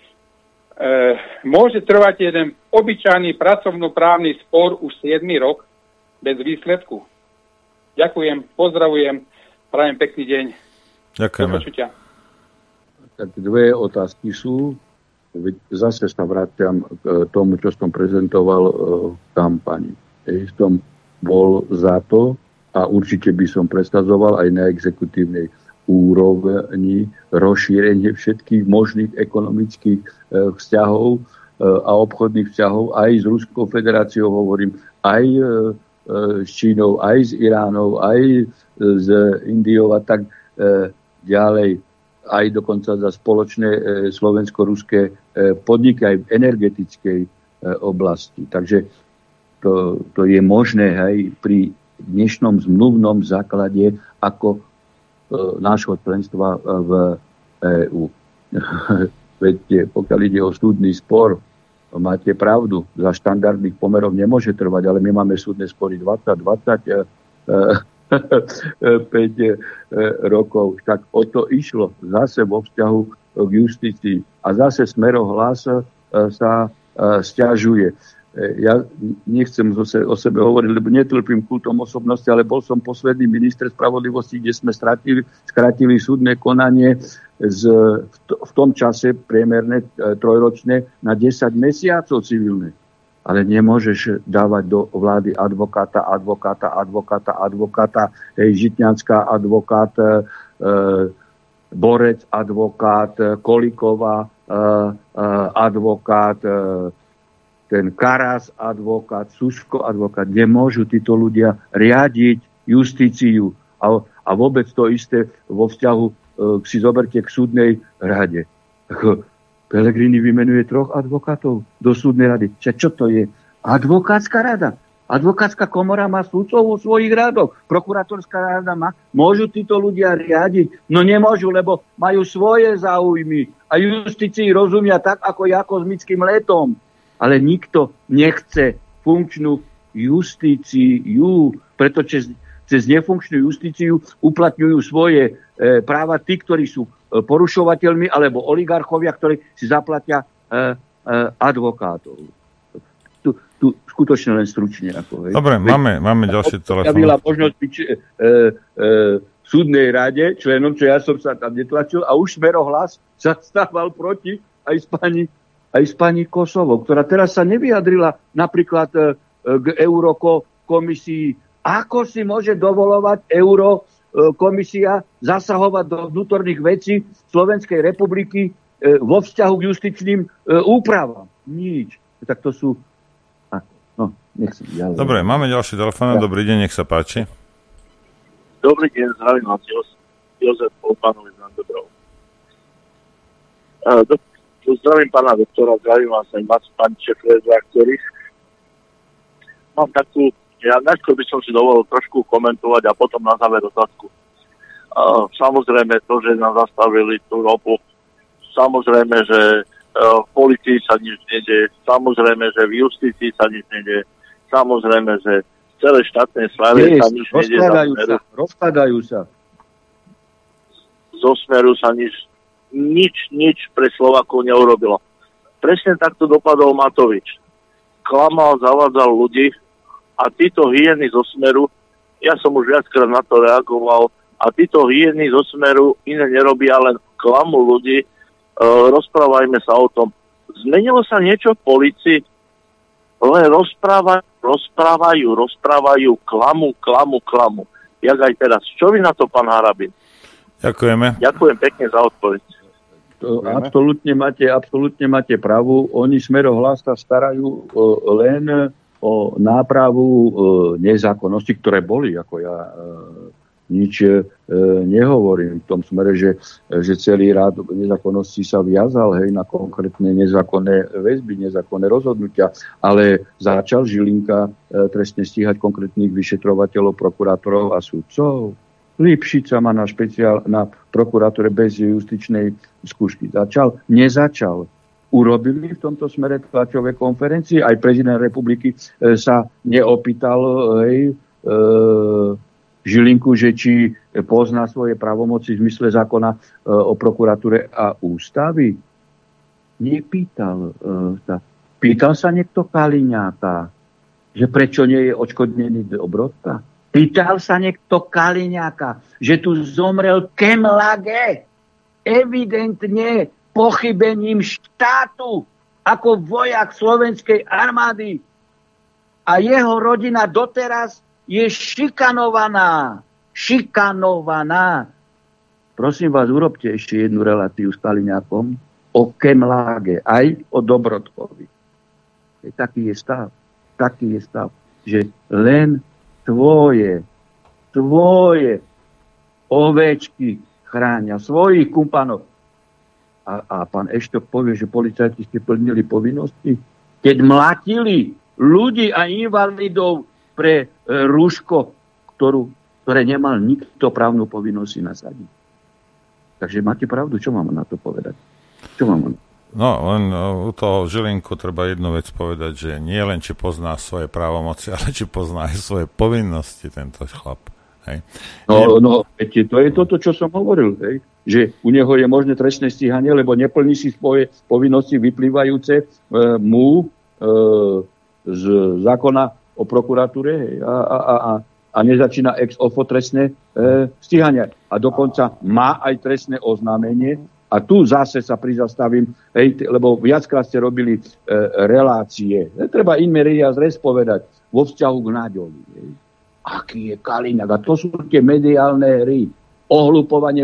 Môže trvať jeden obyčajný pracovnoprávny spor už 7 rok bez výsledku? Ďakujem, pozdravujem, prajem pekný deň. Ďakujeme. Tak dve otázky sú. Zase sa vraciam k tomu, čo som prezentoval v kampani. V tom bol za to, a určite by som presadzoval aj na exekutívnej úrovni rozšírenie všetkých možných ekonomických vzťahov a obchodných vzťahov aj s Ruskou federáciou, hovorím, aj s Čínou, aj s Iránom, aj s Indiou a tak ďalej, aj dokonca za spoločné slovensko-ruské podniky aj v energetickej oblasti. Takže to je možné aj pri dnešnom zmluvnom základe ako nášho členstva v EÚ. Veď pokiaľ ide o súdny spor, máte pravdu, za štandardných pomerov nemôže trvať, ale my máme súdne spory 25 rokov. Tak o to išlo zase vo vzťahu k justícii. A zase Smerohlas sa sťažuje. Ja nechcem o sebe hovoriť, lebo netrpím kultom osobnosti, ale bol som posledný minister spravodlivosti, kde sme skratili súdne konanie v tom čase priemerné trojročné na 10 mesiacov civilné. Ale nemôžeš dávať do vlády advokáta, Žitňanská advokát, Borec advokát, Kolíková advokát, ten Karas advokát, Suško advokát, kde môžu títo ľudia riadiť justíciu. A vôbec to isté vo vzťahu, si zoberte k súdnej rade. Pellegrini vymenuje 3 advokátov do súdnej rady. Čo to je? Advokátska rada. Advokátska komora má sudcov vo svojich radoch. Prokurátorská rada má. Môžu títo ľudia riadiť? No nemôžu, lebo majú svoje záujmy. A justícii rozumia tak, ako ja kozmickým letom. Ale nikto nechce funkčnú justíciu, pretože cez nefunkčnú justíciu uplatňujú svoje práva tí, ktorí sú porušovateľmi, alebo oligarchovia, ktorí si zaplatia advokátov. Tu skutočne len stručne. Dobre, máme ďalší telefón. Javila možnosť byť súdnej rade členom, čo ja som sa tam netlačil, a už Smerohlas sa stával proti aj s pani Kosovou, ktorá teraz sa nevyjadrila napríklad k Eurokomisii. Ako si môže dovolovať Eurokomisia zasahovať do vnútorných vecí Slovenskej republiky vo vzťahu k justičným úpravám? Nič. Tak to sú... nechcem ďalej. Dobre, máme ďalší telefón. Dobrý deň, nech sa páči. Dobrý deň, zdravím vás, Jozef Polpánovi z Nandobrov. Zdravím pána doktora, zdravím vás aj pani šéf-redaktorých. Mám takú, ja najskôr by som si dovolil trošku komentovať a potom na záver otázku. Samozrejme to, že nás zastavili tú ropu, samozrejme, že v policii sa nič nedie, samozrejme, že v justícii sa nič nedie, samozrejme, že v celej štátnej sfére sa nič nedie. Rozkladajú sa. Zo Smeru sa nič pre Slovákov neurobilo. Presne takto dopadol Matovič. Klamal, zavádzal ľudí a títo hyeny zo Smeru, ja som už viackrát na to reagoval, a títo hyeny zo Smeru iné nerobia, len klamú ľudí. Rozprávajme sa o tom. Zmenilo sa niečo v polícii? Len rozprávajú, klamu. Jak aj teraz. Čo vy na to, pán Harabin? Ďakujeme. Ďakujem pekne za odpoveď. Absolútne máte pravdu. Oni Smerohlas sa starajú len o nápravu nezákonnosti, ktoré boli, ako ja nič nehovorím v tom smere, že celý rád nezákonností sa viazal na konkrétne nezákonné väzby, nezákonné rozhodnutia, ale začal Žilinka trestne stíhať konkrétnych vyšetrovateľov, prokurátorov a sudcov. Lipšica má na prokurátore bez justičnej skúšky. Nezačal. Urobili v tomto smere tlačové konferencie. Aj prezident republiky sa neopýtal Žilinku, že či pozná svoje právomoci v zmysle zákona o prokuratúre a ústavy. Nepýtal sa. Pýtal sa niekto Kaliňáka, že prečo nie je odškodnený Dobrodka? Pýtal sa niekto Kaliňáka, že tu zomrel Kemlage, evidentne pochybením štátu, ako vojak slovenskej armády. A jeho rodina doteraz je šikanovaná. Šikanovaná. Prosím vás, urobte ešte jednu reláciu s Kaliňákom o Kemláge, aj o Dobrodkovi. Taký je stav, že len tvoje ovečky chránia svojich kumpanov. A pán Eštok povie, že policajti ste plnili povinnosti, keď mlatili ľudí a invalidov pre rúško, ktoré nemal nikto právnu povinnosť si nasadiť. Takže máte pravdu, čo mám na to povedať? No, len u toho Žilinku treba jednu vec povedať, že nie len, či pozná svoje právomoci, ale či pozná aj svoje povinnosti tento chlap. Hej. No, viete, to je toto, čo som hovoril, hej? Že u neho je možné trestné stíhanie, lebo neplní si svoje povinnosti vyplývajúce z zákona o prokuratúre, hej? A nezačína ex ofo trestné stíhania. A dokonca má aj trestné oznámenie. A tu zase sa prizastavím, lebo viackrát ste robili relácie. Treba in medias res povedať vo vzťahu k Naďovi. Aký je Kaliňák? A to sú tie mediálne hry. Ohlupovanie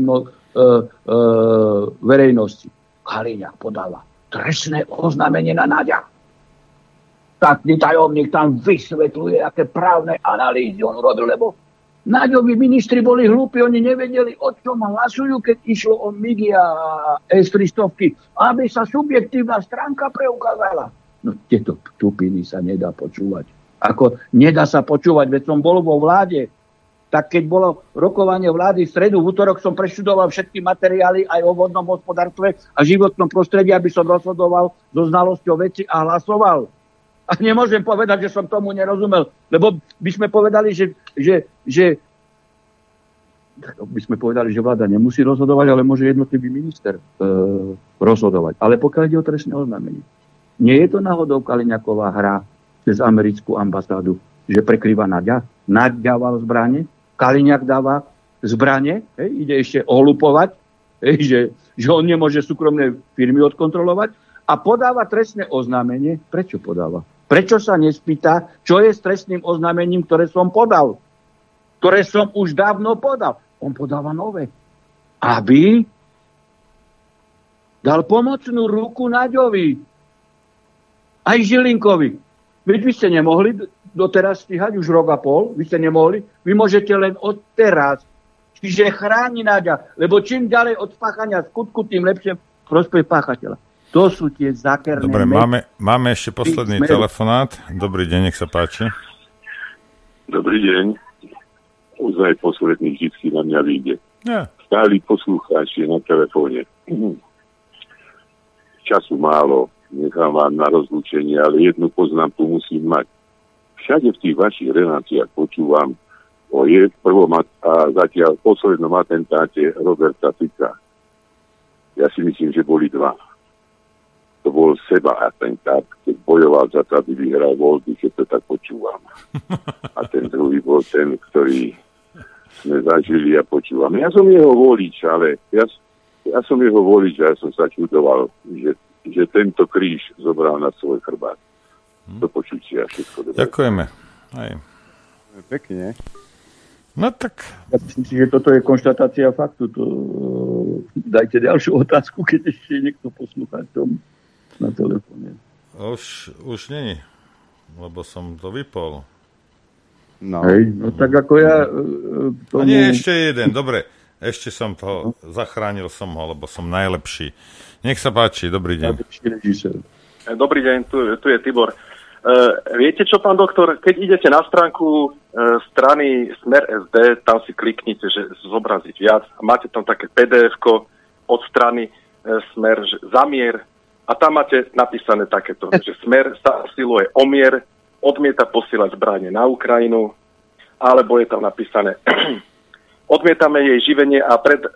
verejnosti. Kaliňák podáva trestné oznámenie na Naďa. Štátny tajomník tam vysvetľuje, aké právne analýzy on robil, lebo Naďovi ministri boli hlúpi, oni nevedeli, o čom hlasujú, keď išlo o MIGI a S-300, aby sa subjektívna stránka preukázala. No tieto tupiny sa nedá počúvať. Ako nedá sa počúvať, veď som bol vo vláde, tak keď bolo rokovanie vlády v stredu, v útorok som preštudoval všetky materiály aj o vodnom hospodárstve a životnom prostredí, aby som rozhodoval so znalosťou veci a hlasoval. A nemôžem povedať, že som tomu nerozumel, lebo by sme povedali, že vláda nemusí rozhodovať, ale môže jednotlivý minister rozhodovať. Ale pokiaľ ide o trestné oznámenie, nie je to náhodou Kaliňáková hra cez americkú ambasádu, že prekrýva Naďa? Naď dával zbrane, Kaliňák dáva zbrane, ide ešte ohlupovať, že on nemôže súkromné firmy odkontrolovať a podáva trestné oznámenie. Prečo podáva? Prečo sa nespýta, čo je s trestným oznámením, ktoré som podal? Ktoré som už dávno podal. On podáva nové. Aby dal pomocnú ruku Naďovi. Aj Žilinkovi. Veď vy ste nemohli doteraz stíhať už rok a pol. Vy ste nemohli. Vy môžete len od teraz. Čiže chráni Naďa. Lebo čím ďalej od spáchania skutku, tým lepšie prospech páchateľa. To sú tie zákerné... Dobre, máme ešte posledný telefonát. Dobrý deň, nech sa páči. Dobrý deň. Ozaj posledný vždycky na mňa vyjde. Ja. Stáli poslucháči na telefóne. Času málo, nechám vám na rozlúčenie, ale jednu poznámku musím mať. Všade v tých vašich reláciách počúvam o prvom a zatiaľ poslednom atentáte Roberta Fica. Ja si myslím, že boli dva. To bol seba atentát, keď bojoval za to, aby vyhral voľby, keď to tak počúvam. A ten druhý bol ten, ktorý sme zažili a počúvam. Ja som jeho volič, ale ja som jeho volič a ja som sa čudoval, že tento kríž zobral na svoj chrbát. Do počutia, všetko dobré. Ďakujeme. Aj. Pekne. No tak... Ja myslím si, že toto je konštatácia faktu. Dajte ďalšiu otázku, keď ešte niekto poslúcha tom na telefóne. Už není, lebo som to vypol. No. Hej, no tak ako ja... Tomu... A nie, ešte jeden, dobre. Ešte som to, zachránil som ho, lebo som najlepší. Nech sa páči, dobrý deň. Dobrý deň, tu je Tibor. Viete čo, pán doktor, keď idete na stránku strany Smer SD, tam si kliknite, že zobraziť viac a máte tam také PDF-ko od strany Smer, že zamier. A tam máte napísané takéto, že Smer sa usiluje o mier, odmieta posielať zbranie na Ukrajinu, alebo je tam napísané odmietame jej živenie a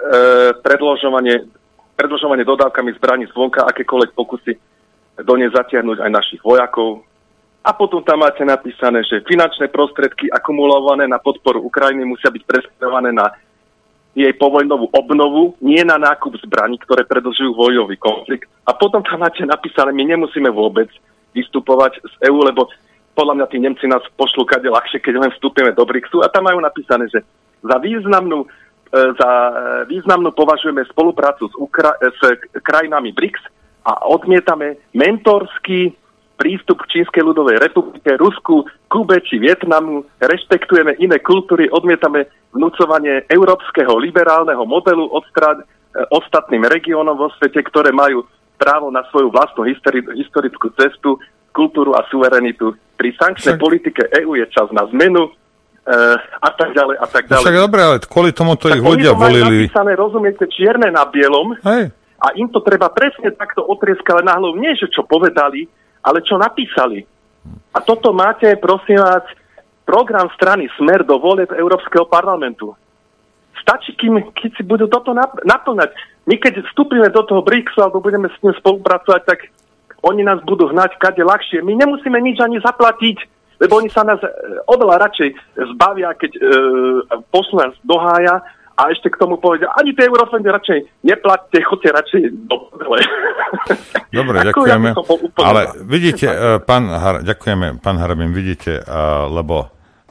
predĺžovanie dodávkami zbraní zvonka, akékoľvek pokusy do nej zatiahnuť aj našich vojakov. A potom tam máte napísané, že finančné prostriedky akumulované na podporu Ukrajiny musia byť presmerované na jej povojnovú obnovu, nie na nákup zbraní, ktoré predĺžujú vojnový konflikt. A potom tam máte napísané, my nemusíme vôbec vystupovať z EÚ, lebo podľa mňa tí Nemci nás pošlú kade ľahšie, keď len vstúpime do BRICSu a tam majú napísané, že za významnú považujeme spoluprácu s krajinami BRICS a odmietame mentorský prístup k Čínskej ľudovej republike, Rusku, Kube či Vietnamu, rešpektujeme iné kultúry, odmietame vnúcovanie európskeho liberálneho modelu ostatným regiónom vo svete, ktoré majú právo na svoju vlastnú historickú cestu, kultúru a suverenitu. Pri sankčnej politike EÚ je čas na zmenu a tak ďalej a tak ďalej. Však dobre, ale kvôli tomu to ich ľudia volili. Oni to majú napísané, rozumiete, čierne na bielom. Hej. A im to treba presne takto otrieskať na hlavu. Nie, že čo povedali, ale čo napísali. A toto máte, prosím vás, program strany Smer do volieb Európskeho parlamentu. Stačí, keď si budú toto naplňať. My keď vstúpime do toho BRICSu alebo budeme s ním spolupracovať, tak oni nás budú hnať kade ľahšie. My nemusíme nič ani zaplatiť, lebo oni sa nás oveľa radšej zbavia, keď posunú nás do hája a ešte k tomu povedia, ani tie eurofondy radšej neplatte, chodte radšej do prdele. Dobre, ďakujeme. Ale vidíte, ďakujeme, pán Harabin, vidíte, lebo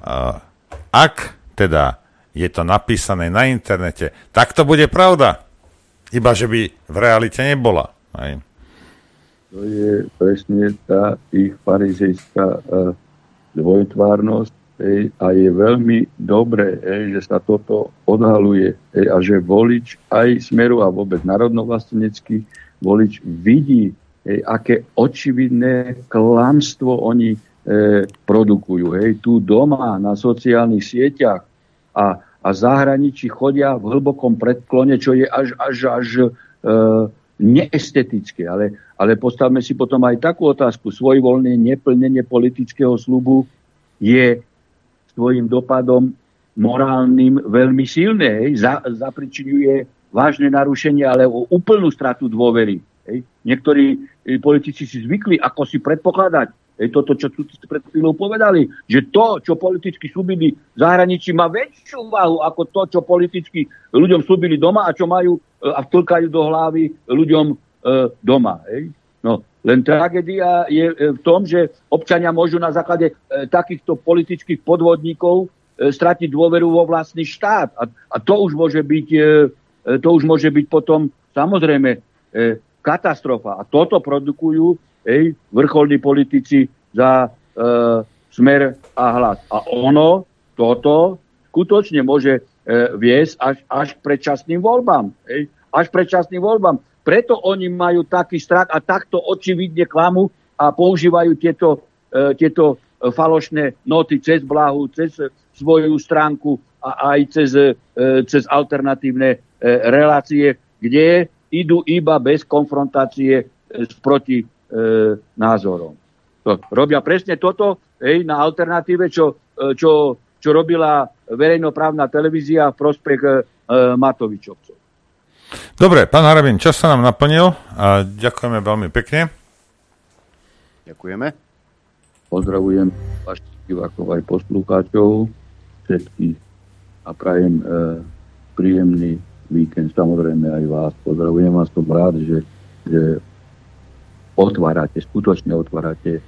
ak teda je to napísané na internete, tak to bude pravda. Iba, že by v realite nebola. Aj. To je presne tá ich farizejská dvojtvárnosť a je veľmi dobré, že sa toto odhaluje a že volič aj Smeru a vôbec národnovlastenecký volič vidí, aké očividné klamstvo oni produkujú. Tu doma na sociálnych sieťach a zahraničí chodia v hlbokom predklone, čo je až neestetické. Ale postavme si potom aj takú otázku. Svojvoľné neplnenie politického sľubu je svojím dopadom morálnym veľmi silné. Zapričinuje vážne narušenie, ale o úplnú stratu dôvery. Niektorí politici si zvykli, ako si predpokladať. Toto, čo tu pred chvíľou povedali, že to, čo politicky slúbili v zahraničí, má väčšiu váhu ako to, čo politicky ľuďom slúbili doma a čo majú a vtlkajú do hlavy ľuďom doma. No, len tragédia je v tom, že občania môžu na základe takýchto politických podvodníkov stratiť dôveru vo vlastný štát. A to už môže byť potom samozrejme katastrofa. A toto produkujú vrcholní politici za Smer a Hlas. A toto skutočne môže viesť až k predčasným voľbám. Až predčasným voľbám. Preto oni majú taký strach a takto očividne klamu a používajú tieto falošné noty cez Blahu, cez svoju stránku a aj cez alternatívne relácie, kde idú iba bez konfrontácie s proti názorom. Robia presne toto na alternatíve, čo robila verejnoprávna televízia v prospech Matovičovcov. Dobre, pán Harabin, čas sa nám naplnil a ďakujeme veľmi pekne. Ďakujeme. Pozdravujem vašich divákov aj poslucháčov všetkých a prajem príjemný víkend, samozrejme aj vás. Pozdravujem vás, som rád, že skutočne otvárate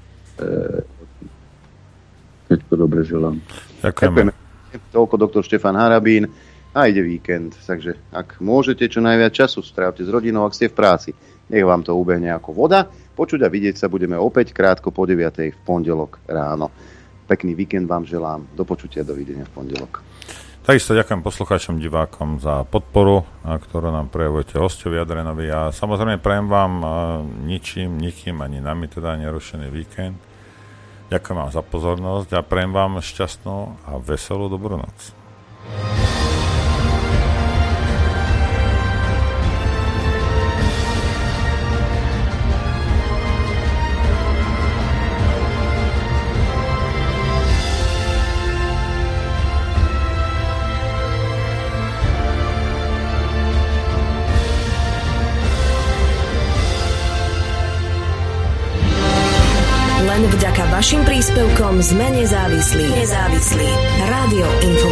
všetko dobre želám. Ďakujeme. Toľko doktor Štefan Harabín a ide víkend, takže ak môžete čo najviac času strávte s rodinou, ak ste v práci, nech vám to ubehne ako voda. Počuť a vidieť sa budeme opäť krátko po 9:00 v pondelok ráno. Pekný víkend vám želám, do počutia, dovidenia v pondelok. Takisto ďakujem poslucháčom, divákom za podporu, ktorú nám prejavujete hosťovi Adrianovi a samozrejme prajem vám nikým, ani nami teda nerušený víkend. Ďakujem vám za pozornosť a prajem vám šťastnú a veselú dobrú noc. Len vďaka vašim príspevkom sme nezávislí. Rádio Info.